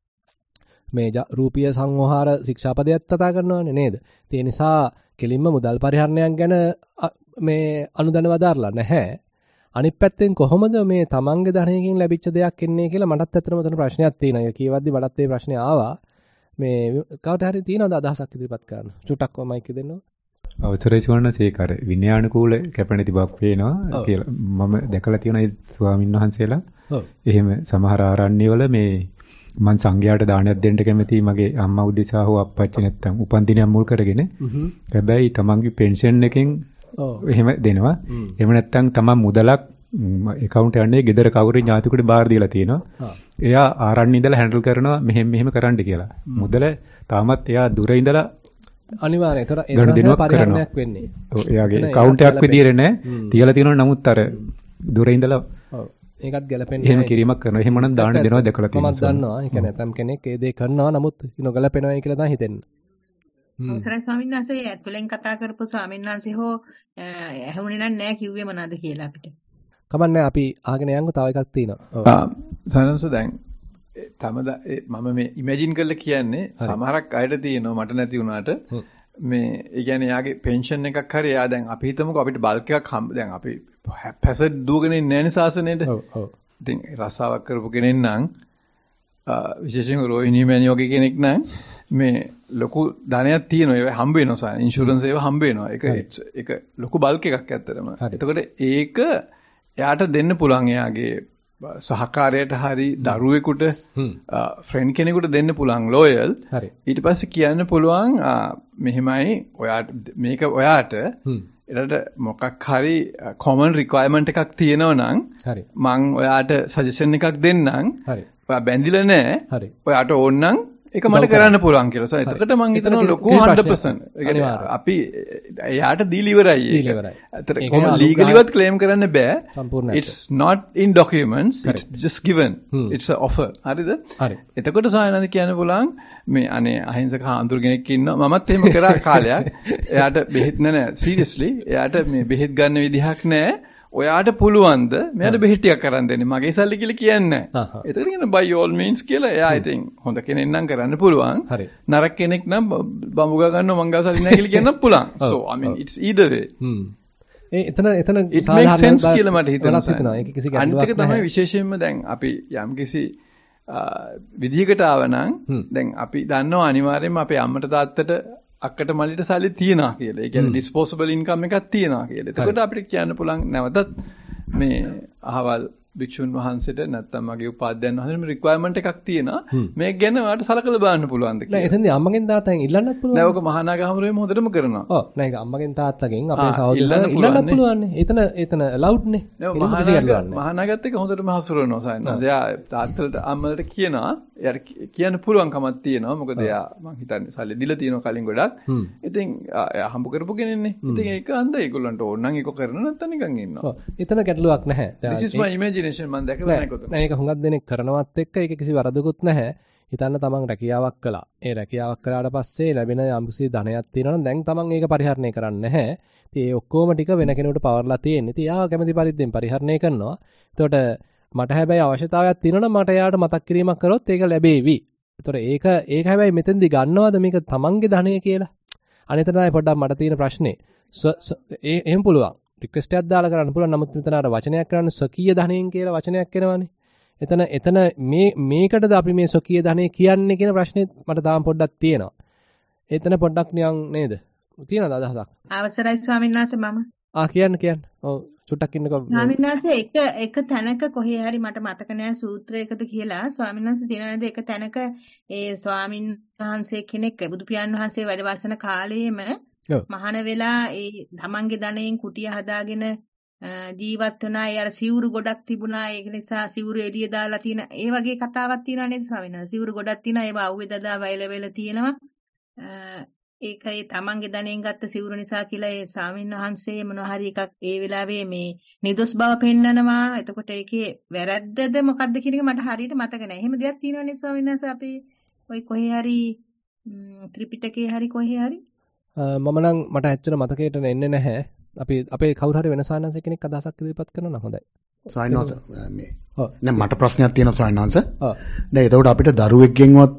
මේ රූපීය සංවහාර ශික්ෂාපදයක් කතා කරනවනේ නේද? ඒ නිසා කෙලින්ම මුදල් පරිහරණයක් ගැන මේ අනුදැන වදාරලා නැහැ. අනිත් පැත්තෙන් කොහොමද මේ තමන්ගේ ධනයකින් ලැබිච්ච දෙයක් එන්නේ කියලා මටත් ඇත්තටම උතන ප්‍රශ්නයක් තියෙනවා. ඒක කියවද්දි මටත් මේ ප්‍රශ්නේ ආවා. මේ කවට හරි තියෙනවද අදහසක් ඉදිරිපත් කරන්න? චුට්ටක් මයික් දෙන්නව. අවසරයි සුවර්ණසේක අර විනයානුකූල කැපෙනති බවක් පේනවා කියලා මම දැකලා තියෙනවා ඒ ස්වාමීන් වහන්සේලා. එහෙම සමහර ආරණ්‍යවල මේ මං සංඝයාට දානයක් දෙන්න කැමතියි මගේ අම්මා උදෙසා හෝ අප්පච්චි නැත්තම් උපන්දිනයක් මුල් කරගෙන. හැබැයි තමන්ගේ පෙන්ෂන් එකෙන් එහෙම දෙනවා. එහෙම නැත්තම් තමන් මුදලක් account යන්නේ ගෙදර කවුරු ඥාතියෙකුට බාර දීලා තියෙනවා. එයා ආරණ්‍ය ඉඳලා හැන්ඩල් කරනවා මෙහෙම කරන්න කියලා. මුදල තාමත් එයා දුර ඉඳලා අනිවාර්යයෙන්. ඒතර ඒ පරිහරණයක් වෙන්නේ. ඔව් එයාගේ account එකක් විදියට නෑ. තියලා තියෙනවා නමුත් අර දුර ඉඳලා ඔව් ඒකත් ගැලපෙන්නේ නැහැ. එහෙම කිරීමක් කරනවා. එහෙමනම් දාන්න දෙනවා දැකලා තියෙනවා. මම දන්නවා. ඒ කියන්නේ නැතම් කෙනෙක් ඒ දේ කරනවා නමුත් නොගැලපෙනවා කියලා තමයි හිතෙන්නේ. අවසරයි ස්වාමීන් වහන්සේ ඇතුලෙන් කතා කරපු ස්වාමීන් වහන්සේ හෝ ඇහුනේ නැහැ කිව්වේ මොනවද කියලා අපිට. කමන්නේ අපි අහගෙන යන්කෝ තව එකක් තියෙනවා. සනම්ස දැන් මම මේ ඉමේජින් කරලා කියන්නේ සමහරක් අයට තියෙනවා මට නැති වුණාට මේ ඒ කියන්නේ යාගේ පෙන්ෂන් එකක් හරි එයා දැන් අපි හිතමුකෝ අපිට බල්ක් එකක් දැන් අපි පැසට් දුවගෙන ඉන්නේ නැහැනේ සාසනේට. ඔව්. ඉතින් රස්සාවක් කරපු කෙනෙක් නම් විශේෂයෙන්ම රෝහිණී මෑණියෝ වගේ කෙනෙක් නම් මේ ලොකු ධනයක් තියෙනවා. ඒක හම්බ වෙනවා සාන. ඉන්ෂුරන්ස් ඒවා හම්බ වෙනවා. ඒක ලොකු බල්ක් එකක් ඇත්තටම. එතකොට ඒක එයාට දෙන්න පුළුවන් එයාගේ සහකාරයට හරි දරුවෙකුට ෆ්‍රෙන්ඩ් කෙනෙකුට දෙන්න පුළුවන් ලෝයල්. ඊට පස්සේ කියන්න පුළුවන් මෙහෙමයි ඔයාට මේක ඔයාට එතකොට මොකක් හරි common requirement එකක් තියෙනවා නම් මං ඔයාට suggestion එකක් දෙන්නම්. ඔයා බැඳිලා නැහැ. ඔයාට ඕන නම් ඒක මට කරන්න පුළුවන් කියලා. එතකොට මං හිතනවා ලොකු 100%. ඒ කියන්නේ අපි එයාට දීලා ඉවරයි ඒක. අතට කොහොම ලීගලිවත් ක්ලේම් කරන්න බෑ. It's not in documents. It's just given. It's an offer. හරිද? හරි. එතකොට සායනන්ද කියන්න පුළුවන් මේ අනේ අහිංසක හාමුදුර කෙනෙක් ඉන්නවා. මමත් එහෙම කරා කාලයක්. එයාට බෙහෙත් නෑ seriously. එයාට මේ බෙහෙත් ගන්න විදිහක් නෑ. ඔයාට පුළුවන්ද මෙයාට බෙහෙත් ටිකක් අරන් දෙන්න මගේ සල්ලි කියලා කියන්නේ නැහැ. ඒතර කියන by all means කියලා එයා ඉතින් හොඳ කෙනෙක් නම් කරන්න පුළුවන්. නරක කෙනෙක් නම් බඹුගා ගන්නවා මංගා සල්ලි නැහැ කියලා කියන්නත් පුළුවන්. So I mean it's either way. එතන සාධාරණ sense කියලා මට හිතෙනවා. ඒක කිසි ගැටලුවක් නැහැ. අනිත් එක තමයි විශේෂයෙන්ම දැන් අපි යම්කිසි විදිහකට ආවනම් දැන් අපි දන්නවා අනිවාර්යයෙන්ම අපේ අම්මට තාත්තට අක්කට මල්ලිට සල්ලි තියනවා කියලා. ඒ කියන්නේ disposable income එකක් තියනවා කියලා. එතකොට අපිට කියන්න පුළුවන් නැවතත් මේ අහවල් භික්ෂුන් වහන්සේට නැත්තම් මගේ උපාධ්‍යයන් වහන්සේට රික්වයර්මන්ට් එකක් තියෙනවා. මේක ගැන ඔයාලට සලකලා බලන්න පුළුවන්ද කියලා. නෑ එතනදී අම්මගෙන් තාත්තගෙන් ඉල්ලන්නත් පුළුවන්. නෑ ඔක මහානාගහමරුවේම හොඳටම කරනවා. ඔව් නෑ ඒක අම්මගෙන් තාත්තගෙන් අපේ සහෝදරයන් ඉල්ලන්නත් පුළුවන් නේ. එතන allowed නේ. මහානාගත් එක හොඳටම හසුරවනවා සයන්. එයා තාත්තට අම්මලට කියනවා එයාට කියන්න පුළුවන්කමක් තියෙනවා. මොකද එයා මං හිතන්නේ සල්ලි දීලා තියෙනවා කලින් ගොඩක්. ඉතින් එයා හම්බ කරපු කෙනෙන්නේ. ඉතින් ඒක හන්ද ඒගොල්ලන්ට ඕන නම් ඒක කරන නැත්නම් නිකන් ඉන්නවා. ඔව් එතන ගැටලුවක් නැහැ. This is my imagination මම දැකලා නැහැ කොතන. නෑ ඒක හුඟක් දෙනෙක් කරනවත් එක්ක ඒක කිසි වරදකුත් නැහැ. හිතන්න තමන් රැකියාවක් කළා. ඒ රැකියාවක් කළාට පස්සේ ලැබෙන යම්කිසි ධනයක් තියෙනවා නම් දැන් තමන් ඒක පරිහරණය කරන්නේ නැහැ. ඉතින් ඒ ඔක්කොම ටික වෙන කෙනෙකුට පවර්ලා තියෙන්නේ. ඉතින් යා කැමැති පරිද්දෙන් පරිහරණය කරනවා. එතකොට මට හැබැයි අවශ්‍යතාවයක් තියෙනවා නම් මට එයාට මතක් කිරීමක් කරොත් ඒක ලැබෙවි. එතකොට ඒක හැබැයි මෙතෙන්දි ගන්නවද මේක තමන්ගේ ධනය කියලා? අනිත් තමයි පොඩ්ඩක් මට තියෙන ප්‍රශ්නේ. එහෙම පුළුවන්. රික්වෙස්ට් එකක් දාලා කරන්න පුළුවන්. නමුත් මෙතන අර වචනයක් කරන්නේ ස්වකීය ධනයෙන් කියලා වචනයක් එනවනේ. එතන මේකටද අපි මේ ස්වකීය ධනය කියන්නේ කියන ප්‍රශ්නේ මට තාම පොඩ්ඩක් තියෙනවා. එතන පොඩ්ඩක් නිකන් නේද? තියෙනවද අදහසක්? අවසරයි ස්වාමීන් වහන්සේ මම කියන්න. ඔව් චුට්ටක් ඉන්නකෝ. ස්වාමීන් වහන්සේ එක තැනක කොහේ හරි මට මතක නෑ සූත්‍රයකද කියලා ස්වාමීන් වහන්සේ දිනනද එක තැනක ඒ ස්වාමීන් වහන්සේ කෙනෙක් බුදු පියාණන් වහන්සේ වැඩ වර්ෂන කාලයේම මහාන වෙලා ඒ තමන්ගේ ධනයෙන් කුටිය හදාගෙන ජීවත් වුණා. ඒ අර සිවුරු ගොඩක් තිබුණා. ඒක නිසා සිවුරු එළිය දාලා තියෙන ඒ වගේ කතාවක් තියෙනවා නේද ස්වාමීන් වහන්සේ? සිවුරු ගොඩක් තියෙනවා. ඒවා අවුවේ දදා වයල තියෙනවා. ඒක ඒ තමන්ගේ ධනෙන් ගත්ත සිවුරු නිසා කියලා ඒ ස්වාමීන් වහන්සේ මොනවා හරි එකක් ඒ වෙලාවේ මේ නිදොස් බව පෙන්නනවා. එතකොට ඒකේ වැරද්දද මොකද්ද කියන එක මට හරියට මතක නැහැ. එහෙම දෙයක් තියෙනවා නේද ස්වාමීන් වහන්සේ? අපි ඔය කොහේ හරි ත්‍රිපිටකේ හරි කොහේ හරි මම නම් මට ඇත්තට මතකයට එන්නේ නැහැ. අපි අපේ කවුරු හරි වෙන සායනංශ කෙනෙක් අදහසක් ඉදිරිපත් කරනවා නම් හොඳයි. සායනංශ මේ නෑ මට ප්‍රශ්නයක් තියෙනවා සායනංශ. දැන් එතකොට අපිට දරුවෙක්ගෙන්වත්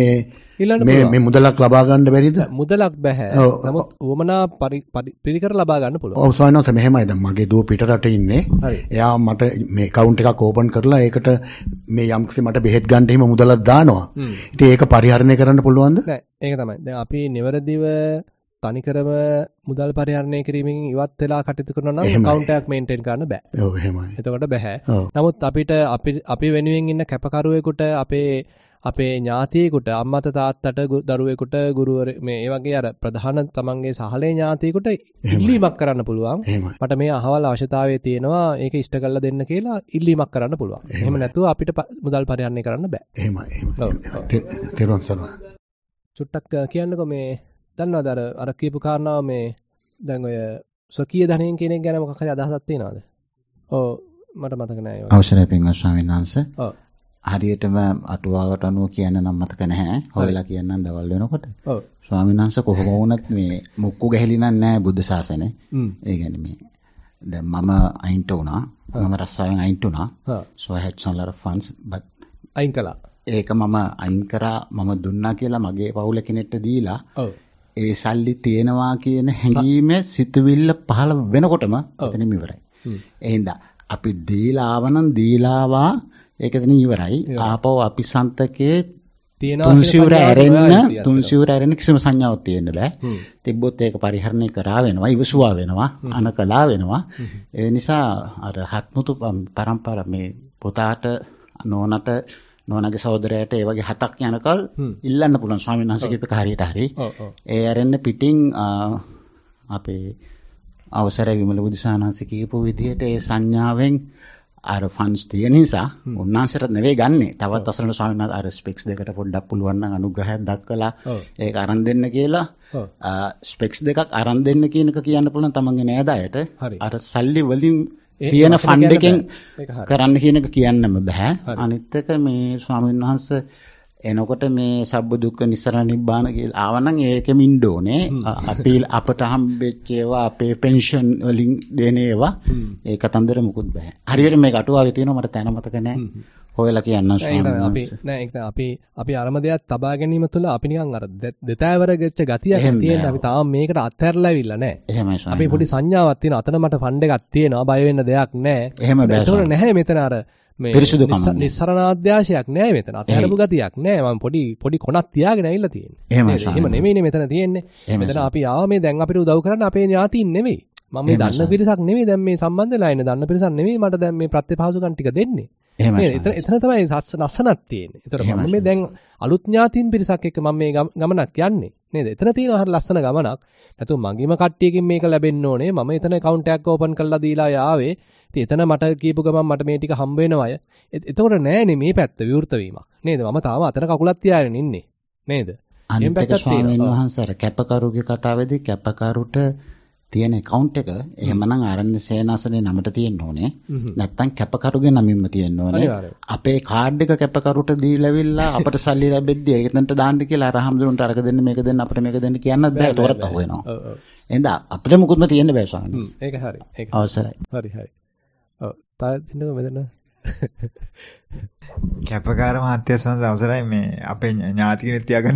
මේ මුදලක් ලබා ගන්න බැරිද? මුදලක් බෑ. නමුත් උවමනා පිරිකර ලබා ගන්න පුළුවන්. ඔව් සායනංශ මෙහෙමයි. දැන් මගේ දුව පිට රටේ ඉන්නේ. එයා මට මේ account එකක් ඕපන් කරලා ඒකට මේ යම්කිසි මට බෙහෙත් ගන්න එහෙම මුදලක් දානවා. ඉතින් ඒක පරිහරණය කරන්න පුළුවන්ද? නෑ ඒක තමයි. දැන් අපි නිවැරදිව තනිකරම මුදල් පරිහරණය කිරීමෙන් ඉවත් වෙලා කටයුතු කරනවා නම් account එකක් maintain කරන්න බෑ. ඔව් එහෙමයි. එතකොට බෑ. නමුත් අපි වෙනුවෙන් ඉන්න කැපකරුවෙකුට අපේ ඥාතියෙකුට අම්මට තාත්තට දරුවෙකුට ගුරුවරේ මේ ඒ වගේ අර ප්‍රධාන තමන්ගේ සහලේ ඥාතියෙකුට ඉල්ලීමක් කරන්න පුළුවන්. මට මේ අහවල් අවශ්‍යතාවය තියෙනවා ඒක ඉෂ්ට කරලා දෙන්න කියලා ඉල්ලීමක් කරන්න පුළුවන්. එහෙම නැතුව අපිට මුදල් පරිහරණය කරන්න බෑ. එහෙමයි. තේරුම් ගන්නවා. චුට්ටක් කියන්නකෝ මේ දන්නවද අර කියපු කාරණාව මේ දැන් ඔය සොකීය ධනයෙන් කියන එක ගැන මොකක් හරි අදහසක් තියෙනවද? ඔව් මට මතක නෑ ඒක. අවශ්‍යයි පින්වත් ස්වාමීන් වහන්සේ. ඔව්. හරියටම අටුවාවට අනුව කියන්න නම් මතක නැහැ. හොයලා කියන්නම් දවල් වෙනකොට. ඔව්. ස්වාමීන් වහන්සේ කොහොම වුණත් මේ මුක්කු ගැහිලිනක් නැහැ බුද්ධ ශාසනේ. ඒ කියන්නේ මේ දැන් මම අයින්ට වුණා. මම රස්සාවෙන් අයින්ට වුණා. So I had some lot of funds but අයින් කළා. ඒක මම අයින් කරා මම දුන්නා කියලා මගේ පවුල කෙනෙක්ට දීලා. ඔව්. ඒ සල්ලි තියෙනවා කියන හැඟීමේ සිතුවිල්ල පහළ වෙනකොටම එතනින් ඉවරයි. එහෙනම් අපි දීලා ආවනම් දීලාවා ඒක එතනින් ඉවරයි. ආපහු අපි සන්තකේ තුන්සිවුර ඇරෙන්න කිසිම සංඥාවක් තියෙන්න බෑ. තිබ්බොත් ඒක පරිහරණය කරා වෙනවා, ඉවසුවා වෙනවා, අනකලා වෙනවා. ඒ නිසා අර හත්මුතු පරම්පරාව මේ පුතාට නෝනාගේ සහෝදරයාට ඒ වගේ 7ක් යනකල් ඉල්ලන්න පුළුවන් ස්වාමීන් වහන්සේ කියපේක හරියට හරි. ඒ ඇරෙන්න පිටින් අපේ අවසරයි විමල බුදුසානහන්සේ කියපු විදිහට ඒ සංඥාවෙන් අර ෆන්ඩ්ස් තියෙන නිසා උන්වහන්සේට නෙවෙයි ගන්නෙ. තවත් අසරණ ස්වාමීන් වහන්සේ අර ස්පෙක්ස් දෙකට පොඩ්ඩක් පුළුවන් නම් අනුග්‍රහයක් දක්වලා ඒක අරන් දෙන්න කියලා ස්පෙක්ස් දෙකක් අරන් දෙන්න කියන එක කියන්න පුළුවන් තමන්ගේ නෑදෑයට. අර සල්ලි වලින් තියෙන ෆන්ඩ් එකෙන් කරන්න කියන එක කියන්නම බෑ. අනිත් එක මේ ස්වාමීන් වහන්සේ එනකොට මේ සබ්බ දුක්ඛ නිස්සරණ නිබ්බාන කියලා ආවනම් ඒකෙම ඉන්න ඕනේ. අපි අපට හම්බෙච්ච ඒවා අපේ පෙන්ෂන් වලින් දෙන ඒවා ඒ කතන්දර මුකුත් බෑ. හරියට මේක අටුවාවේ තියෙනවා මට තැන මතක නෑ. හොයලා කියන්න ස්වාමීන් වහන්සේ. නෑ ඒක අපි අරම දෙයක් තබා ගැනීම තුළ අපි නිකන් අර දෙතෑවර ගෙච්ච ගතියක් තියෙන අපි තාම මේකට අත්හැරලා ඇවිල්ලා නෑ. එහෙමයි ස්වාමීන් අපි පොඩි සංඥාවක් තියෙනවා. අතන මට ෆන්ඩ් එකක් තියෙනවා. බය වෙන්න දෙයක් නෑ. එහෙම බෑ. ඒක නැහැ මෙතන අර මේ නිස්සරණාධ්‍යාශයක් නෑ මෙතන. අත්හැරපු ගතියක් නෑ. මම පොඩි කොනක් තියාගෙන ඇවිල්ලා තියෙන්නේ. එහෙම නෙමෙයිනේ මෙතන තියෙන්නේ. මෙතන අපි ආව මේ දැන් අපිට උදව් කරන්න අපේ ඥාතීන් නෙමෙයි. මම මේ දන්න පිරිසක් නෙමෙයි දැන් මේ සම්බන්ධ වෙලා ඉන්නේ. දන්න පිරිසක් නෙමෙයි මට දැන් මේ ප්‍රත්‍යපහසුකම් ටික දෙන්නේ. එතන තමයි නස්සනක් තියෙන්නේ. ඒතර මම මේ දැන් අලුත් ඥාතීන් පිරිසක් එක්ක මම මේ ගමනක් යන්නේ. නේද? එතන තියෙනවා හරි ලස්සන ගමනක්. නැතු මගීම කට්ටියකින් මේක ලැබෙන්න ඕනේ. මම එතන account එකක් open කරලා දීලා ආවේ. ඉතින් එතන මට කියපු ගමන් මට මේ ටික හම්බ වෙනවය. එතකොට නෑනේ මේ පැත්ත විවෘත වීමක්. නේද? මම තාම අතන කකුලක් තියාගෙන ඉන්නේ. නේද? අනිත් එක ස්වාමීන් වහන්සේ කැපකරුගේ කතාවේදී කැපකරුට තියෙන account එක එහෙමනම් ආරණ්‍ය සේනාසනේ නමට තියෙන්න ඕනේ. නැත්තම් කැපකරුගේ නමින්ම තියෙන්න ඕනේ. අපේ කාඩ් එක කැපකරුට දීලාවිල්ලා අපට සල්ලි ලැබෙද්දී ඒකෙන්ට දාන්න කියලා අර හැමදෙරුන්ට අරක දෙන්න මේක දෙන්න අපිට මේක දෙන්න කියන්නත් බෑ. ඒතරත් අහු වෙනවා. එහෙනම් අපිට මුකුත්ම තියෙන්න බෑ ස්වාමීන් වහන්සේ. ඒක හරි. ඒක අවසරයි. හරි. ඔව්. තාත්තිනක මෙතන කැපකාර මහත්තයා සංස අවසරයි මේ අපේ ඥාති කෙනෙක් තියාගන්න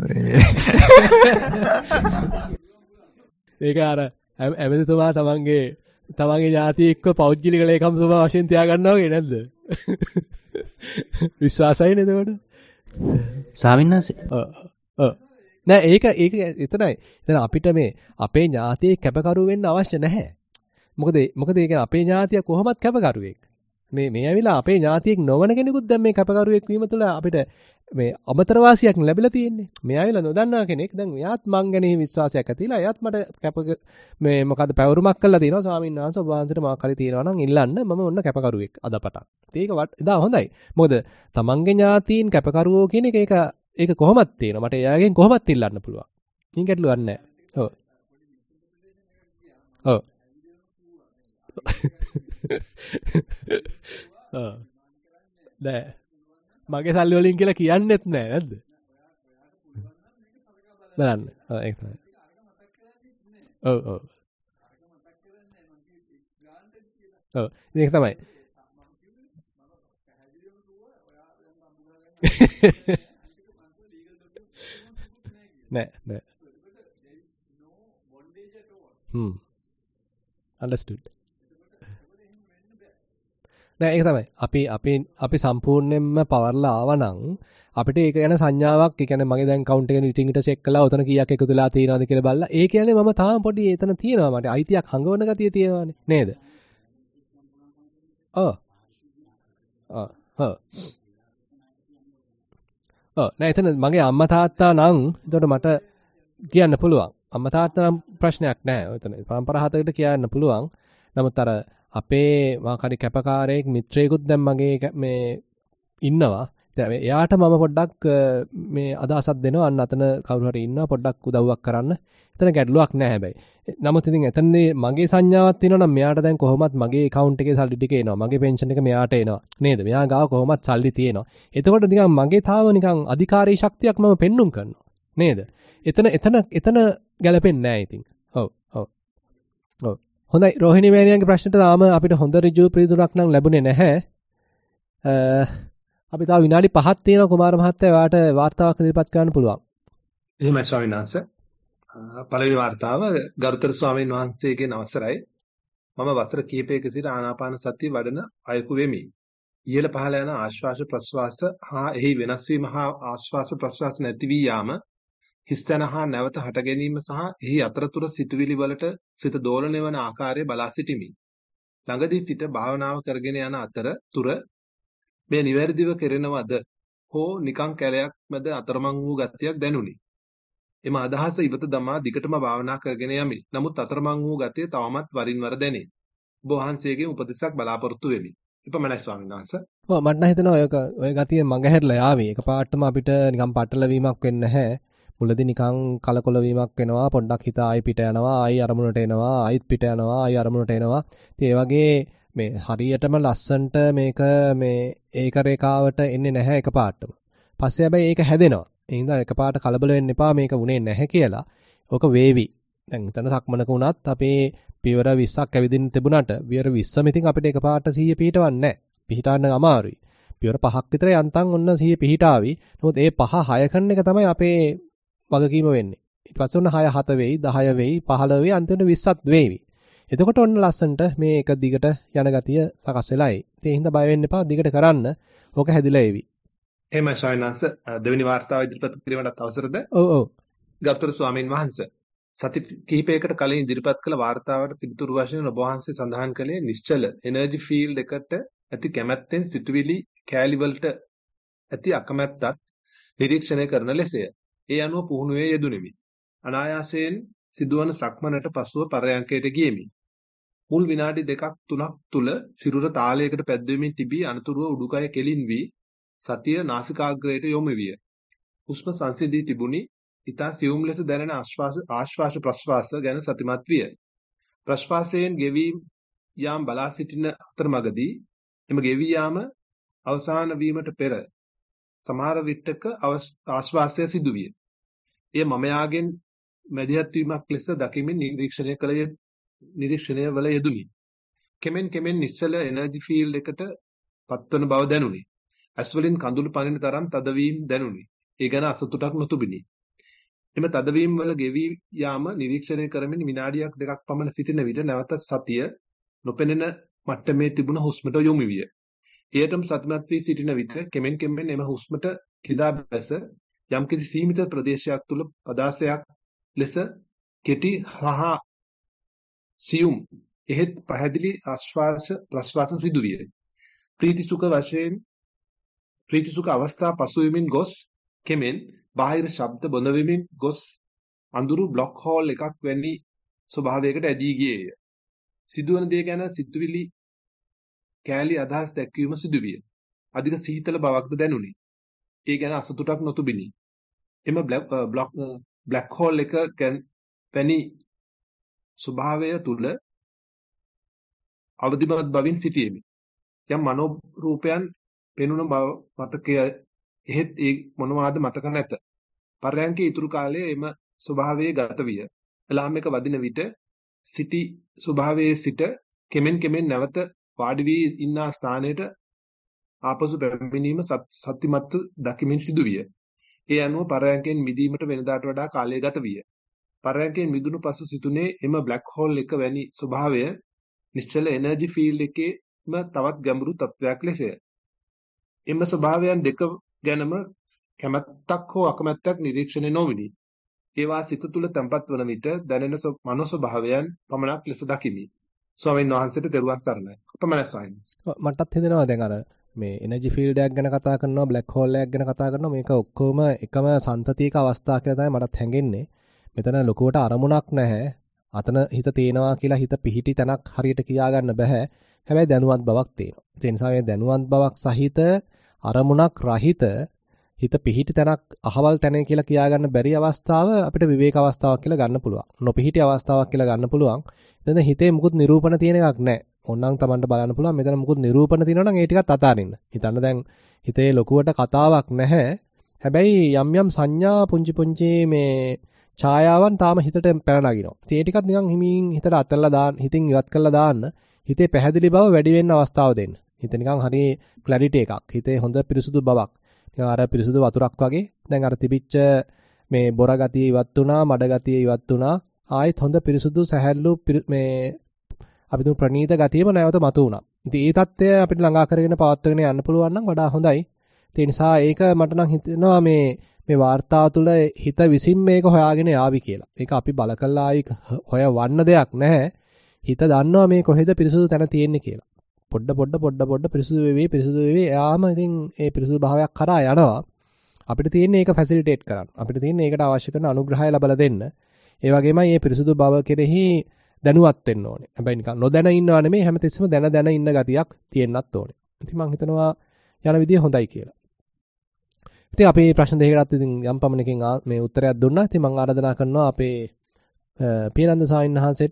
ඒක අර ඇමතිතුමා තමන්ගේ ඥාති එක්ක පෞද්ගලික ලේකම්තුමා වශයෙන් තියාගන්නවා වගේ නැද්ද? විශ්වාසයි නේද එතකොට? ස්වාමීන් වහන්සේ. නෑ ඒක එතනයි. එතන අපිට මේ අපේ ඥාතියේ කැපකරු වෙන්න අවශ්‍ය නැහැ. මොකද ඒක අපේ ඥාතිය කොහොමත් කැපකරුවෙක්. මේ ඇවිල්ලා අපේ ඥාතියෙක් නොවන කෙනෙකුත් දැන් මේ කැපකරුවෙක් වීම තුළ අපිට මේ අමතර වාසියක් ලැබිලා තියෙන්නේ. මේ ඇවිල්ලා නොදන්නා කෙනෙක් දැන් එයාත් මං ගැන විශ්වාසයක් ඇතිලා එයාත් මට මේ මොකද්ද පැවරුමක් කළා තියෙනවා ස්වාමීන් වහන්සේ ඔබ වහන්සේට මොකක් හරි තියෙනවා නම් ඉල්ලන්න මම ඔන්න කැපකරුවෙක් අදපටන්. ඒක එදා හොඳයි. මොකද තමන්ගේ ඥාතීන් කැපකරුවෝ කියන එක ඒක කොහොමත් තියෙනවා. මට එයාගෙන් කොහොමත් ඉල්ලන්න පුළුවන්. කින් ගැටලුවක් නැහැ. ඔව්. ඔව්. නෑ මගේ සල්ලි වලින් කියලා කියන්නෙත් නෑ නේද? බලන්න. ඔව් ඒක තමයි. ඔව්. ඔව් ඒක තමයි. නෑ. Understood. නෑ ඒක තමයි. අපි සම්පූර්ණයෙන්ම පවර්ලා ආවනම් අපිට ඒක ගැන සංඥාවක්, ඒ කියන්නේ මගේ දැන් account එක ඉටින් ඉට චෙක් කළා උතන කීයක් එකතු වෙලා තියෙනවද කියලා බලලා ඒ කියන්නේ මම තාම පොඩි එතන තියෙනවා මට අයිතියක් හංගවන ගතිය තියෙනවානේ නේද? නෑ එතන මගේ අම්මා තාත්තා නම් එතකොට මට කියන්න පුළුවන්. අම්මා තාත්තා නම් ප්‍රශ්නයක් නෑ. එතන පරම්පරා හතකට කියන්න පුළුවන්. නමුත් අර අපේ මාකරි කැපකාරයෙක් මිත්‍රයෙකුත් දැන් මගේ මේ ඉන්නවා. එයාට මම පොඩ්ඩක් මේ අදහසක් දෙනවා අන්න අතන කවුරු හරි ඉන්නවා පොඩ්ඩක් උදව්වක් කරන්න. එතන ගැටලුවක් නැහැ හැබැයි. නමුත් ඉතින් එතනදී මගේ සංඥාවක් තියෙනවා නම් මෙයාට දැන් කොහොමත් මගේ account එකේ සල්ලි ටික එනවා. මගේ pension එක මෙයාට එනවා. නේද? මෙයා ගාව කොහොමත් සල්ලි තියෙනවා. එතකොට නිකන් මගේ තාම නිකන් අධිකාරී ශක්තියක් මම පෙන්눔 කරනවා. නේද? එතන ගැලපෙන්නේ නැහැ ඉතින්. ඔව්. හොඳයි රෝහිණී මෑණියන්ගේ ප්‍රශ්නට තාම අපිට හොඳ ඍජු පිළිතුරක් නම් ලැබුණේ නැහැ. අපි තව විනාඩි 5ක් තියෙනවා කුමාර මහත්තයා ඔයාට වාර්තාවක් ඉදිරිපත් කරන්න පුළුවන්. එහෙමයි ස්වාමීන් වහන්සේ. පළවෙනි වාර්තාව ගරුතර ස්වාමීන් වහන්සේගෙන් අවසරයි. මම වසර කිහිපයක සිට ආනාපාන සතිය වඩන අයෙකු වෙමි. ඉහළ පහළ යන ආශ්වාස ප්‍රශ්වාස හා එහි වෙනස් වීම හා ආශ්වාස ප්‍රශ්වාස නැති වී යාම හිස්තන හා නැවත හට ගැනීම සහ එහි අතරතුර සිතුවිලි වලට සිත දෝලණය වන ආකාරය බලා සිටිමි. ළඟදී සිට භාවනාව කරගෙන යන අතරතුර මේ නිවැරදිව කෙරෙනවද හෝ නිකං කැලයක් මැද අතරමං වූ ගතියක් දැනුනි. එම අදහස ඉවත දමා දිගටම භාවනා කරගෙන යමි. නමුත් අතරමං වූ ගතිය තවමත් වරින් වර දැනේ. ඔබ වහන්සේගෙන් උපදෙසක් බලාපොරොත්තු වෙමි. එපමණයි ස්වාමීන් වහන්සේ. ඔව් මට නම් හිතෙනවා ඔය ගතිය මගහැරලා යාවි. එකපාරටම අපිට නිකන් පටල වීමක් වෙන්නේ නැහැ. මුලදී නිකන් කලකොල වීමක් වෙනවා. පොඩ්ඩක් හිත ආයි පිට යනවා. ආයි අරමුණට එනවා. ආයිත් පිට යනවා. ආයි අරමුණට එනවා. ඉතින් ඒ වගේ මේ හරියටම ලස්සන්ට මේක මේ ඒක රේඛාවට එන්නේ නැහැ එකපාරටම. පස්සේ හැබැයි ඒක හැදෙනවා. ඒ හින්දා එකපාරට කලබල වෙන්න එපා මේක වුණේ නැහැ කියලා. ඕක වේවි. දැන් හිතන සක්මනක වුණත් අපේ පියවර 20ක් ඇවිදින්න තිබුණාට පියවර 20ම ඉතින් අපිට එකපාරට 100 පිහිටවන්නේ නැහැ. පිහිටවන්න අමාරුයි. පියවර 5ක් විතර යන්තම් ඔන්න 100 පිහිටාවි. නමුත් ඒ 5 6 කරන එක තමයි අපේ වගකීම වෙන්නේ. ඊට පස්සේ ඔන්න 6 7 වෙයි 10 වෙයි 15 වෙයි අන්තිමට 20ක් වෙවි. එතකොට ඔන්න ලස්සන්ට මේ එක දිගට යන ගතිය සකස් වෙලා එයි. ඒ හින්දා බය වෙන්න එපා දිගට කරන්න. ඕක හැදිලා එවි. එහෙමයි ස්වාමීන් දෙවෙනි වාර්තාව ඉදිරිපත් කිරීමට අවසරද? ඔව්. ගරුතර ස්වාමීන් වහන්සේ සති කිහිපයකට කලින් ඉදිරිපත් කළ වාර්තාවට පිළිතුරු වශයෙන් ඔබ වහන්සේ සඳහන් කළේ නිශ්චල එනර්ජි ෆීල්ඩ් එකට ඇති කැමැත්තෙන් සිතුවිලි කෑලි වලට ඇති අකමැත්තත් නිරීක්ෂණය කරන ලෙසය. ඒ අනුව පුහුණුවේ යෙදුණෙමි. අනායාසයෙන් සිදුවන සක්මනට පසුව පරයන්කයට ගියෙමි. මුල් විනාඩි 2ක් 3ක් තුල සිරුර තාලයකට පැද්දෙමින් තිබී අනතුරුව උඩුකය කෙලින් වී සතිය නාසිකාග්‍රයට යොමු විය. හුස්ම සංසිඳී තිබුණි. ඊතා සියුම් ලෙස දැනෙන ආශ්වාස ප්‍රශ්වාස ගැන සතිමත් විය. ප්‍රශ්වාසයෙන් ගෙවීම් යාම් බලා සිටින අතරමඟදී එම ගෙවී යාම අවසාන වීමට පෙර සමහර විටක ආශ්වාසය සිදුවිය. එය මම යාගෙන් මැදිහත් වීමක් ලෙස දකිමින් නිරීක්ෂණය වල යෙදුනි. කෙමෙන් නිශ්චල එනර්ජි ෆීල්ඩ් එකට පත්වන බව දැනුනි. ඇස් වලින් කඳුළු පනින තරම් තදවීම දැනුනි. ඒ ගැන අසතුටක් නොතිබුණි. එම තදවීම වල ගෙවී යාම නිරීක්ෂණය කරමින් විනාඩියක් 2ක් පමණ සිටින විට නැවත සතිය නොපෙනෙන මට්ටමේ තිබුණ හුස්මට යොමු විය. එයටම සතිමත් වී සිටින විට කෙමෙන් එම හුස්මට කිදා බැස යම්කිසි සීමිත ප්‍රදේශයක් තුල පදාසයක් ලෙස කෙටි සහ සියුම් එහෙත් පැහැදිලි ආශ්වාස ප්‍රශ්වාස සිදුවිය. ප්‍රීති සුඛ අවස්ථා පසුවෙමින් ගොස් කෙමෙන් බාහිර ශබ්ද බොඳ වෙමින් ගොස් අඳුරු බ්ලොක් හෝල් එකක් වැනි ස්වභාවයකට ඇදී ගියේය. සිදුවන දේ ගැන සිතුවිලි කෑලි අදහස් දැක්වීම සිදුවිය. අධික සීතල බවක්ද දැනුනි. ඒ ගැන අසතුටක් නොතිබිනි. එම බ්ලැක් හෝල් එක වැනි ස්වභාවය තුල අවදිමත් බවින් සිටියෙමි. යම් මනෝරූපයන් පෙනුන බව මතකය එහෙත් ඒ මොනවාද මතක නැත. පර්යංකේ ඉතුරු කාලයේ එම ස්වභාවයේ ගත විය. එලාම් එක වදින විට සිටි ස්වභාවයේ සිට කෙමෙන් නැවත වාඩි වී ඉන්න ස්ථානයට ආපසු පැමිණීම සත්‍යමත් දකිමින් සිදුවිය. ඒ අනුව පර්යංකෙන් මිදීමට වෙනදාට වඩා කාලය ගත විය. පර්යංකෙන් මිදුණු පසු සිටුනේ එම බ්ලැක් හෝල් එක වැනි ස්වභාවය නිශ්චල එනර්ජි ෆීල්ඩ් එකේම තවත් ගැඹුරු තත්වයක් ලෙසය. එම ස්වභාවයන් දෙක ගැනම කැමැත්තක් හෝ අකමැත්තක් නිරීක්ෂණය නොවිනි. ඒවා සිත තුළ තැම්පත් වන විට දැනෙන මනෝ ස්වභාවයන් පමණක් ලෙස දකිමි. ස්වාමීන් වහන්සේට තෙරුවන් සරණයි. අපමණයි ස්වාමීන්. මටත් හිතෙනවා දැන් අර මේ එනර්ජි ෆීල්ඩ් එකක් ගැන කතා කරනවා, බ්ලැක් හෝල් එකක් ගැන කතා කරනවා, මේක ඔක්කොම එකම සන්තතියක අවස්ථා කියලා තමයි මටත් හැඟෙන්නේ. මෙතන ලොකුවට අරමුණක් නැහැ. අතන හිත තේනවා කියලා හිත පිහිටි තැනක් හරියට කියා ගන්න බෑ. හැබැයි දැනුවත් බවක් තියෙනවා. ඒ නිසා මේ දැනුවත් බවක් සහිත අරමුණක් රහිත හිත පිහිටි තැනක් අහවල් තැන කියලා කියා ගන්න බැරි අවස්ථාව අපිට විවේක අවස්ථාවක් කියලා ගන්න පුළුවන්. නොපිහිටි අවස්ථාවක් කියලා ගන්න පුළුවන්. එතන හිතේ මුකුත් නිරූපණ තියෙන එකක් නැහැ. ඕනනම් Tamanට බලන්න පුළුවන් මෙතන මුකුත් නිරූපණ තියෙනවා නම් ඒ ටිකත් අතාරින්න. හිතන්න දැන් හිතේ ලොකුවට කතාවක් නැහැ. හැබැයි යම් සංඥා පුංචි මේ ඡායාවන් තාම හිතට පැන නගිනවා. ඒ ටිකත් නිකන් හිමින් හිතට අතල්ලා දාන්න, හිතින් ඉවත් කරලා දාන්න. හිතේ පැහැදිලි බව වැඩි වෙන්න අවස්ථාව දෙන්න. හිත නිකන් හරි ක්ලැරිටි එකක්. හිතේ හොඳ පිරිසුදු බවක්. නිකන් අර පිරිසුදු වතුරක් වගේ. දැන් අර තිබිච්ච මේ බොර ගතිය ඉවත් වුණා, මඩ ගතිය ඉවත් වුණා. ආයෙත් හොඳ පිරිසුදු සැහැල්ලු මේ අපි තුන් ප්‍රණීත ගතියම නැවත මතු වුණා. ඉතින් ඒ தත්ත්වය අපිට ළඟා කරගෙන පවත්වාගෙන යන්න පුළුවන් නම් වඩා හොඳයි. ඒ නිසා ඒක මට නම් හිතෙනවා මේ වාර්තාව තුළ හිත විසින් මේක හොයාගෙන යාවි කියලා. ඒක අපි බල කළා හොයවන්න දෙයක් නැහැ. හිත දන්නවා මේ කොහෙද පිරිසුදු තැන තියෙන්නේ කියලා. පොඩ පිරිසුදු වෙවි එයාම ඉතින් ඒ පිරිසුදු භාවයක් කරා යනවා. අපිට තියෙන්නේ ඒක ෆැසිලිටේට් කරන්න. අපිට තියෙන්නේ ඒකට අවශ්‍ය කරන අනුග්‍රහය ලබා දෙන්න. ඒ වගේමයි මේ පිරිසුදු බව කෙරෙහි දැනුවත් වෙන්න ඕනේ. හැබැයි නිකන් නොදැන ඉන්නව නෙමෙයි හැමතිස්සෙම දැන ඉන්න ගතියක් තියෙන්නත් ඕනේ. ඉතින් මම හිතනවා යන විදිය හොඳයි කියලා. ඉතින් අපේ ප්‍රශ්න දෙකකටත් ඉතින් යම් පමණකින් මේ උත්තරයක් දුන්නා. ඉතින් මම ආරාධනා කරනවා අපේ පියනන්ද ස්වාමීන් වහන්සේට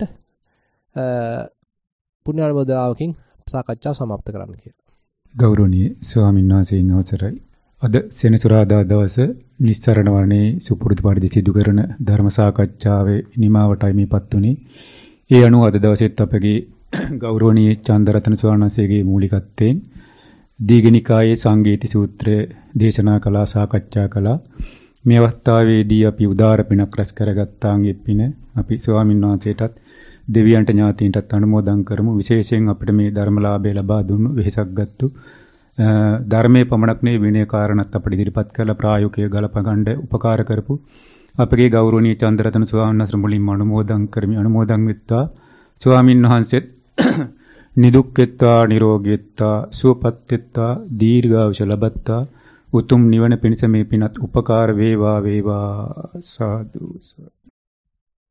පුණ්‍යානුමෝදනාවකින් සාකච්ඡාව સમાપ્ત කරන්න කියලා. ගෞරවනීය ස්වාමීන් වහන්සේගෙන් අවසරයි. අද සෙනසුරාදා දවස නිස්සරණ වරණේ සුපුරුදු පරිදි සිදු කරන ධර්ම සාකච්ඡාවේ නිමාවටයි මේපත් උනේ. ඒ අනුව අද දවසෙත් අපගේ ගෞරවනීය චන්දරතන ස්වාමීන් වහන්සේගේ මූලිකත්වයෙන් දීඝනිකායේ සංගීති සූත්‍රය දේශනා කළා, සාකච්ඡා කළා. මේ අවස්ථාවේදී අපි උදාර පිනක් රැස් කරගත්තාන්ගේ පින අපි ස්වාමීන් වහන්සේටත් දෙවියන්ට ඥාතීන්ටත් අනුමෝදන් කරමු. විශේෂයෙන් අපිට මේ ධර්මලාභය ලබා දුන්නු වෙහෙසක් ගත්තු ධර්මයේ පමණක් නෙවෙයි විනය කාරණාත් අපිට ඉදිරිපත් කරලා ප්‍රායෝගිකව ගලපගන්න උපකාර කරපු අපගේ ගෞරවනීය චන්දරතන ස්වාමීන් වහන්සේ මුලින්ම අනුමෝදන් කරමි. අනුමෝදන් වෙත්තා ස්වාමීන් වහන්සේත් නිදුක් වෙත්තා, නිරෝගී වෙත්තා, සුවපත් වෙත්තා, දීර්ඝායුෂ ලබත්තා, උතුම් නිවන පිණිස මේ පිනත් උපකාර වේවා සාදු.